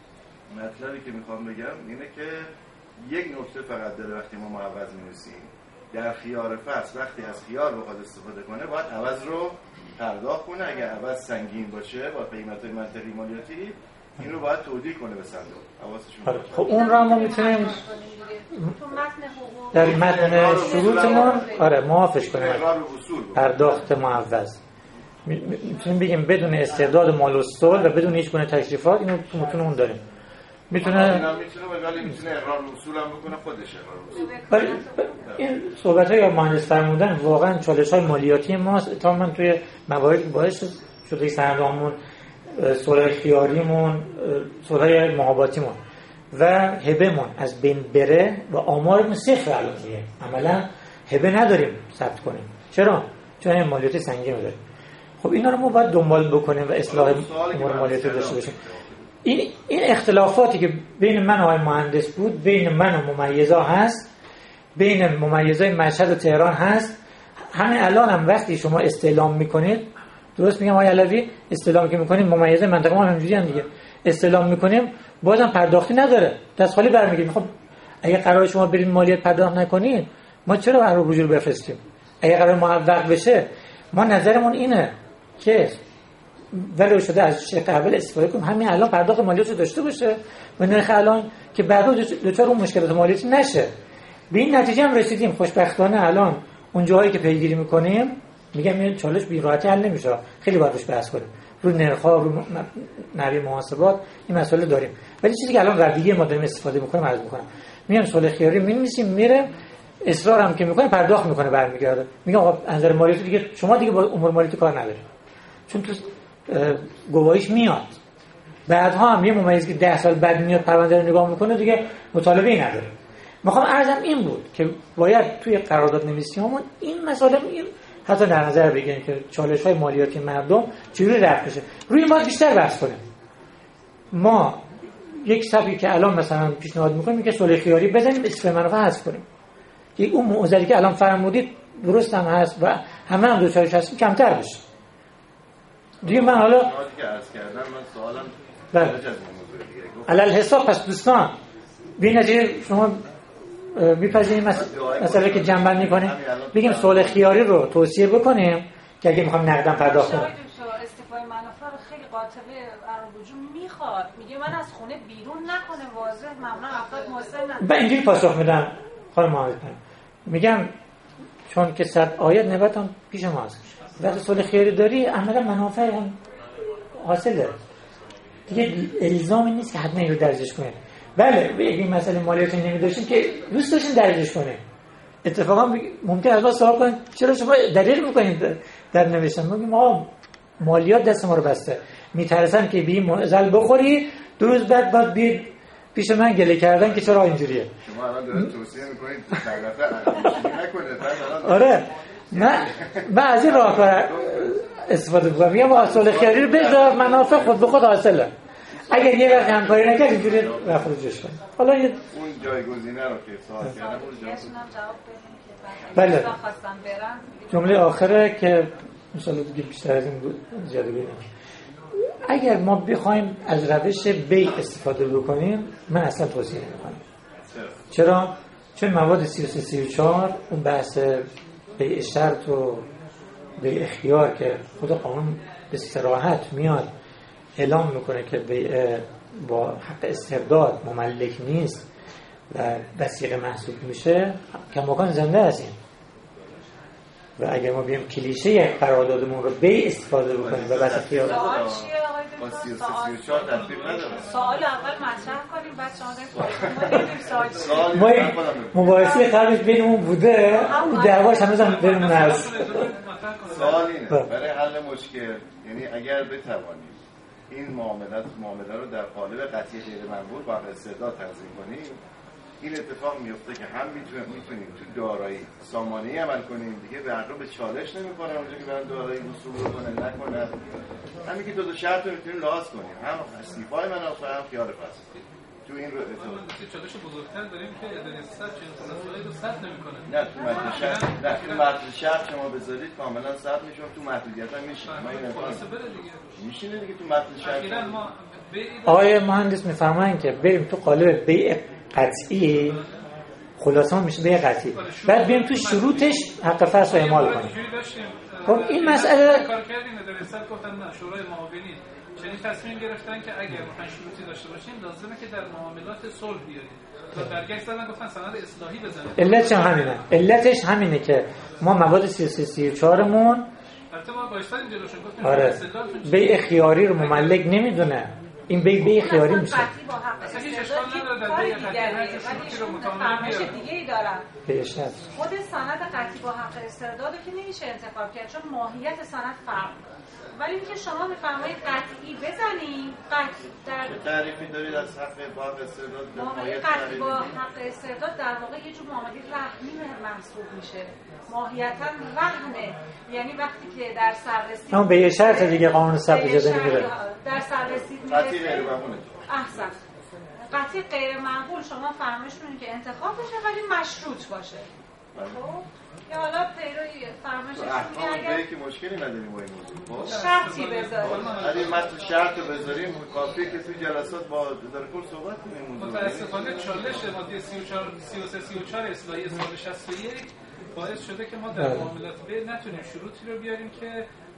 مطلبی که میخوام بگم اینه که یک نکته فقط داره وقتی ما معوض می‌نویسیم، در خیار فصل وقتی از خیار بخواد استفاده کنه باید عوض رو پرداخت کنه. اگر عوض سنگین باشه با قیمت منطقی مالیاتی این رو باید تودیع کنه به صندوق حواسشون. خب اون رو ما میتونیم در متن شروطمون معافش کنیم پرداخت معوض. میتونیم بگیم بدون استعداد مال و صلح و بدون هیچ گونه تشریفات اینو تو متن اون داریم. میتونه اقرار اصول هم بکنه خودش اقرار اصول. این صحبت‌های مهندس فرمودن واقعا چالش‌های مالیاتی ماست. تا من توی موارد باعث شده سندامون، صلح خیاریمون، صلح محاباتیمون و هبه‌مون از بین بره و آمارمون صفر الان دیگه. عملاً هبه نداریم ثبت کنیم. چرا؟ چون این مالیاتی سنگین داره. خب اینا رو ما باید دنبال بکنیم و اصلاح امور مالیاتی داشته باشیم. این اختلافاتی که بین من و آقای مهندس بود، بین من و ممیزا هست، بین ممیزای مشهد و تهران هست. همین الان هم وقتی شما استعلام میکنید، درست میگم آقای علوی، استعلام که میکنید ممیزای منطقه ما همینجوری هم دیگه، استعلام میکنیم بازم پرداختی نداره، دست خالی برمیگردیم. خب اگه قرار شما برید مالیات پرداخت نکنید، ما چرا قرار رجوع بفرستیم؟ اگه قرار معوق بشه، ما نظرمون اینه که ولو شده از شق اول استفاده کنیم، همین الان پرداخت مالیات رو داشته باشه و نرخ الان که بعدا دچار اون مشکلات مالیاتی نشه. به این نتیجه هم رسیدیم خوشبختانه. الان اون جاهایی که پیگیری میکنیم میگم این چالش بی راحتی حل نمیشه، خیلی باید روش بحث کنیم، رو نرخ‌ها، رو نحوه محاسبات این مسئله داریم. ولی چیزی که الان رویه ما داریم استفاده میکنیم عرض میکنم، میام صلح خیاری می‌نویسیم، میره اصرار هم که میکنه پرداخت میکنه، برمیگرده میگم آقا از نظر مالیاتی دیگه شما دیگه با امور مالیاتی کار ندارید، چون تو گواهیش میاد. بعدها هم یه ممیز که 10 سال بعد میاد پرونده رو نگاه میکنه دیگه مطالبه‌ای نداره. میخوام عرضم این بود که باید توی قرارداد نویسیمون این مسائل حتی در نظر بگیریم که چالش‌های مالیاتی مردم چجوری رفع بشه، روی ما بیشتر بحث کنیم. ما یک صفی که الان مثلا پیشنهاد میکنیم که صلح خیاری بزنیم، استفاده منافع حذف کنیم، که اون معضلی که الان فرمودید درست هم هست و همه هم دوچارش هستیم کمتر بشه. دیگه من حالا که عرض کردم من سوالم خارج از موضوع دیگه علل حساب. پس دوستان ببین نتیجه شما میپذیریم مسئله که جنبندی کنیم، بگیم صلح خیاری رو توصیه بکنیم که اگه میخوام نقداً پرداخت کنم. استفاده منافع رو خیلی قاطبه عربوجو میخواد، میگه من از خونه بیرون نکنه، واضح معمولا افراد موثر من اینجوری پاسخ میدم خانم محمد، میگم چون که صد آیت نبات هم پیش ماست، وقتی صلح خیاری داری عملا منافع هم حاصله دیگه، الزامی نیست که حتما این رو درجش کنید. بله این مسئله مالیاتی نمیداشتیم که دوست داشتیم درجش کنیم، اتفاقا ممکن از ما سوال کنید چرا شما دلیل میکنید در نوشتن، میگیم آقا مالیات دست ما رو بسته، میترسن که بی معضل بخوری 2 روز بعد باید بید پیش من گله کردن که چرا اینجوریه. شما الان دارید توصیه میکنید طرفه نکنه. آره من از این راهکار استفاده میکنم، میگم با صلح خیاری رو بذار منافع خود به خود حاصله، اگر یه وقت همکاری نکرد اینجوری رفروجش کنید. حالا اون جایگزینه رو که سوال کردم بله جمله آخره که انشاءالله دیگه بیشتر از این زیاده بگم، اگر ما بخوایم از روش بیع استفاده بکنیم من اصلا توصیه نمی‌کنم. چرا؟ چون مواد 33-34 اون بحث بیع شرط و بیع اختیار که خود قانون به صراحت میاد اعلام میکنه که بیع با حق استرداد مملک نیست و وثیقه محسوب میشه، کماکان زنده هستیم و اگر ما بیم کلیشه قراردادمون رو بیع استفاده بکنیم و بس خیار با 34 تطبیق نداره. سوال اول مطرح کنیم بعد شما ما مباحثه قبلش بینمون بوده اون دعواش هنوز هم بینمون هست. سوال اینه برای حل مشکل، یعنی اگر بتوانیم این معامله رو در قالب قطعی غیر منقول با استرداد تنظیم کنیم، این اتفاق میفته که هم میتونیم تو دارایی سامانه‌ای عمل کنیم، دیگه مردم به چالش نمی‌خورن اونجا که برن دارایی وصول کنن نکنن، همین که دو شرط رو میتونیم لحاظ کنیم، هم استیفای منافع هم خیار فصل. تو این رو چالش بزرگتر داریم که اداره صد چنین خلاصه‌ای رو ثبت نمی‌کنه. نه تو متن شرط، نه تو متن شرط شما بذارید کاملا ثبت میشه، تو محدودیت هم میشه. ما این خلاصه بره دیگه. میشینه دیگه تو متن شرط. آقای مهندس میفرمایند که بریم تو قالب بیع قطعی، خلاصه میشه بیع قطعی، بعد بریم تو شروطش حق فصل رو اعمال کنیم. خب این مسئله کار کردیم اداره صد گفتن نه شورای معاونین چنین تصمیم گرفتن که اگر میخواین شروطی داشته باشین لازمه که در معاملات صلح بیارید. تا برگشت زدن گفتن سند اصلاحی بزنید. علتش همینه که ما مواد 33-34مون البته ما بایستادیم جلوشون گفتیم آره بیع خیاری رو مملک نمیدونه، این بیع خیاری میشه. اصلا هیچ اشکال نداره در بیع قطعی شروطی رو متعامل دیگه‌ای دارن. خود سند قطعی با حق استرداد که نمیشه انتخاب کرد چون ماهیت سند فرق داره. ولی اینکه شما میفرمایید قطعی بزنید، قطعی در تعریفی دارید از حق با حق استرداد، معامله قطعی با حق استرداد در واقع یه جور معامله رهنی محسوب میشه، ماهیتاً رهنه، یعنی وقتی که در سررسید اون به شرط دیگه قانون ثبت اجازه نمیده، در سررسید قطعی غیر معقوله. احسن، قطعی غیر معقول شما فرمایشتون که انتخاب بشه ولی مشروط باشه. خب یا حالا پیروی فرمایشتون اگر که مشکلی نداریم با این موضوع شرطی بذاریم، اگه متن شرط رو بذاریم کافیه که تو جلسات با اداره کل صحبت کنیم موضوع. متاسفانه چالش ماده 33-34 اصلاحی سال 61 باعث شده که ما در معاملات بیع نتونیم شروطی رو بیاریم که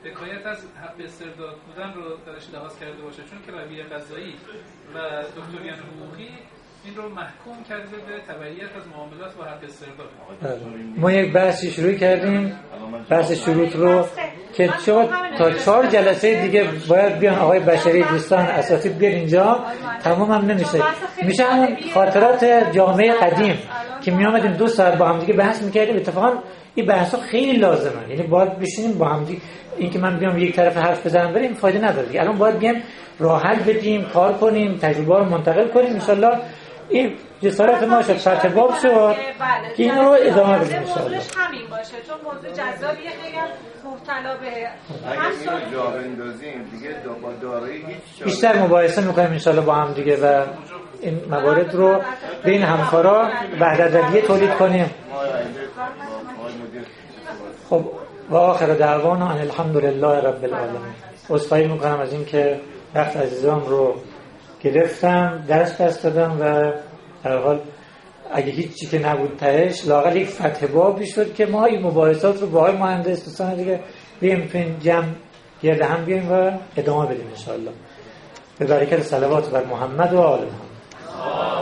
حکایت از حق استرداد بودن رو درش لحاظ کرده باشه، چون که رویه قضایی و دکتریان حقوقی این رو محکوم کرده به تبعیت از معاملات با حق استرداد. ما یک بحثی شروع کردیم، بحث شروط رو که تا 4 جلسه دیگه باید بیان آقای بشری دوستان اساتید بیان اینجا، تمام هم نمیشه. میشه همون خاطرات جامعه قدیم که می آمدیم 2 ساعت با هم دیگه بحث میکردیم. اتفاقا این بحثا خیلی لازمه، یعنی باید بشینیم با هم دیگه. این که من بیام یک طرف حرف بزنم بریم فایده نداره. الان باید بیام راه حل بدیم، کار کنیم، تجربه رو منتقل کنیم. ان شاءالله این جسارت ما شد، فتح باب شد که این رو ادامه بدیم ان شاءالله. موضوعش همین باشه، چون موضوع جذابیه، خیلی مبتلا به اگه اینو جا بندازیم دیگه با دارایی هیچ بیشتر مباحثه میکنیم ان شاءالله با هم دیگه و این موارد رو بین همکارا وحدت تولید کنیم. خب و آخر دعوانا ان الحمدلله رب العالمین. عذرخواهی میکنم از این که وقت عزیزان رو گرفتم، درس پس دادم و در حال اگه هیچی که نبود تهش لااقل یک فتح بابی شد که ما این مباحثات رو با آقای مهندس دوستان دیگه بیایم تو این جمع گرد هم بیایم و ادامه بدیم ان شاءالله. به برکت صلوات بر محمد و آل محمد.